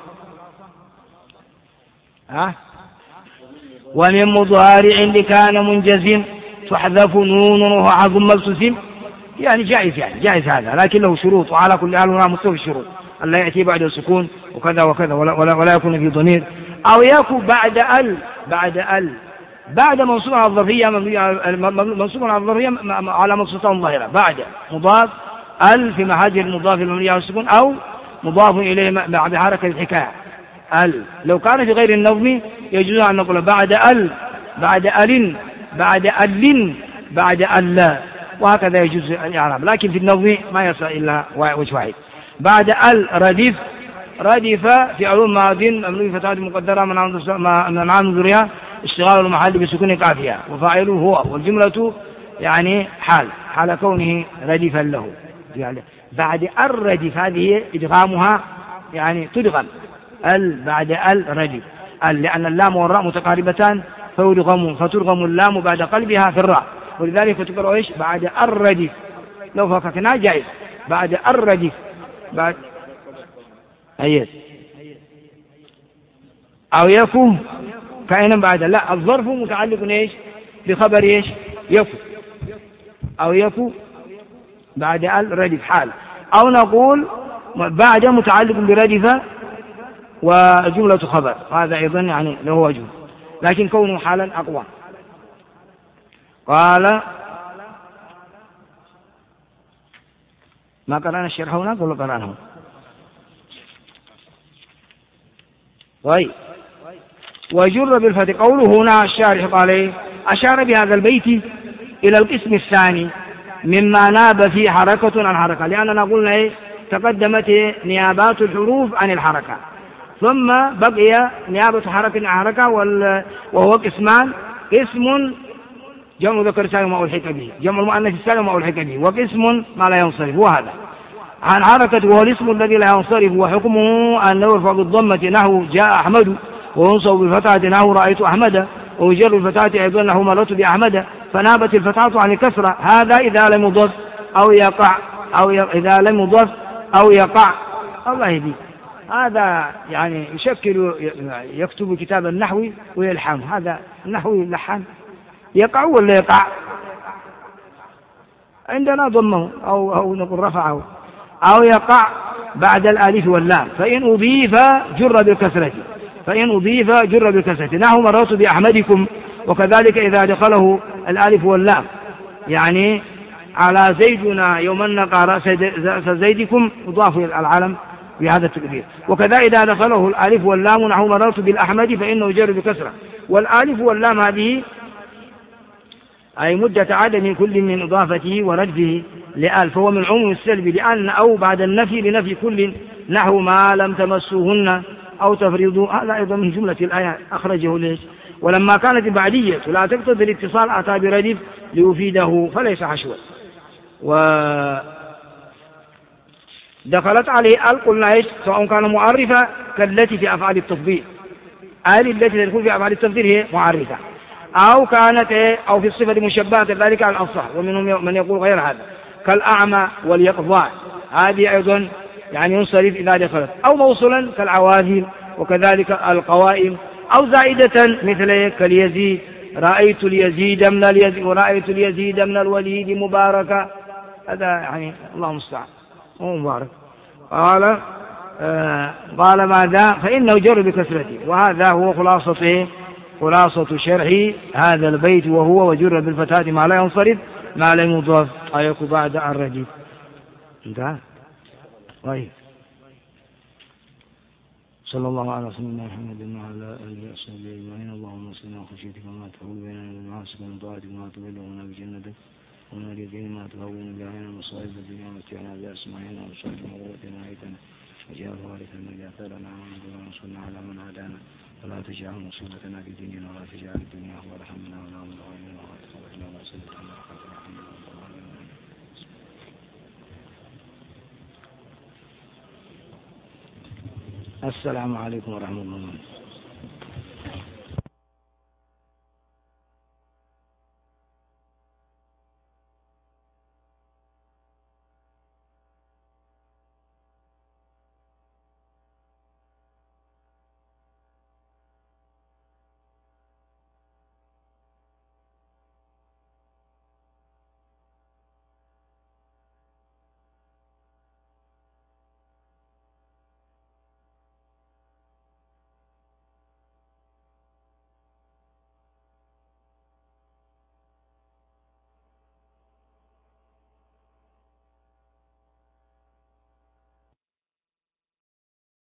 ها؟ ومن مضارع لكان منجزم تحذف نون وهو عظم ملتزم، يعني جائز، يعني جائز هذا، لكن له شروط. وعلى كل حال هنا مستوى الشروط أن لا يأتي بعد السكون وكذا وكذا ولا, ولا, ولا يكون في ضمير، أو يكون بعد ال بعد ال بعد منصوب على الظرفية منصوب على الظرفية على منصوبة ظاهرة بعد مضاف ال في محل المضاف المبني على السكون أو مضاف إليه بعد حركة الحكاية ال. لو كان في غير النظم يجوز أن نقول بعد ال بعد ال بعد ال بعد ال، وهكذا يجوز الإعراب، لكن في النظم ما يصل إلا وجه واحد. بعد ال ردف ردف في علوم ماضٍ ممنوع فتاة مقدرة من عام ذرية اشتغال المحل بسكون قافية وفاعله هو، والجملة يعني حال حال كونه ردفا له. يعني بعد الردف هذه إدغامها يعني تدغم ال بعد ال ردف ال، لأن اللام والراء متقاربتان فيدغم فتدغم اللام بعد قلبها في الراء، ولذلك تقرأ ايش؟ بعد الردف. لو فككناه جائز بعد الردف بعد أيض أو يكون كائنا بعد. لا، الظرف متعلق إيش بخبر إيش يكو، أو يكو بعد ال ردف حال، أو نقول بعد متعلق بردف وجملة خبر، هذا أيضا يعني له وجه، لكن كونه حالا أقوى. قال ما قرأنا الشرح هناك ولا قرأناه؟ طيب. وجر بالفتح. قوله هنا الشارح قال إيه؟ أشار بهذا البيت إلى القسم الثاني مما ناب فيه حركة عن حركة، لأننا قلنا إيه؟ تقدمت إيه؟ نيابات الحروف عن الحركة، ثم بقي نيابة حركة عن حركة، وهو قسمان: قسم جمع ذكر سالم ما ألحق به، جمع المؤنث السالم ما ألحق به، وقسم ما لا ينصرف، وهذا عن حركة وهو الاسم الذي لا ينصرف، وحكمه أنه يرفع بالضمة نحو جاء أحمد، وينصب بالفتحة نحو رأيت أحمد، ويجر الفتحة أيضا نحو مررت بأحمد، فنابت الفتحة عن الكسرة. هذا إذا لم يضف أو يقع، أو إذا لم يضف أو يقع. الله يهدي، هذا يعني يشكل يكتب كتاب النحو ويلحم، هذا النحو يلحن يقع ولا يقع؟ عندنا ضمه أو أو نقول رفعه، أو يقع بعد الألف واللام، فإن أضيف جر بالكسرة، فإن أضيف جر بالكسرة نحو مررت بأحمدكم، وكذلك إذا دخله الألف واللام، يعني على زيدنا يوم نقع رأس زيدكم يضاف العلم بهذا التكبير. وكذا إذا دخله الألف واللام نحو مررت بالأحمد فإنه جر بكسرة. والألف واللام هذه أي مدة عدم كل من إضافته وردفه لآل، فهو من عموم السلب، لأن أو بعد النفي لنفي كل نحو ما لم تمسوهن أو تفرضوا، هذا أيضا من جملة الآيات أخرجه ليش. ولما كانت البعدية لا تقتضي الاتصال أتى بردف ليفيده فليس حشوا. ودخلت عليه آل قلنا إيش، سواء كان معرفة كالتي في أفعال التفضيل، آل التي تدخل في أفعال التفضيل هي معرفة، أو كانت إيه أو في الصفة مشبهة ذلك على الأصح، ومنهم من يقول غير هذا كالأعمى واليقظان، هذه أيضا يعني ينصرف إذا دخلت، أو موصلا كالعواذل، وكذلك القوائم، أو زائدة مثل كاليزيد، رأيت اليزيد من اليزيد، ورأيت اليزيد من الوليد مباركا، هذا يعني الله المستعان هو مبارك. قال آه قال ماذا؟ فإنه جر بكسرته، وهذا هو خلاصته خلاصة شرح هذا البيت، وهو وجر بالفتاة ما لا ينصرف ما لم يضاف أيك بعد الرديف. انتهى. طيب. صلى الله على سيدنا محمد وعلى آله وصحبه أجمعين. اللهم صل على خشيتك وما تحول بيننا وبين معاصيك ومن طاعتك وما تبلغنا بجنتك، ومن اليقين ما تهون به علينا مصائب الدنيا ومتعنا بأسماعنا وأبصارنا وقوتنا أيتنا، واجعل وارثا منا ثارنا وانصرنا على من عادانا، ولا تجعل مصيبتنا في ديننا، ولا تجعل الدنيا أكبر همنا ولا مبلغ علمنا ولا تسلط على سيدنا محمد. السلام عليكم ورحمة الله.